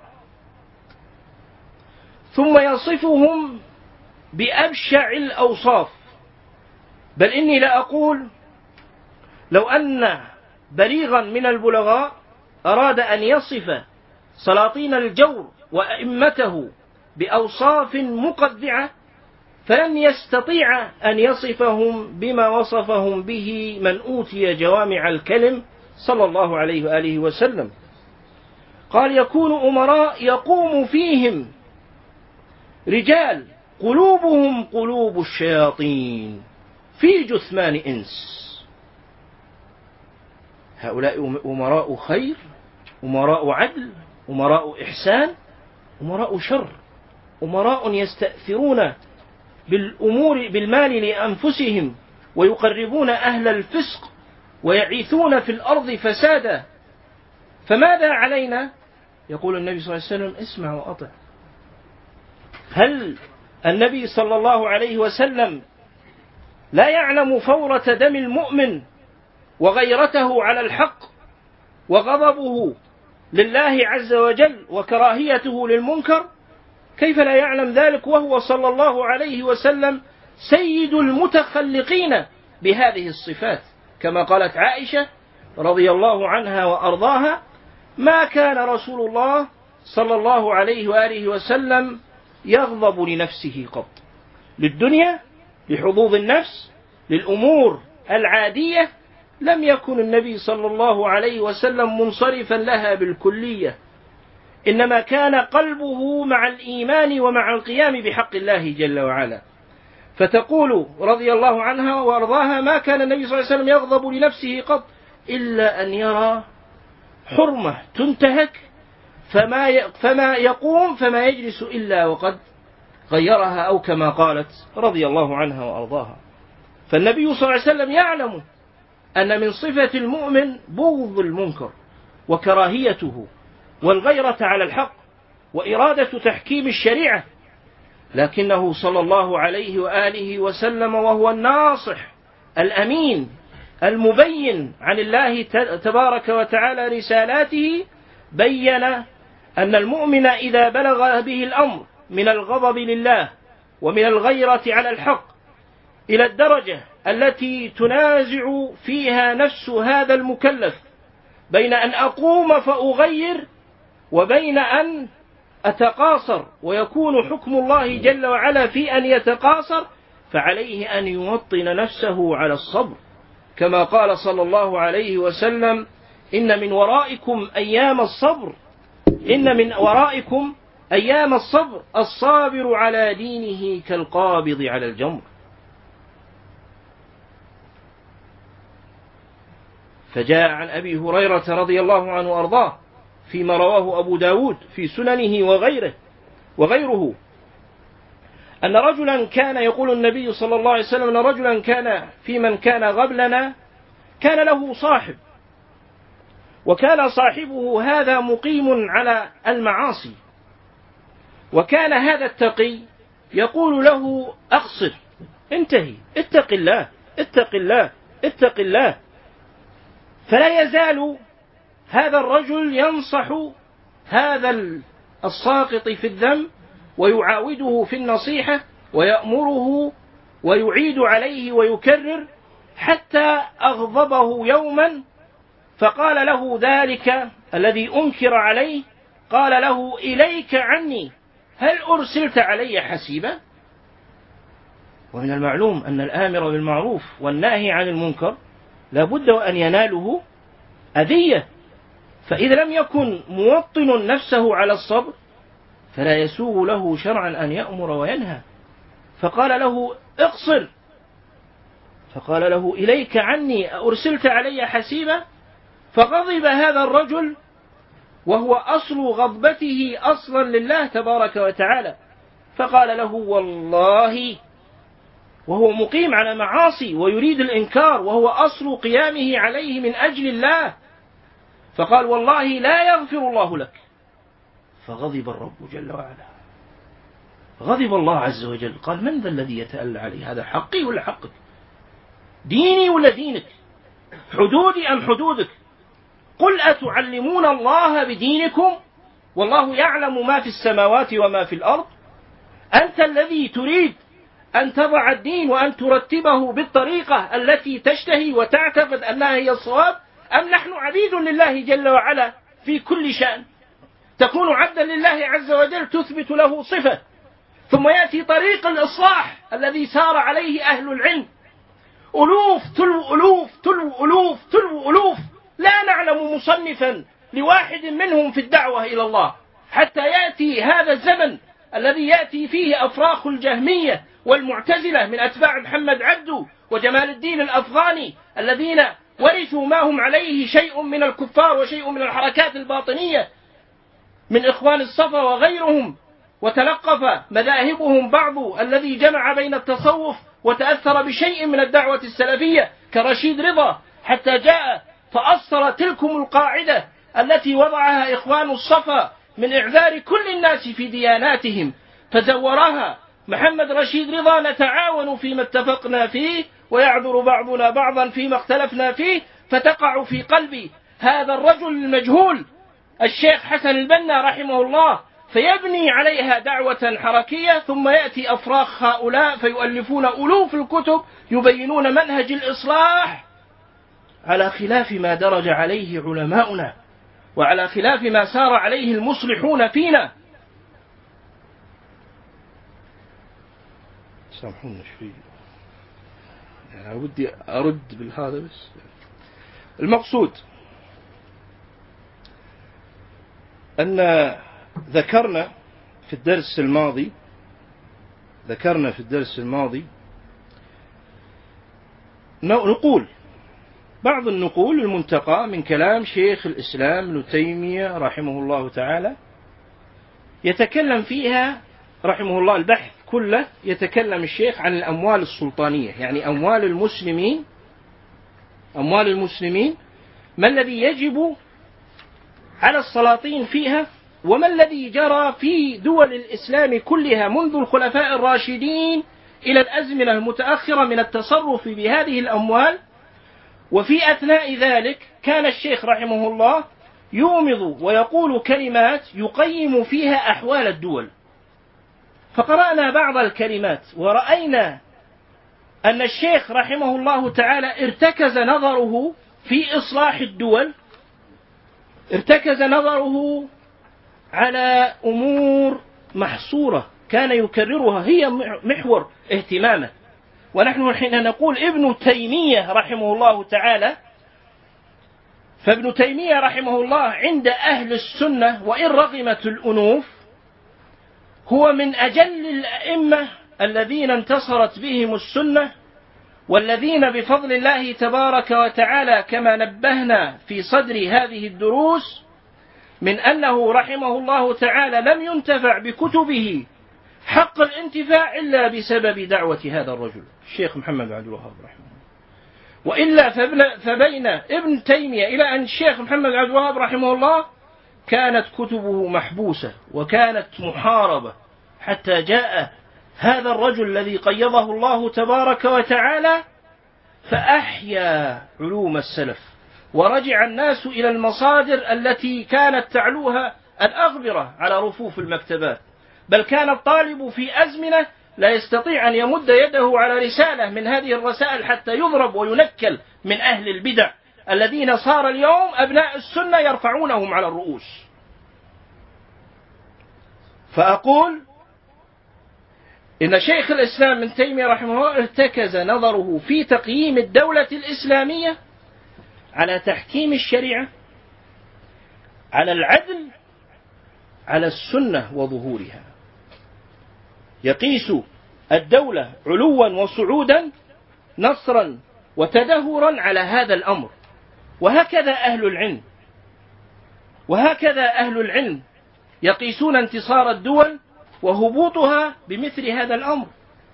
ثم يصفهم بأبشع الأوصاف، بل إني لأقول لو أن بليغا من البلغاء أراد أن يصف سلاطين الجور وأئمته بأوصاف مقذعة فلن يستطيع أن يصفهم بما وصفهم به من أوتي جوامع الكلم صلى الله عليه وآله وسلم. قال: يكون أمراء يقوم فيهم رجال قلوبهم قلوب الشياطين في جثمان إنس. هؤلاء أمراء خير، أمراء عدل، أمراء إحسان، أمراء شر، أمراء يستأثرون بالأمور بالمال لأنفسهم ويقربون أهل الفسق ويعيثون في الأرض فسادا. فماذا علينا؟ يقول النبي صلى الله عليه وسلم: اسمع وأطع. هل النبي صلى الله عليه وسلم لا يعلم فورة دم المؤمن وغيرته على الحق وغضبه لله عز وجل وكراهيته للمنكر؟ كيف لا يعلم ذلك وهو صلى الله عليه وسلم سيد المتخلقين بهذه الصفات؟ كما قالت عائشة رضي الله عنها وأرضاها: ما كان رسول الله صلى الله عليه وآله وسلم يغضب لنفسه قط، للدنيا، لحظوظ النفس، للأمور العادية لم يكن النبي صلى الله عليه وسلم منصرفا لها بالكلية، إنما كان قلبه مع الإيمان ومع القيام بحق الله جل وعلا. فتقول رضي الله عنها وأرضاها: ما كان النبي صلى الله عليه وسلم يغضب لنفسه قط إلا أن يرى حرمة تنتهك فما فما يقوم فما يجلس إلا وقد غيرها، أو كما قالت رضي الله عنها وأرضاها. فالنبي صلى الله عليه وسلم يعلم أن من صفة المؤمن بغض المنكر وكراهيته والغيرة على الحق وإرادة تحكيم الشريعة، لكنه صلى الله عليه وآله وسلم وهو الناصح الأمين المبين عن الله تبارك وتعالى رسالاته بين أن المؤمن إذا بلغ به الأمر من الغضب لله ومن الغيرة على الحق إلى الدرجة التي تنازع فيها نفس هذا المكلف بين أن أقوم فأغير وبين أن أتقاصر ويكون حكم الله جل وعلا في أن يتقاصر، فعليه أن يوطن نفسه على الصبر، كما قال صلى الله عليه وسلم: إن من ورائكم أيام الصبر إن من ورائكم أيام الصبر الصابر على دينه كالقابض على الجمر. فجاء عن أبي هريرة رضي الله عنه وأرضاه فيما رواه أبو داود في سننه وغيره وغيره أن رجلا كان يقول النبي صلى الله عليه وسلم أن رجلا كان في من كان قبلنا كان له صاحب، وكان صاحبه هذا مقيم على المعاصي، وكان هذا التقي يقول له: أقصر، انتهي، اتق الله اتق الله اتق الله. فلا يزال هذا الرجل ينصح هذا الساقط في الذنب ويعاوده في النصيحة ويأمره ويعيد عليه ويكرر، حتى أغضبه يوما فقال له ذلك الذي أنكر عليه، قال له: إليك عني، هل أرسلت علي حسيبا؟ ومن المعلوم أن الآمر بالمعروف والناهي عن المنكر لابد أن يناله أذية، فإذا لم يكن موطن نفسه على الصبر فلا يسوغ له شرعا أن يأمر وينهى. فقال له: اقصر. فقال له: إليك عني، أرسلت علي حسيبا؟ فغضب هذا الرجل، وهو أصل غضبته أصلا لله تبارك وتعالى، فقال له: والله، وهو مقيم على معاصي ويريد الإنكار، وهو أصل قيامه عليه من أجل الله، فقال: والله لا يغفر الله لك. فغضب الرب جل وعلا، غضب الله عز وجل، قال: من ذا الذي يتألى علي؟ هذا حقي ولا حقك؟ ديني ولا دينك؟ حدودي أم حدودك؟ قل أتعلمون الله بدينكم والله يعلم ما في السماوات وما في الأرض؟ أنت الذي تريد أن تضع الدين وأن ترتبه بالطريقة التي تشتهي وتعتقد أنها هي الصواب، أم نحن عبيد لله جل وعلا في كل شأن؟ تكون عبدا لله عز وجل تثبت له صفة، ثم يأتي طريق الإصلاح الذي سار عليه أهل العلم، ألوف تلو ألوف تلو ألوف تلو ألوف، لا نعلم مصنفا لواحد منهم في الدعوة إلى الله، حتى يأتي هذا الزمن الذي يأتي فيه أفراخ الجهمية والمعتزلة من أتباع محمد عبده وجمال الدين الأفغاني، الذين ورثوا ما هم عليه شيء من الكفار وشيء من الحركات الباطنية من إخوان الصفا وغيرهم، وتلقف مذاهبهم بعض الذي جمع بين التصوف وتأثر بشيء من الدعوة السلفية كرشيد رضا، حتى جاء فأصل تلكم القاعدة التي وضعها إخوان الصفا من إعذار كل الناس في دياناتهم، فزورها محمد رشيد رضا: نتعاون فيما اتفقنا فيه ويعذر بعضنا بعضا فيما اختلفنا فيه. فتقع في قلب هذا الرجل المجهول الشيخ حسن البنا رحمه الله، فيبني عليها دعوة حركية، ثم يأتي أفراخ هؤلاء فيؤلفون ألوف الكتب يبينون منهج الإصلاح على خلاف ما درج عليه علماؤنا وعلى خلاف ما سار عليه المصلحون فينا. سامحونا شوي، يعني ودي أرد بالهذا، بس المقصود أن ذكرنا في الدرس الماضي ذكرنا في الدرس الماضي نقول بعض النقول المنتقى من كلام شيخ الإسلام ابن تيمية رحمه الله تعالى، يتكلم فيها رحمه الله البحث كله، يتكلم الشيخ عن الأموال السلطانية، يعني أموال المسلمين أموال المسلمين ما الذي يجب على السلاطين فيها، وما الذي جرى في دول الإسلام كلها منذ الخلفاء الراشدين إلى الأزمنة المتأخرة من التصرف بهذه الأموال. وفي أثناء ذلك كان الشيخ رحمه الله يومض ويقول كلمات يقيم فيها أحوال الدول، فقرأنا بعض الكلمات ورأينا أن الشيخ رحمه الله تعالى ارتكز نظره في إصلاح الدول، ارتكز نظره على أمور محصورة كان يكررها هي محور اهتمامه. ونحن حين نقول ابن تيمية رحمه الله تعالى، فابن تيمية رحمه الله عند أهل السنة وإن رغمت الأنوف هو من أجل الأئمة الذين انتصرت بهم السنة، والذين بفضل الله تبارك وتعالى كما نبهنا في صدر هذه الدروس من أنه رحمه الله تعالى لم ينتفع بكتبه حق الانتفاع إلا بسبب دعوة هذا الرجل الشيخ محمد عبد الوهاب رحمه الله. وإلا فبين ابن تيمية إلى أن الشيخ محمد عبد الوهاب رحمه الله كانت كتبه محبوسة وكانت محاربة، حتى جاء هذا الرجل الذي قيضه الله تبارك وتعالى فأحيا علوم السلف، ورجع الناس إلى المصادر التي كانت تعلوها الأغبرة على رفوف المكتبات، بل كان الطالب في أزمنة لا يستطيع أن يمد يده على رسالة من هذه الرسائل حتى يضرب وينكل من أهل البدع الذين صار اليوم أبناء السنة يرفعونهم على الرؤوس. فأقول إن شيخ الإسلام ابن تيمية رحمه الله ارتكز نظره في تقييم الدولة الإسلامية على تحكيم الشريعة، على العدل، على السنة وظهورها. يقيس الدولة علوا وصعودا، نصرا وتدهورا على هذا الأمر. وهكذا أهل العلم وهكذا أهل العلم يقيسون انتصار الدول وهبوطها بمثل هذا الأمر.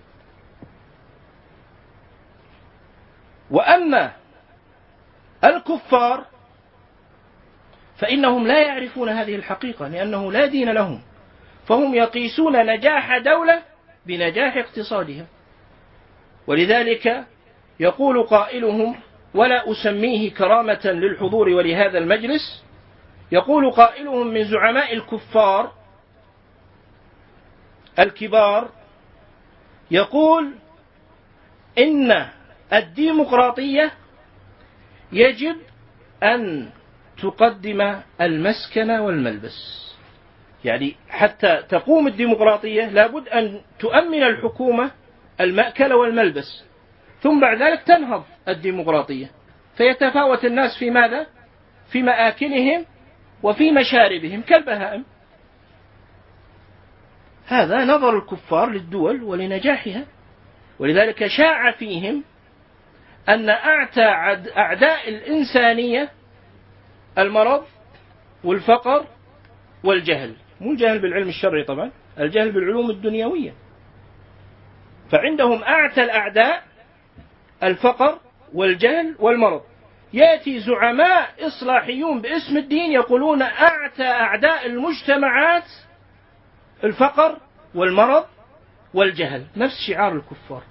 وأما الكفار فإنهم لا يعرفون هذه الحقيقة، لأنه لا دين لهم، فهم يقيسون نجاح دولة بنجاح اقتصادها. ولذلك يقول قائلهم، ولا أسميه كرامة للحضور ولهذا المجلس، يقول قائلهم من زعماء الكفار الكبار، يقول إن الديمقراطية يجب أن تقدم المسكن والملبس. يعني حتى تقوم الديمقراطية لابد أن تؤمن الحكومة المأكل والملبس، ثم بعد ذلك تنهض الديمقراطية، فيتفاوت الناس في ماذا؟ في مآكلهم وفي مشاربهم كالبهائم. هذا نظر الكفار للدول ولنجاحها. ولذلك شاع فيهم أن أعتى أعداء الإنسانية المرض والفقر والجهل، مو الجهل بالعلم الشرعي طبعا، الجهل بالعلوم الدنيوية. فعندهم أعتى الأعداء الفقر والجهل والمرض. يأتي زعماء إصلاحيون باسم الدين يقولون أعتى أعداء المجتمعات الفقر والمرض والجهل. نفس شعار الكفار،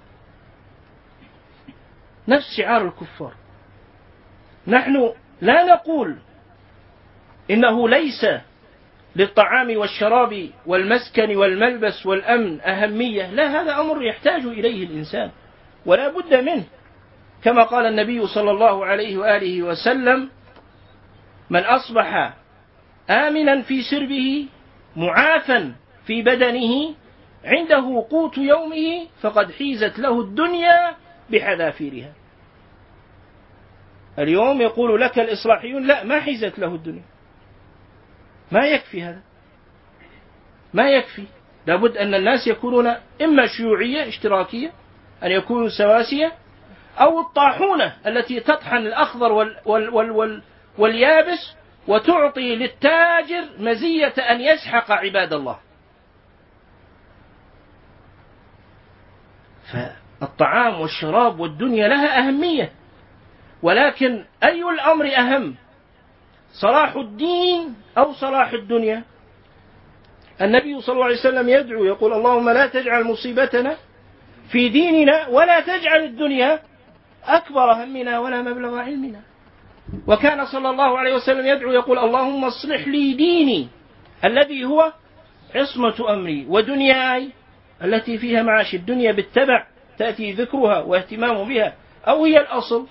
نفس شعار الكفار. نحن لا نقول إنه ليس للطعام والشراب والمسكن والملبس والأمن أهمية، لا، هذا أمر يحتاج إليه الإنسان ولا بد منه، كما قال النبي صلى الله عليه وآله وسلم: من أصبح آمنا في سربه معافا في بدنه عنده قوت يومه فقد حيزت له الدنيا بحذافيرها. اليوم يقول لك الإصلاحيون لا، ما حيزت له الدنيا، ما يكفي هذا، ما يكفي. لابد أن الناس يكونون إما شيوعية اشتراكية، أن يكونوا سواسية، أو الطاحونة التي تطحن الأخضر وال وال وال وال واليابس وتعطي للتاجر مزية أن يسحق عباد الله. فالطعام والشراب والدنيا لها أهمية، ولكن أي الأمر أهم، صلاح الدين أو صلاح الدنيا؟ النبي صلى الله عليه وسلم يدعو يقول: اللهم لا تجعل مصيبتنا في ديننا ولا تجعل الدنيا أكبر همنا ولا مبلغ علمنا. وكان صلى الله عليه وسلم يدعو يقول: اللهم اصلح لي ديني الذي هو عصمة أمري ودنياي التي فيها معاش. الدنيا بالتبع تأتي ذكرها واهتمام بها، أو هي الأصل،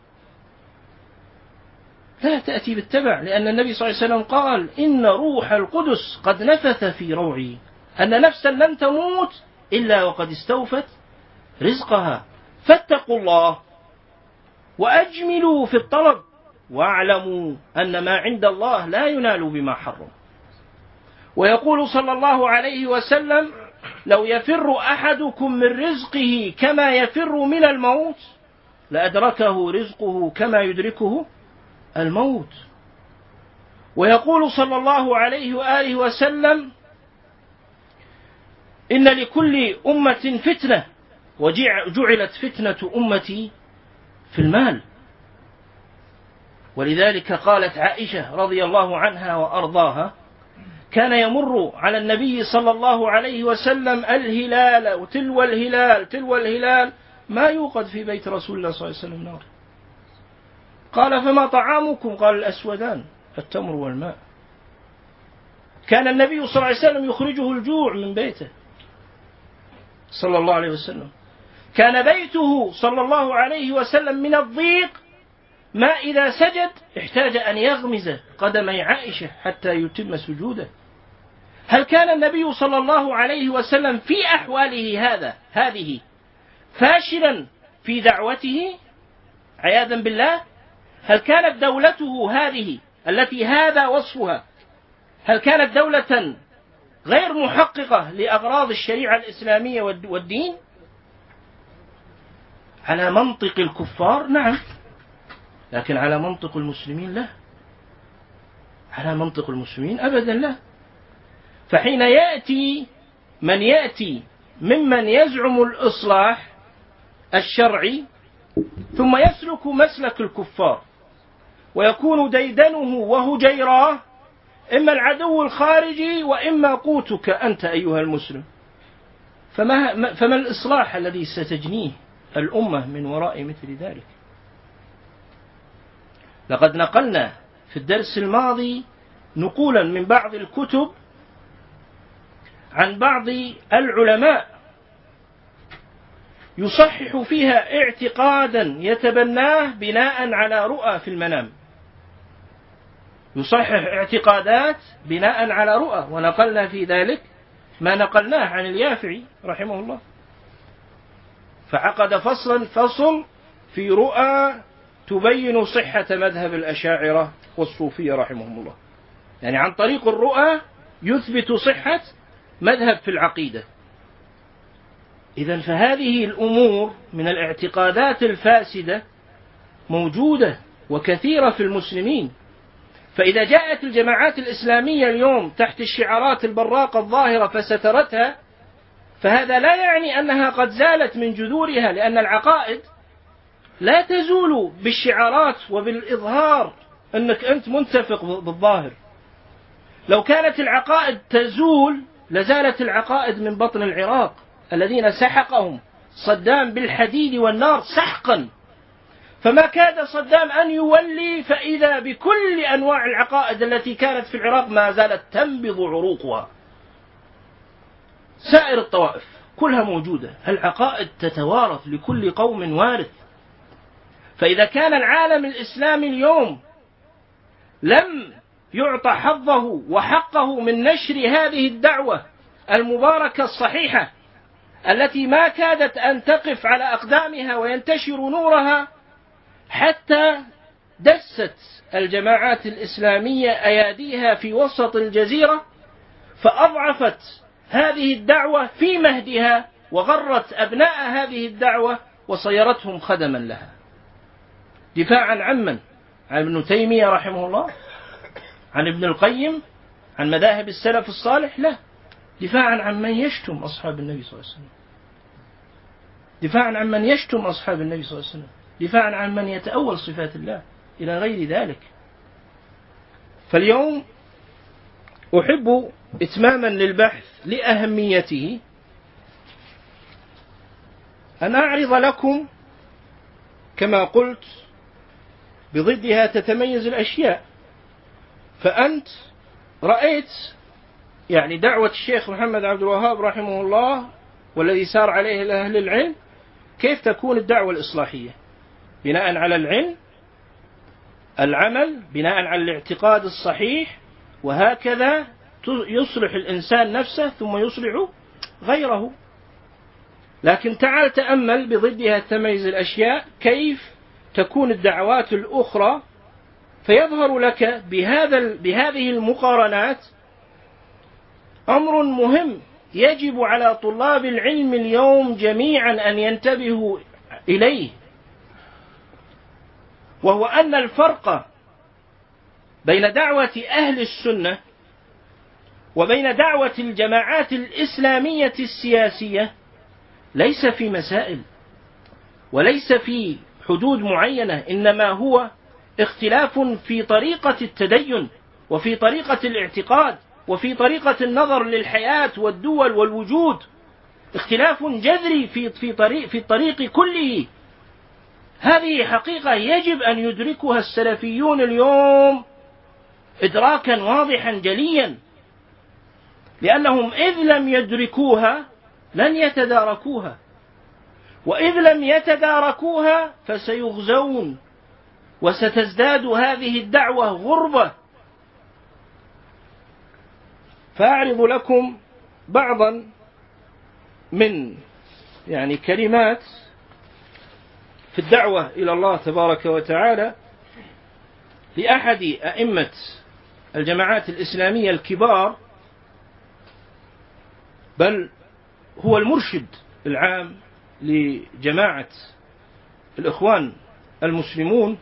لا تأتي بالتبع، لأن النبي صلى الله عليه وسلم قال: إن روح القدس قد نفث في روعي أن نفسا لن تموت إلا وقد استوفت رزقها، فاتقوا الله وأجملوا في الطلب واعلموا أن ما عند الله لا ينال بما حرم. ويقول صلى الله عليه وسلم: لو يفر أحدكم من رزقه كما يفر من الموت لأدركه رزقه كما يدركه الموت. ويقول صلى الله عليه وآله وسلم: إن لكل أمة فتنة وجعلت فتنة أمتي في المال. ولذلك قالت عائشة رضي الله عنها وأرضاها: كان يمر على النبي صلى الله عليه وسلم الهلال وتلو الهلال تلو الهلال ما يوقد في بيت رسول الله صلى الله عليه وسلم نار. قال: فما طعامكم؟ قال: الأسودان، التمر والماء. كان النبي صلى الله عليه وسلم يخرجه الجوع من بيته. صلى الله عليه وسلم. كان بيته صلى الله عليه وسلم من الضيق ما إذا سجد احتاج أن يغمز قدمي عائشة حتى يتم سجوده. هل كان النبي صلى الله عليه وسلم في أحواله هذا هذه فاشلا في دعوته عياذا بالله؟ هل كانت دولته هذه التي هذا وصفها، هل كانت دولة غير محققة لأغراض الشريعة الإسلامية والدين؟ على منطق الكفار نعم، لكن على منطق المسلمين لا، على منطق المسلمين أبدا لا. فحين يأتي من يأتي ممن يزعم الإصلاح الشرعي ثم يسلك مسلك الكفار ويكون ديدنه وهجيراه إما العدو الخارجي وإما قوتك أنت أيها المسلم، فما, فما الإصلاح الذي ستجنيه الأمة من وراء مثل ذلك؟ لقد نقلنا في الدرس الماضي نقولا من بعض الكتب عن بعض العلماء يصحح فيها اعتقادا يتبناه بناء على رؤى في المنام، يصحح اعتقادات بناء على رؤى، ونقلنا في ذلك ما نقلناه عن اليافعي رحمه الله، فعقد فصلا فصل في رؤى تبين صحة مذهب الأشاعرة والصوفية رحمهم الله، يعني عن طريق الرؤى يثبت صحة مذهب في العقيدة. إذن فهذه الأمور من الاعتقادات الفاسدة موجودة وكثيرة في المسلمين. فإذا جاءت الجماعات الإسلامية اليوم تحت الشعارات البراقة الظاهرة فسترتها، فهذا لا يعني أنها قد زالت من جذورها، لأن العقائد لا تزول بالشعارات وبالإظهار أنك أنت منتفق بالظاهر. لو كانت العقائد تزول لزالت العقائد من بطن العراق الذين سحقهم صدام بالحديد والنار سحقا، فما كاد صدام أن يولي فإذا بكل أنواع العقائد التي كانت في العراق ما زالت تنبض عروقها. سائر الطوائف كلها موجودة، العقائد تتوارث لكل قوم وارث. فإذا كان العالم الإسلامي اليوم لم يعطى حظه وحقه من نشر هذه الدعوة المباركة الصحيحة التي ما كادت أن تقف على أقدامها وينتشر نورها، حتى دست الجماعات الإسلامية أياديها في وسط الجزيرة فأضعفت هذه الدعوة في مهدها وغرت أبناء هذه الدعوة وصيرتهم خدما لها. دفاعا عن من؟ عن ابن تيمية رحمه الله؟ عن ابن القيم؟ عن مذاهب السلف الصالح؟ لا، دفاعا عن من يشتم أصحاب النبي صلى الله عليه وسلم، دفاعا عن من يشتم أصحاب النبي صلى الله عليه وسلم، دفاعا عن من يتأول صفات الله إلى غير ذلك. فاليوم أحب إتماما للبحث لأهميته أن أعرض لكم كما قلت بضدها تتميز الأشياء. فأنت رأيت يعني دعوة الشيخ محمد عبد الوهاب رحمه الله والذي سار عليه أهل العلم، كيف تكون الدعوة الإصلاحية؟ بناء على العلم، العمل، بناء على الاعتقاد الصحيح، وهكذا يصلح الإنسان نفسه ثم يصلح غيره. لكن تعال تأمل بضدها تميز الأشياء كيف تكون الدعوات الأخرى، فيظهر لك بهذا بهذه المقارنات أمر مهم يجب على طلاب العلم اليوم جميعا أن ينتبهوا إليه، وهو أن الفرق بين دعوة أهل السنة وبين دعوة الجماعات الإسلامية السياسية ليس في مسائل وليس في حدود معينة، إنما هو اختلاف في طريقة التدين وفي طريقة الاعتقاد وفي طريقة النظر للحياة والدول والوجود، اختلاف جذري في في طريق في الطريق كله. هذه حقيقة يجب أن يدركها السلفيون اليوم إدراكا واضحا جليا، لأنهم إذ لم يدركوها لن يتداركوها، وإذ لم يتداركوها فسيغزون، وستزداد هذه الدعوة غربة. فأعرض لكم بعضا من يعني كلمات في الدعوة إلى الله تبارك وتعالى لأحد أئمة الجماعات الإسلامية الكبار، بل هو المرشد العام لجماعة الإخوان المسلمون،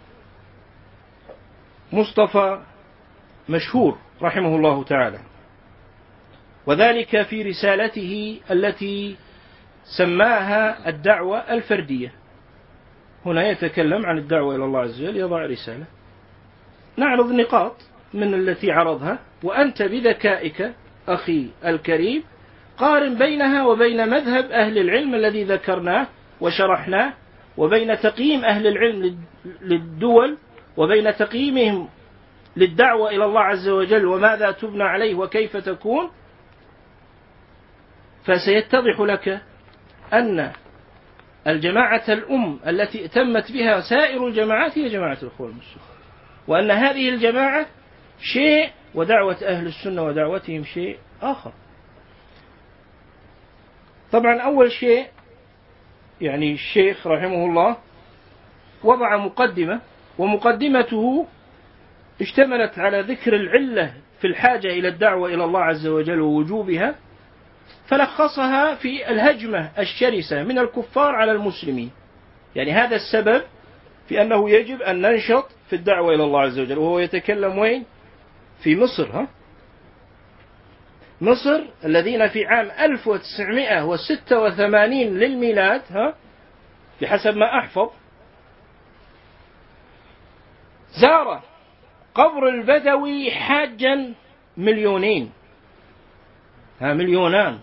مصطفى مشهور رحمه الله تعالى، وذلك في رسالته التي سماها الدعوة الفردية. هنا يتكلم عن الدعوة إلى الله عز وجل، يضع رسالة، نعرض نقاط من التي عرضها، وأنت بذكائك أخي الكريم قارن بينها وبين مذهب أهل العلم الذي ذكرناه وشرحناه، وبين تقييم أهل العلم للدول، وبين تقييمهم للدعوة إلى الله عز وجل وماذا تبنى عليه وكيف تكون، فسيتضح لك أن الجماعة الأم التي ائتمت بها سائر الجماعات هي جماعة الإخوان المسلمين، وأن هذه الجماعة شيء ودعوة أهل السنة ودعوتهم شيء آخر. طبعا أول شيء يعني الشيخ رحمه الله وضع مقدمة، ومقدمته اشتملت على ذكر العلة في الحاجة إلى الدعوة إلى الله عز وجل ووجوبها، فلخصها في الهجمة الشرسة من الكفار على المسلمين. يعني هذا السبب في أنه يجب أن ننشط في الدعوة إلى الله عز وجل. وهو يتكلم وين؟ في مصر. ها؟ مصر الذين في عام ألف وتسعمائة وستة وثمانين للميلاد، ها بحسب ما أحفظ، زار قبر البدوي حاجا مليونين، ها مليونان،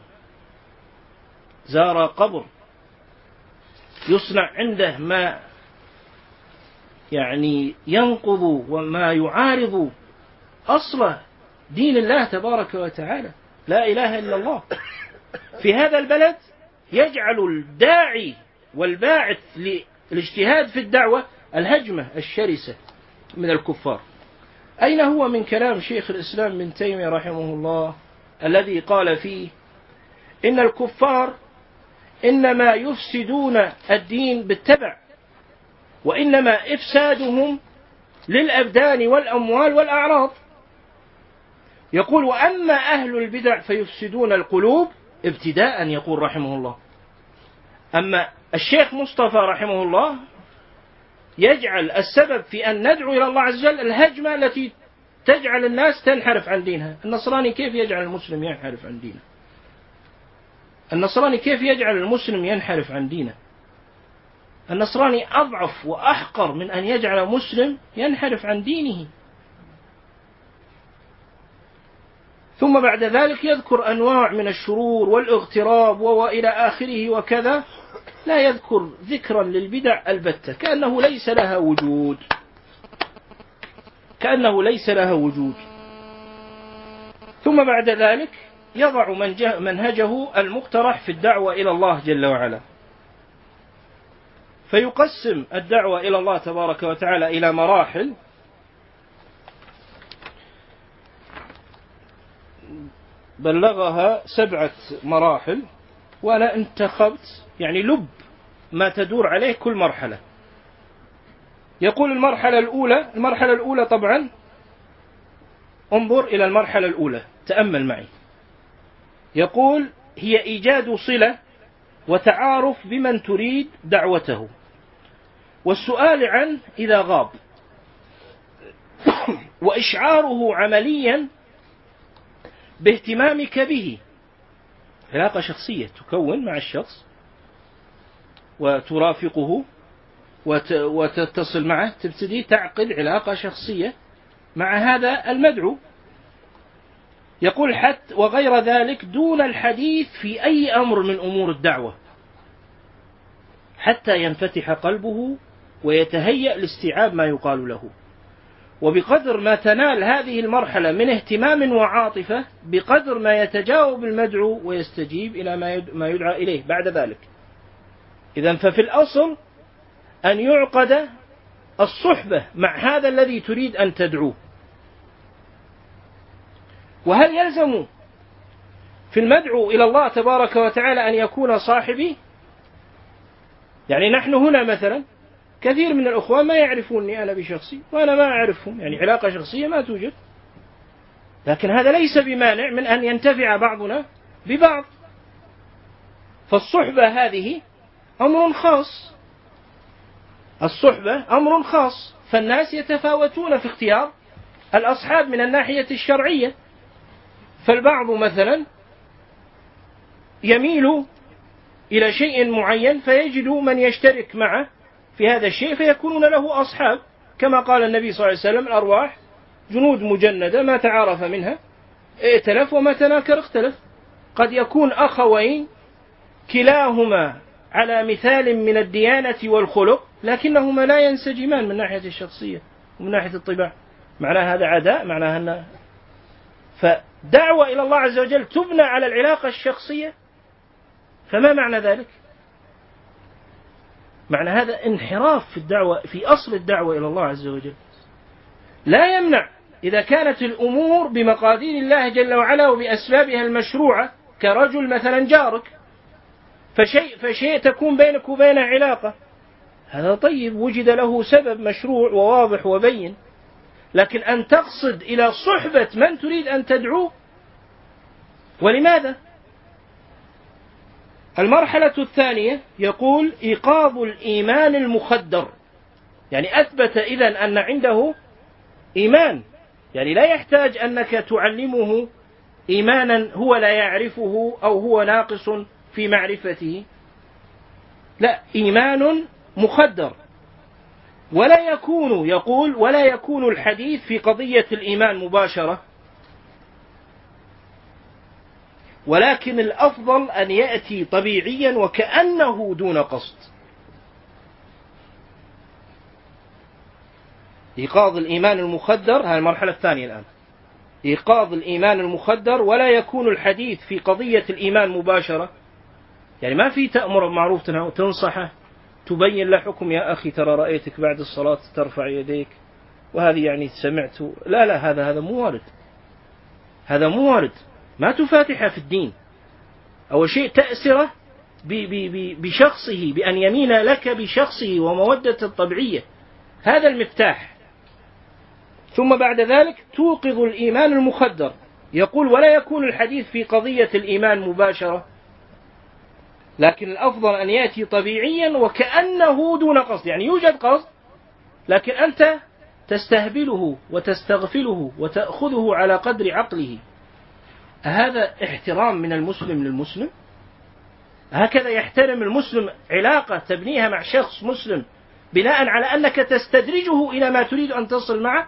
زار قبر يصنع عنده ما يعني ينقض وما يعارض أصل دين الله تبارك وتعالى، لا إله إلا الله. في هذا البلد يجعل الداعي والباعث للاجتهاد في الدعوة الهجمة الشرسة من الكفار. أين هو من كلام شيخ الإسلام ابن تيمية رحمه الله الذي قال فيه إن الكفار إنما يفسدون الدين بالتبع، وإنما إفسادهم للأبدان والأموال والأعراض. يقول وأما أهل البدع فيفسدون القلوب ابتداء، يقول رحمه الله. أما الشيخ مصطفى رحمه الله يجعل السبب في أن ندعو إلى الله عز وجل الهجمة التي تجعل الناس تنحرف عن دينها. النصراني كيف يجعل المسلم ينحرف عن دينه؟ النصراني كيف يجعل المسلم ينحرف عن دينه؟ النصراني أضعف وأحقر من أن يجعل مسلم ينحرف عن دينه. ثم بعد ذلك يذكر أنواع من الشرور والاغتراب وإلى آخره وكذا، لا يذكر ذكرا للبدع البتة، كأنه ليس لها وجود، كأنه ليس لها وجود. ثم بعد ذلك يضع منهجه المقترح في الدعوة إلى الله جل وعلا، فيقسم الدعوة إلى الله تبارك وتعالى إلى مراحل. بلغها سبعة مراحل، وأنا انتخبت يعني لب ما تدور عليه كل مرحلة. يقول المرحلة الأولى، المرحلة الأولى طبعا انظر إلى المرحلة الأولى، تأمل معي. يقول هي إيجاد صلة وتعارف بمن تريد دعوته، والسؤال عنه إذا غاب، وإشعاره عمليا باهتمامك به. علاقة شخصية تكون مع الشخص وترافقه وتتصل معه، تبتدي تعقد علاقة شخصية مع هذا المدعو. يقول حتى وغير ذلك دون الحديث في أي أمر من أمور الدعوة، حتى ينفتح قلبه ويتهيأ لاستيعاب ما يقال له. وبقدر ما تنال هذه المرحلة من اهتمام وعاطفة بقدر ما يتجاوب المدعو ويستجيب إلى ما يدعى إليه بعد ذلك. إذن ففي الأصل أن يعقد الصحبة مع هذا الذي تريد أن تدعوه. وهل يلزم في المدعو إلى الله تبارك وتعالى أن يكون صاحبي؟ يعني نحن هنا مثلا كثير من الأخوان ما يعرفوني أنا بشخصي وأنا ما أعرفهم، يعني علاقة شخصية ما توجد، لكن هذا ليس بمانع من أن ينتفع بعضنا ببعض. فالصحبة هذه أمر خاص، الصحبة أمر خاص، فالناس يتفاوتون في اختيار الأصحاب من الناحية الشرعية. فالبعض مثلا يميل إلى شيء معين فيجد من يشترك معه في هذا الشيء فيكونون له أصحاب، كما قال النبي صلى الله عليه وسلم: الأرواح جنود مجندة ما تعارف منها ائتلف وما تناكر اختلف. قد يكون أخوين كلاهما على مثال من الديانة والخلق لكنهما لا ينسجمان من ناحية الشخصية ومن ناحية الطباع، معناه هذا عداء، معناه أن فدعوة إلى الله عز وجل تبنى على العلاقة الشخصية. فما معنى ذلك؟ معنى هذا انحراف في الدعوة، في أصل الدعوة إلى الله عز وجل. لا يمنع إذا كانت الأمور بمقادير الله جل وعلا وبأسبابها المشروعة، كرجل مثلا جارك فشيء فشيء تكون بينك وبينه علاقة، هذا طيب، وجد له سبب مشروع وواضح وبين. لكن أن تقصد إلى صحبة من تريد أن تدعوه، ولماذا؟ المرحلة الثانية يقول إيقاظ الإيمان المخدر، يعني أثبت إذن أن عنده إيمان، يعني لا يحتاج أنك تعلمه إيمانا هو لا يعرفه أو هو ناقص في معرفته، لا، إيمان مخدر. ولا يكون، يقول ولا يكون الحديث في قضية الإيمان مباشرة، ولكن الأفضل أن يأتي طبيعيا وكأنه دون قصد. إيقاظ الإيمان المخدر، هذه المرحلة الثانية الآن، إيقاظ الإيمان المخدر. ولا يكون الحديث في قضية الإيمان مباشرة، يعني ما في تأمر بمعروف تنصحه، تبين له حكم، يا أخي ترى رأيتك بعد الصلاة ترفع يديك وهذه يعني سمعت، لا لا هذا هذا مو وارد، هذا مو وارد، ما تفاتحه في الدين. أول شيء تأسره بشخصه، بأن يمين لك بشخصه ومودة الطبيعية، هذا المفتاح. ثم بعد ذلك توقظ الإيمان المخدر. يقول ولا يكون الحديث في قضية الإيمان مباشرة، لكن الأفضل أن يأتي طبيعيا وكأنه دون قصد، يعني يوجد قصد لكن أنت تستهبله وتستغفله وتأخذه على قدر عقله. هذا احترام من المسلم للمسلم؟ هكذا يحترم المسلم علاقة تبنيها مع شخص مسلم بناء على أنك تستدرجه إلى ما تريد أن تصل معه؟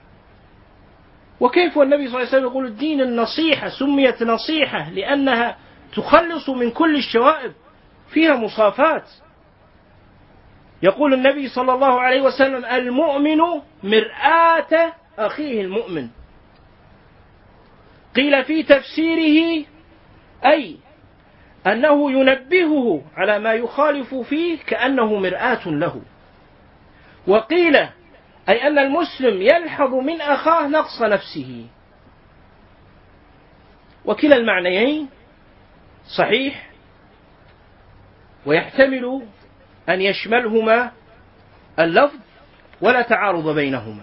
وكيف والنبي صلى الله عليه وسلم يقول الدين النصيحة، سميت نصيحة لأنها تخلص من كل الشوائب، فيها مصافات. يقول النبي صلى الله عليه وسلم المؤمن مرآة أخيه المؤمن. قيل في تفسيره أي أنه ينبهه على ما يخالف فيه كأنه مرآة له. وقيل أي أن المسلم يلحظ من أخاه نقص نفسه. وكلا المعنيين صحيح، ويحتمل أن يشملهما اللفظ ولا تعارض بينهما.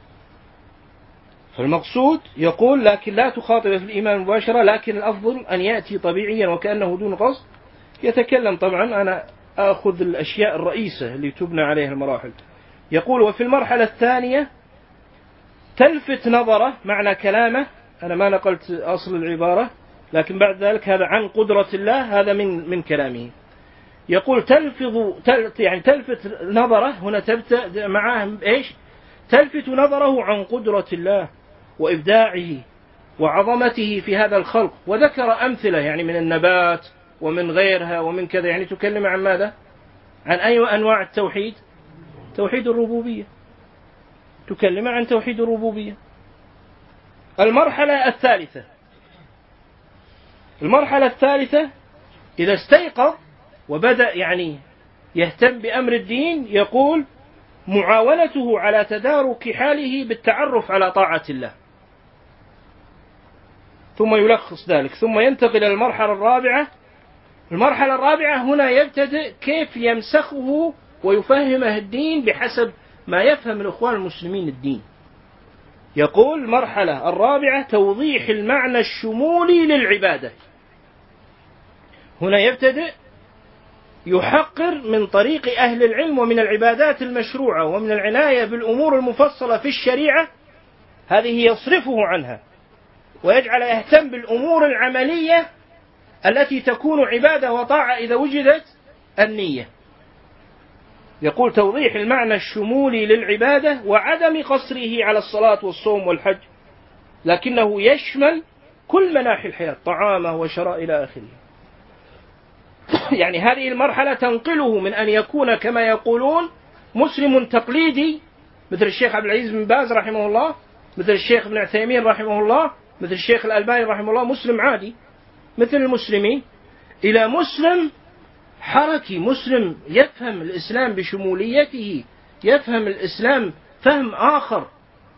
فالمقصود يقول لكن لا تخاطب في الإيمان مباشرة، لكن الأفضل أن يأتي طبيعيا وكأنه دون قصد. يتكلم طبعا، أنا أخذ الأشياء الرئيسة اللي تبنى عليها المراحل. يقول وفي المرحلة الثانية تلفت نظره، معنى كلامه أنا ما نقلت أصل العبارة، لكن بعد ذلك هذا عن قدرة الله، هذا من من كلامه. يقول تلفظ تل يعني تلفت نظره، هنا تبدأ معاه إيش؟ تلفت نظره عن قدرة الله وإبداعه وعظمته في هذا الخلق. وذكر أمثلة يعني من النبات ومن غيرها ومن كذا، يعني تكلم عن ماذا؟ عن أي أنواع التوحيد؟ توحيد الربوبية. تكلمه عن توحيد الربوبية. المرحلة الثالثة المرحلة الثالثة إذا استيقظ وبدأ يعني يهتم بأمر الدين، يقول معاونته على تدارك حاله بالتعرف على طاعة الله، ثم يلخص ذلك، ثم ينتقل إلى المرحلة الرابعة. المرحلة الرابعة هنا يبتدئ كيف يمسخه ويفهمه الدين بحسب ما يفهم الإخوان المسلمين الدين. يقول المرحلة الرابعة توضيح المعنى الشمولي للعبادة. هنا يبتدئ يحقر من طريق أهل العلم ومن العبادات المشروعة ومن العناية بالأمور المفصلة في الشريعة، هذه يصرفه عنها ويجعل يهتم بالأمور العملية التي تكون عبادة وطاعة إذا وجدت النية. يقول توضيح المعنى الشمولي للعبادة وعدم قصره على الصلاة والصوم والحج، لكنه يشمل كل مناحي الحياة، طعامه وشراء إلى آخره. يعني هذه المرحلة تنقله من أن يكون كما يقولون مسلم تقليدي مثل الشيخ عبد العزيز بن باز رحمه الله، مثل الشيخ ابن عثيمين رحمه الله، مثل الشيخ الألباني رحمه الله، مسلم عادي مثل المسلمين، إلى مسلم حركي، مسلم يفهم الإسلام بشموليته، يفهم الإسلام فهم آخر.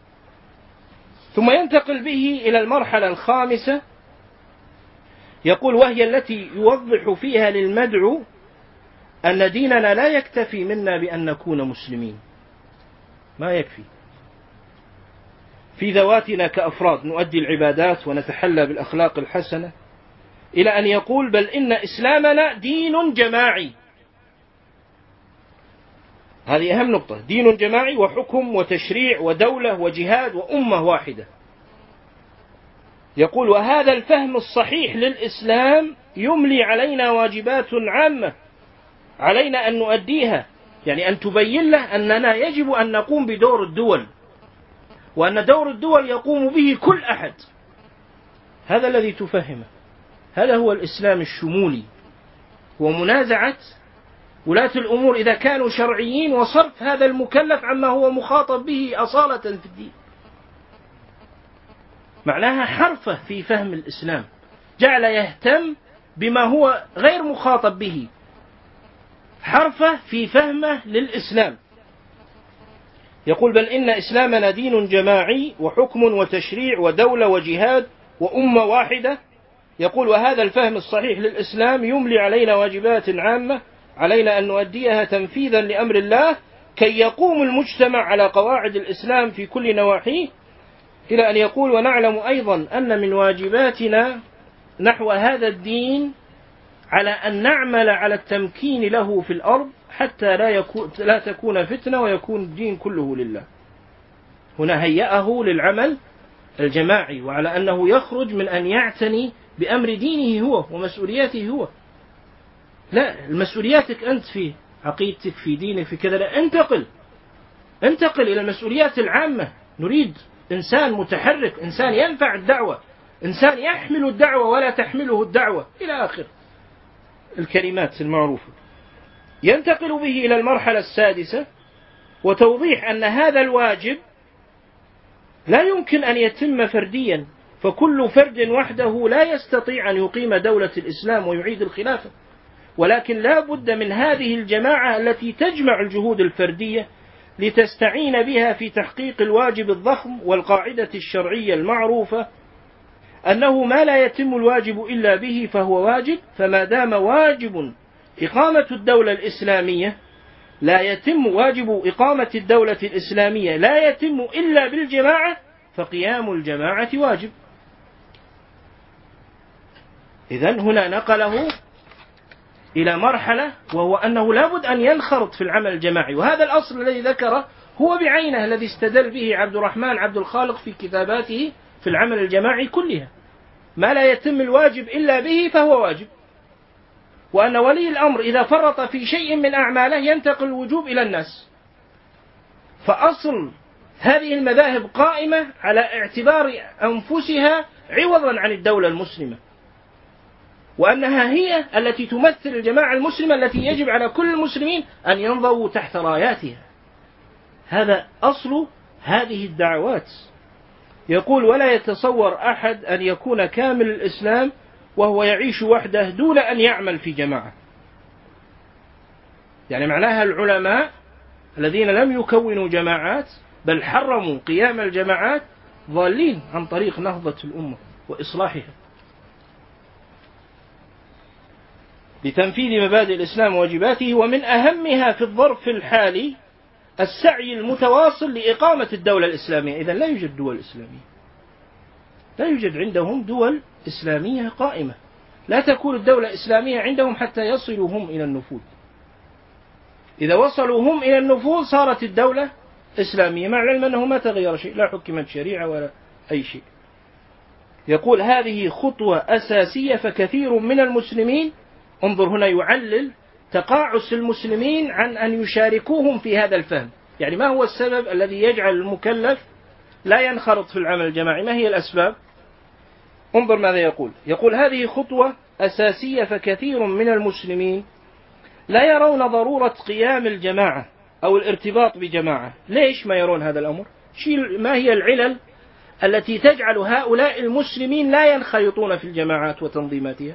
ثم ينتقل به إلى المرحلة الخامسة، يقول وهي التي يوضح فيها للمدعو أن ديننا لا يكتفي منا بأن نكون مسلمين، ما يكفي في ذواتنا كأفراد نؤدي العبادات ونتحلى بالأخلاق الحسنة، إلى أن يقول بل إن إسلامنا دين جماعي. هذه أهم نقطة، دين جماعي وحكم وتشريع ودولة وجهاد وأمة واحدة. يقول وهذا الفهم الصحيح للإسلام يملي علينا واجبات عامة علينا أن نؤديها، يعني أن تبين له أننا يجب أن نقوم بدور الدول، وأن دور الدول يقوم به كل أحد. هذا الذي تفهمه، هذا هو الإسلام الشمولي، ومنازعة ولاة الأمور إذا كانوا شرعيين وصرف هذا المكلف عما هو مخاطب به أصالة في الدين. معناها حرفة في فهم الإسلام، جعل يهتم بما هو غير مخاطب به، حرفة في فهمه للإسلام. يقول بل إن إسلامنا دين جماعي وحكم وتشريع ودولة وجهاد وأمة واحدة. يقول وهذا الفهم الصحيح للإسلام يملي علينا واجبات عامة علينا أن نؤديها تنفيذا لأمر الله كي يقوم المجتمع على قواعد الإسلام في كل نواحيه، إلى أن يقول ونعلم أيضا أن من واجباتنا نحو هذا الدين على أن نعمل على التمكين له في الأرض حتى لا, يكون لا تكون فتنة ويكون الدين كله لله. هنا هيأه للعمل الجماعي، وعلى أنه يخرج من أن يعتني بأمر دينه هو ومسؤولياته هو. لا، المسؤولياتك أنت في عقيدتك في دينك في كذا، لا، انتقل انتقل إلى المسؤوليات العامة. نريد إنسان متحرك، إنسان ينفع الدعوة، إنسان يحمل الدعوة ولا تحمله الدعوة، إلى آخر الكلمات المعروفة. ينتقل به إلى المرحلة السادسة وتوضيح أن هذا الواجب لا يمكن أن يتم فرديا، فكل فرد وحده لا يستطيع أن يقيم دولة الإسلام ويعيد الخلافة، ولكن لا بد من هذه الجماعة التي تجمع الجهود الفردية لتستعين بها في تحقيق الواجب الضخم. والقاعدة الشرعية المعروفة أنه ما لا يتم الواجب إلا به فهو واجب، فما دام واجب إقامة الدولة الإسلامية لا يتم واجب إقامة الدولة الإسلامية لا يتم إلا بالجماعة، فقيام الجماعة واجب. إذن هنا نقله إلى مرحلة وهو أنه لابد أن ينخرط في العمل الجماعي، وهذا الأصل الذي ذكره هو بعينه الذي استدل به عبد الرحمن عبد الخالق في كتاباته في العمل الجماعي كلها. ما لا يتم الواجب إلا به فهو واجب، وأن ولي الأمر إذا فرط في شيء من أعماله ينتقل الوجوب إلى الناس. فأصل هذه المذاهب قائمة على اعتبار أنفسها عوضا عن الدولة المسلمة، وأنها هي التي تمثل الجماعة المسلمة التي يجب على كل المسلمين أن ينضووا تحت راياتها. هذا أصل هذه الدعوات. يقول: ولا يتصور أحد أن يكون كامل الإسلام وهو يعيش وحده دون أن يعمل في جماعة. يعني معناها العلماء الذين لم يكونوا جماعات بل حرموا قيام الجماعات ضالين عن طريق نهضة الأمة وإصلاحها. لتنفيذ مبادئ الإسلام وواجباته، ومن أهمها في الظرف الحالي السعي المتواصل لإقامة الدولة الإسلامية. إذن لا يوجد دول إسلامية، لا يوجد عندهم دول إسلامية قائمة، لا تكون الدولة الإسلامية عندهم حتى يصلوا هم إلى النفوذ. إذا وصلوا هم إلى النفوذ صارت الدولة إسلامية، مع العلم أنه ما تغير شيء، لا حكمت شريعة ولا أي شيء. يقول: هذه خطوة أساسية، فكثير من المسلمين، انظر هنا يعلل تقاعس المسلمين عن أن يشاركوهم في هذا الفهم. يعني ما هو السبب الذي يجعل المكلف لا ينخرط في العمل الجماعي؟ ما هي الأسباب؟ انظر ماذا يقول. يقول: هذه خطوة أساسية، فكثير من المسلمين لا يرون ضرورة قيام الجماعة أو الارتباط بجماعة. ليش ما يرون هذا الأمر؟ ما هي العلل التي تجعل هؤلاء المسلمين لا ينخرطون في الجماعات وتنظيماتها؟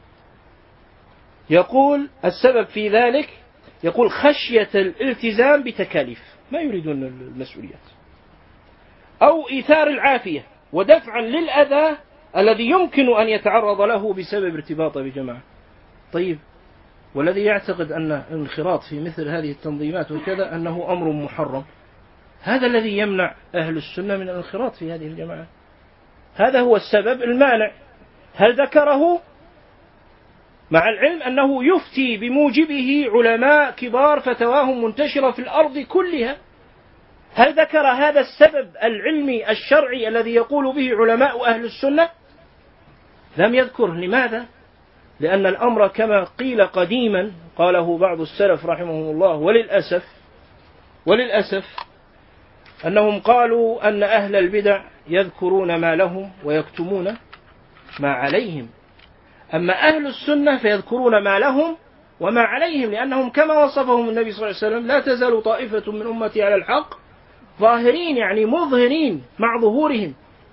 يقول: السبب في ذلك، يقول: خشية الالتزام بتكاليف، ما يريدون المسؤوليات، أو إيثار العافية ودفعا للأذى الذي يمكن أن يتعرض له بسبب ارتباطه بجماعة. طيب، والذي يعتقد أن الانخراط في مثل هذه التنظيمات وكذا أنه أمر محرم، هذا الذي يمنع أهل السنة من الانخراط في هذه الجماعات. هذا هو السبب المانع. هل ذكره؟ مع العلم أنه يفتي بموجبه علماء كبار فتواهم منتشرة في الأرض كلها. هل ذكر هذا السبب العلمي الشرعي الذي يقول به علماء أهل السنة؟ لم يذكر. لماذا؟ لأن الأمر كما قيل قديما، قاله بعض السلف رحمهم الله، وللأسف وللأسف أنهم قالوا أن أهل البدع يذكرون ما لهم ويكتمون ما عليهم، أما أهل السنة فيذكرون ما لهم وما عليهم، لأنهم كما وصفهم النبي صلى الله عليه وسلم: لا تزال طائفة من أمتي على الحق ظاهرين، يعني مظهرين مع ظهورهم.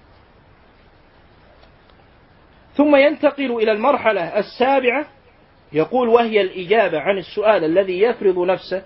ثم ينتقل إلى المرحلة السابعة، يقول: وهي الإجابة عن السؤال الذي يفرض نفسه.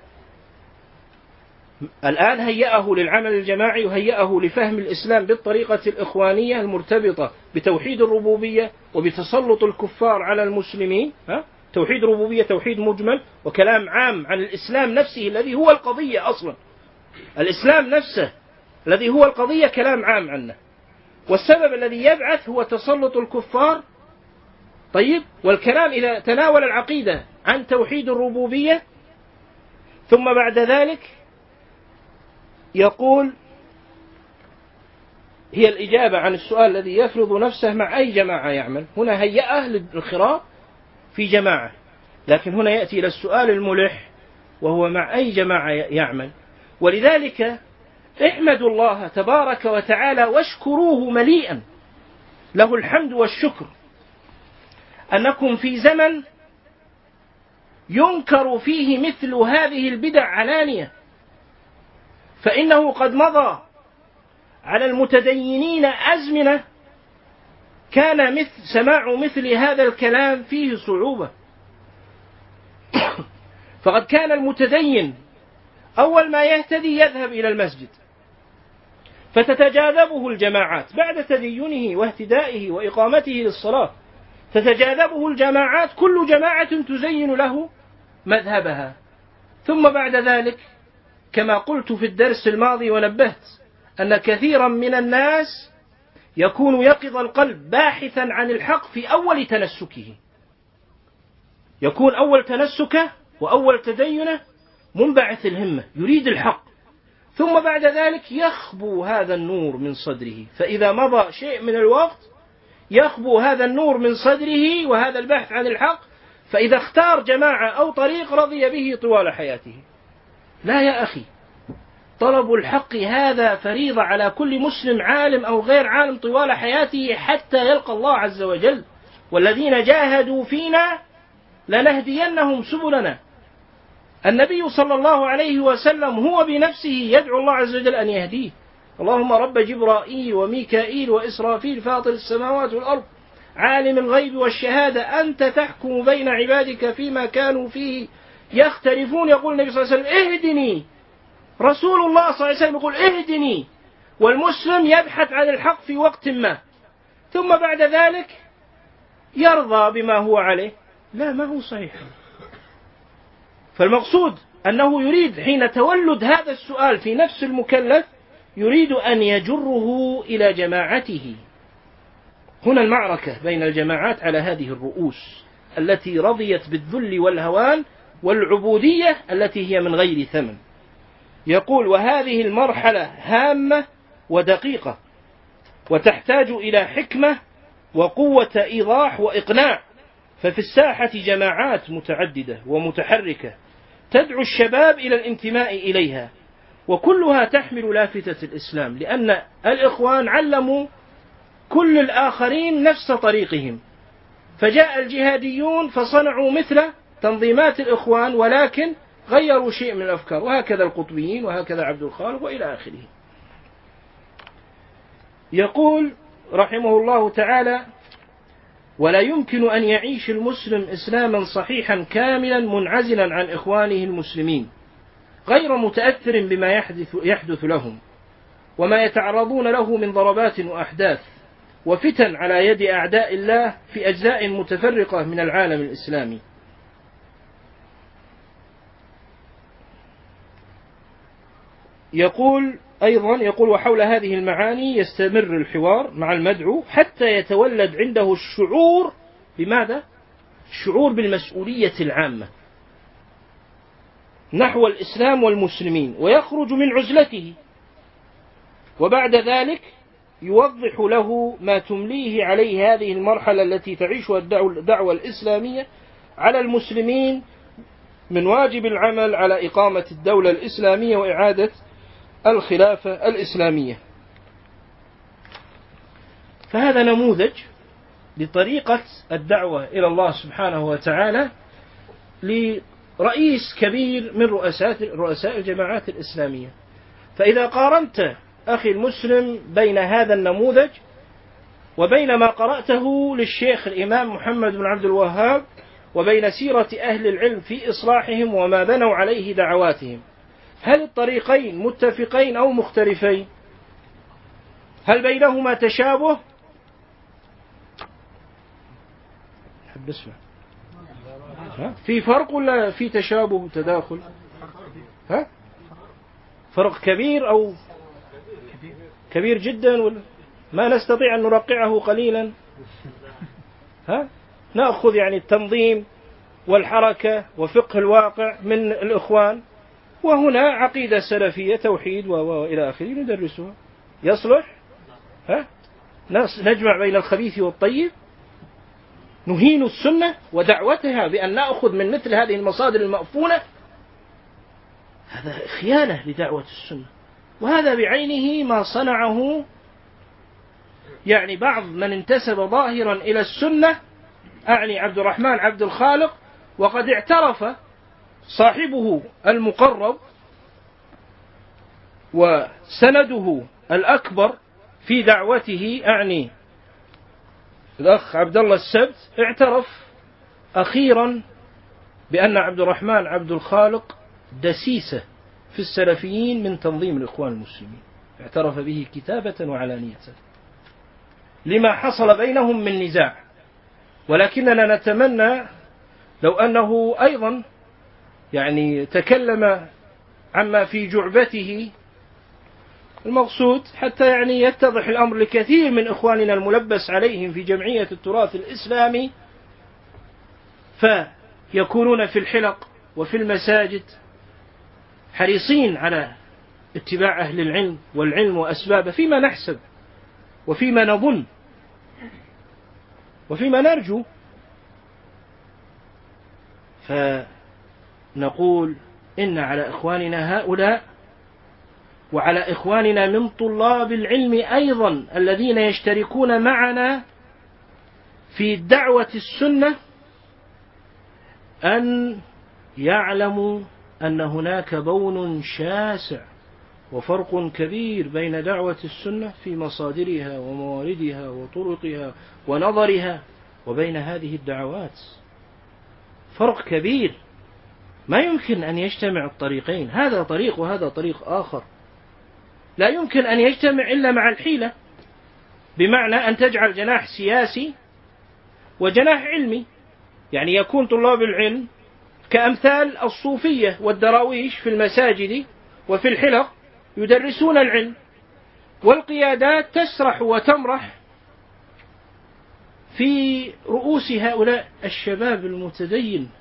الآن هيأه للعمل الجماعي وهيأه لفهم الإسلام بالطريقة الإخوانية المرتبطة بتوحيد الربوبية وبتسلط الكفار على المسلمين. ها؟ توحيد ربوبية توحيد مجمل، وكلام عام عن الإسلام نفسه الذي هو القضية أصلا. الإسلام نفسه الذي هو القضية كلام عام عنه، والسبب الذي يبعث هو تسلط الكفار. طيب، والكلام إذا تناول العقيدة عن توحيد الربوبية. ثم بعد ذلك يقول: هي الإجابة عن السؤال الذي يفرض نفسه مع أي جماعة يعمل. هنا هيأه للانخراط في جماعة، لكن هنا يأتي إلى السؤال الملح وهو مع أي جماعة يعمل. ولذلك احمدوا الله تبارك وتعالى واشكروه مليئا، له الحمد والشكر، أنكم في زمن ينكر فيه مثل هذه البدع علانية، فإنه قد مضى على المتدينين أزمنة كان مثل سماع مثل هذا الكلام فيه صعوبة. فقد كان المتدين أول ما يهتدي يذهب إلى المسجد فتتجاذبه الجماعات بعد تدينه واهتدائه وإقامته للصلاة، تتجاذبه الجماعات، كل جماعة تزين له مذهبها. ثم بعد ذلك كما قلت في الدرس الماضي ونبهت أن كثيرا من الناس يكون يقظ القلب باحثا عن الحق في أول تنسكه، يكون أول تنسكه وأول تدينه منبعث الهمة يريد الحق، ثم بعد ذلك يخبو هذا النور من صدره، فإذا مضى شيء من الوقت يخبو هذا النور من صدره وهذا البحث عن الحق، فإذا اختار جماعة أو طريق رضي به طوال حياته. لا يا أخي، طلب الحق هذا فريضة على كل مسلم عالم أو غير عالم طوال حياته حتى يلقى الله عز وجل. والذين جاهدوا فينا لنهدينهم سبلنا. النبي صلى الله عليه وسلم هو بنفسه يدعو الله عز وجل أن يهديه، اللهم رب جبرائيل وميكائيل وإسرافيل فاطر السماوات والأرض عالم الغيب والشهادة أنت تحكم بين عبادك فيما كانوا فيه يختلفون. يقول النبي صلى الله عليه وسلم اهدني، رسول الله صلى الله عليه وسلم يقول اهدني، والمسلم يبحث عن الحق في وقت ما ثم بعد ذلك يرضى بما هو عليه. لا، ما هو صحيح. فالمقصود أنه يريد حين تولد هذا السؤال في نفس المكلف يريد أن يجره إلى جماعته. هنا المعركة بين الجماعات على هذه الرؤوس التي رضيت بالذل والهوان والعبودية التي هي من غير ثمن. يقول وهذه المرحلة هامة ودقيقة وتحتاج إلى حكمة وقوة إيضاح وإقناع، ففي الساحة جماعات متعددة ومتحركة تدعو الشباب إلى الانتماء إليها، وكلها تحمل لافتة الإسلام، لأن الإخوان علموا كل الآخرين نفس طريقهم، فجاء الجهاديون فصنعوا مثل تنظيمات الإخوان ولكن غيروا شيء من الأفكار، وهكذا القطبيين وهكذا عبد الخالق وإلى آخره. يقول رحمه الله تعالى ولا يمكن أن يعيش المسلم إسلاما صحيحا كاملا منعزلا عن إخوانه المسلمين غير متأثر بما يحدث, يحدث لهم وما يتعرضون له من ضربات وأحداث وفتن على يد أعداء الله في أجزاء متفرقة من العالم الإسلامي. يقول أيضا يقول وحول هذه المعاني يستمر الحوار مع المدعو حتى يتولد عنده الشعور بماذا؟ الشعور بالمسؤولية العامة نحو الإسلام والمسلمين ويخرج من عزلته، وبعد ذلك يوضح له ما تمليه عليه هذه المرحلة التي تعيشها الدعوة الإسلامية على المسلمين من واجب العمل على إقامة الدولة الإسلامية وإعادة الخلافة الإسلامية. فهذا نموذج لطريقة الدعوة إلى الله سبحانه وتعالى لرئيس كبير من رؤساء رؤساء الجماعات الإسلامية. فإذا قارنت أخي المسلم بين هذا النموذج وبين ما قرأته للشيخ الإمام محمد بن عبد الوهاب وبين سيرة أهل العلم في إصلاحهم وما بنوا عليه دعواتهم، هل الطريقين متفقين أو مختلفين؟ هل بينهما تشابه؟ حب اسمع. ها؟ في فرق ولا في تشابه وتداخل؟ ها؟ فرق كبير أو كبير جدا ولا ما نستطيع أن نرقعه قليلا؟ ها؟ نأخذ يعني التنظيم والحركة وفقه الواقع من الإخوان، وهنا عقيدة سلفية توحيد وإلى آخره ندرسها. يصلح؟ ها؟ نجمع بين الخبيث والطيب، نهين السنة ودعوتها بأن نأخذ من مثل هذه المصادر المأفونة، هذا خيانة لدعوة السنة. وهذا بعينه ما صنعه يعني بعض من انتسب ظاهرا إلى السنة، أعني عبد الرحمن عبد الخالق، وقد اعترف صاحبه المقرب وسنده الأكبر في دعوته، أعني الأخ عبد الله السبت، اعترف أخيرا بأن عبد الرحمن عبد الخالق دسيسة في السلفيين من تنظيم الإخوان المسلمين، اعترف به كتابة وعلانية لما حصل بينهم من نزاع. ولكننا نتمنى لو أنه أيضا يعني تكلم عما في جعبته المقصود حتى يعني يتضح الأمر لكثير من إخواننا الملبس عليهم في جمعية التراث الإسلامي، فيكونون في الحلق وفي المساجد حريصين على اتباع أهل العلم والعلم وأسبابه فيما نحسب وفيما نظن وفيما نرجو. فنقول إن على إخواننا هؤلاء وعلى إخواننا من طلاب العلم أيضا الذين يشتركون معنا في دعوة السنة أن يعلموا أن هناك بون شاسع وفرق كبير بين دعوة السنة في مصادرها ومواردها وطرقها ونظرها وبين هذه الدعوات، فرق كبير. ما يمكن أن يجتمع الطريقين، هذا طريق وهذا طريق آخر، لا يمكن أن يجتمع إلا مع الحيلة، بمعنى أن تجعل جناح سياسي وجناح علمي، يعني يكون طلاب العلم كأمثال الصوفية والدراويش في المساجد وفي الحلق يدرسون العلم، والقيادات تسرح وتمرح في رؤوس هؤلاء الشباب المتدين.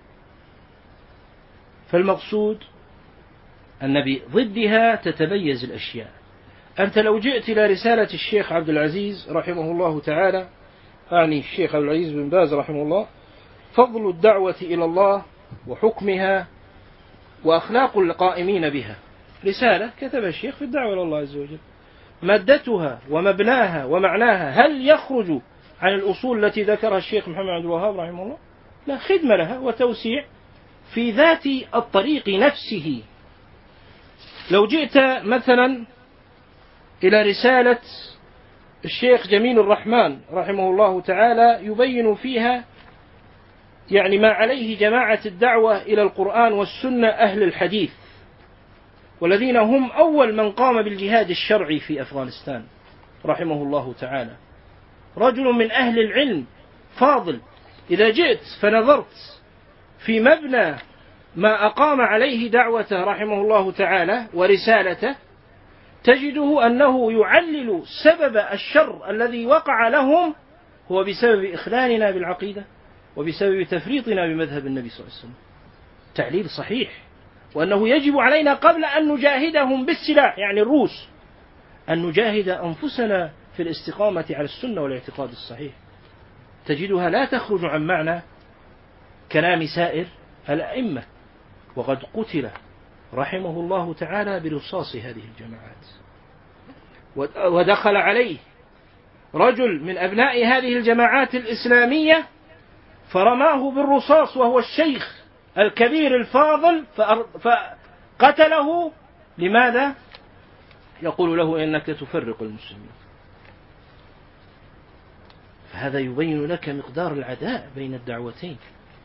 فالمقصود أن بضدها تتميز الأشياء. أنت لو جئت إلى رسالة الشيخ عبد العزيز رحمه الله تعالى، أعني الشيخ عبد العزيز بن باز رحمه الله، فضل الدعوة إلى الله وحكمها وأخلاق القائمين بها، رسالة كتبها الشيخ في الدعوة إلى الله عز وجل، مادتها ومبناها ومعناها هل يخرج عن الأصول التي ذكرها الشيخ محمد عبد الوهاب رحمه الله؟ لا، خدمة لها وتوسيع في ذات الطريق نفسه. لو جئت مثلا إلى رسالة الشيخ جميل الرحمن رحمه الله تعالى، يبين فيها يعني ما عليه جماعة الدعوة إلى القرآن والسنة أهل الحديث، والذين هم أول من قام بالجهاد الشرعي في أفغانستان رحمه الله تعالى، رجل من أهل العلم فاضل. إذا جئت فنظرت في مبنى ما أقام عليه دعوته رحمه الله تعالى ورسالته، تجده أنه يعلل سبب الشر الذي وقع لهم هو بسبب إخلالنا بالعقيدة وبسبب تفريطنا بمذهب النبي صلى الله عليه وسلم. تعليل صحيح، وأنه يجب علينا قبل أن نجاهدهم بالسلاح، يعني الروس، أن نجاهد أنفسنا في الاستقامة على السنة والاعتقاد الصحيح. تجدها لا تخرج عن معنى كلام سائر الأئمة، وقد قتل رحمه الله تعالى برصاص هذه الجماعات، ودخل عليه رجل من أبناء هذه الجماعات الإسلامية فرماه بالرصاص وهو الشيخ الكبير الفاضل، فقتله. لماذا؟ يقول له إنك تفرق المسلمين. فهذا يبين لك مقدار العداء بين الدعوتين.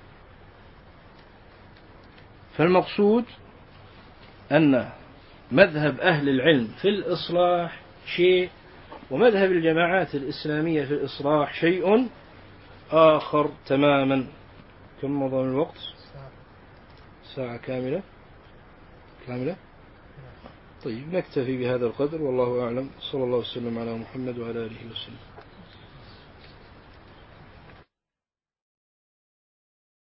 فالمقصود أن مذهب أهل العلم في الإصلاح شيء، ومذهب الجماعات الإسلامية في الإصلاح شيء آخر تماما. كم مضى من الوقت؟ ساعة كاملة كاملة. طيب نكتفي بهذا القدر، والله أعلم. صلى الله وسلم على محمد وعلى آله وسلم.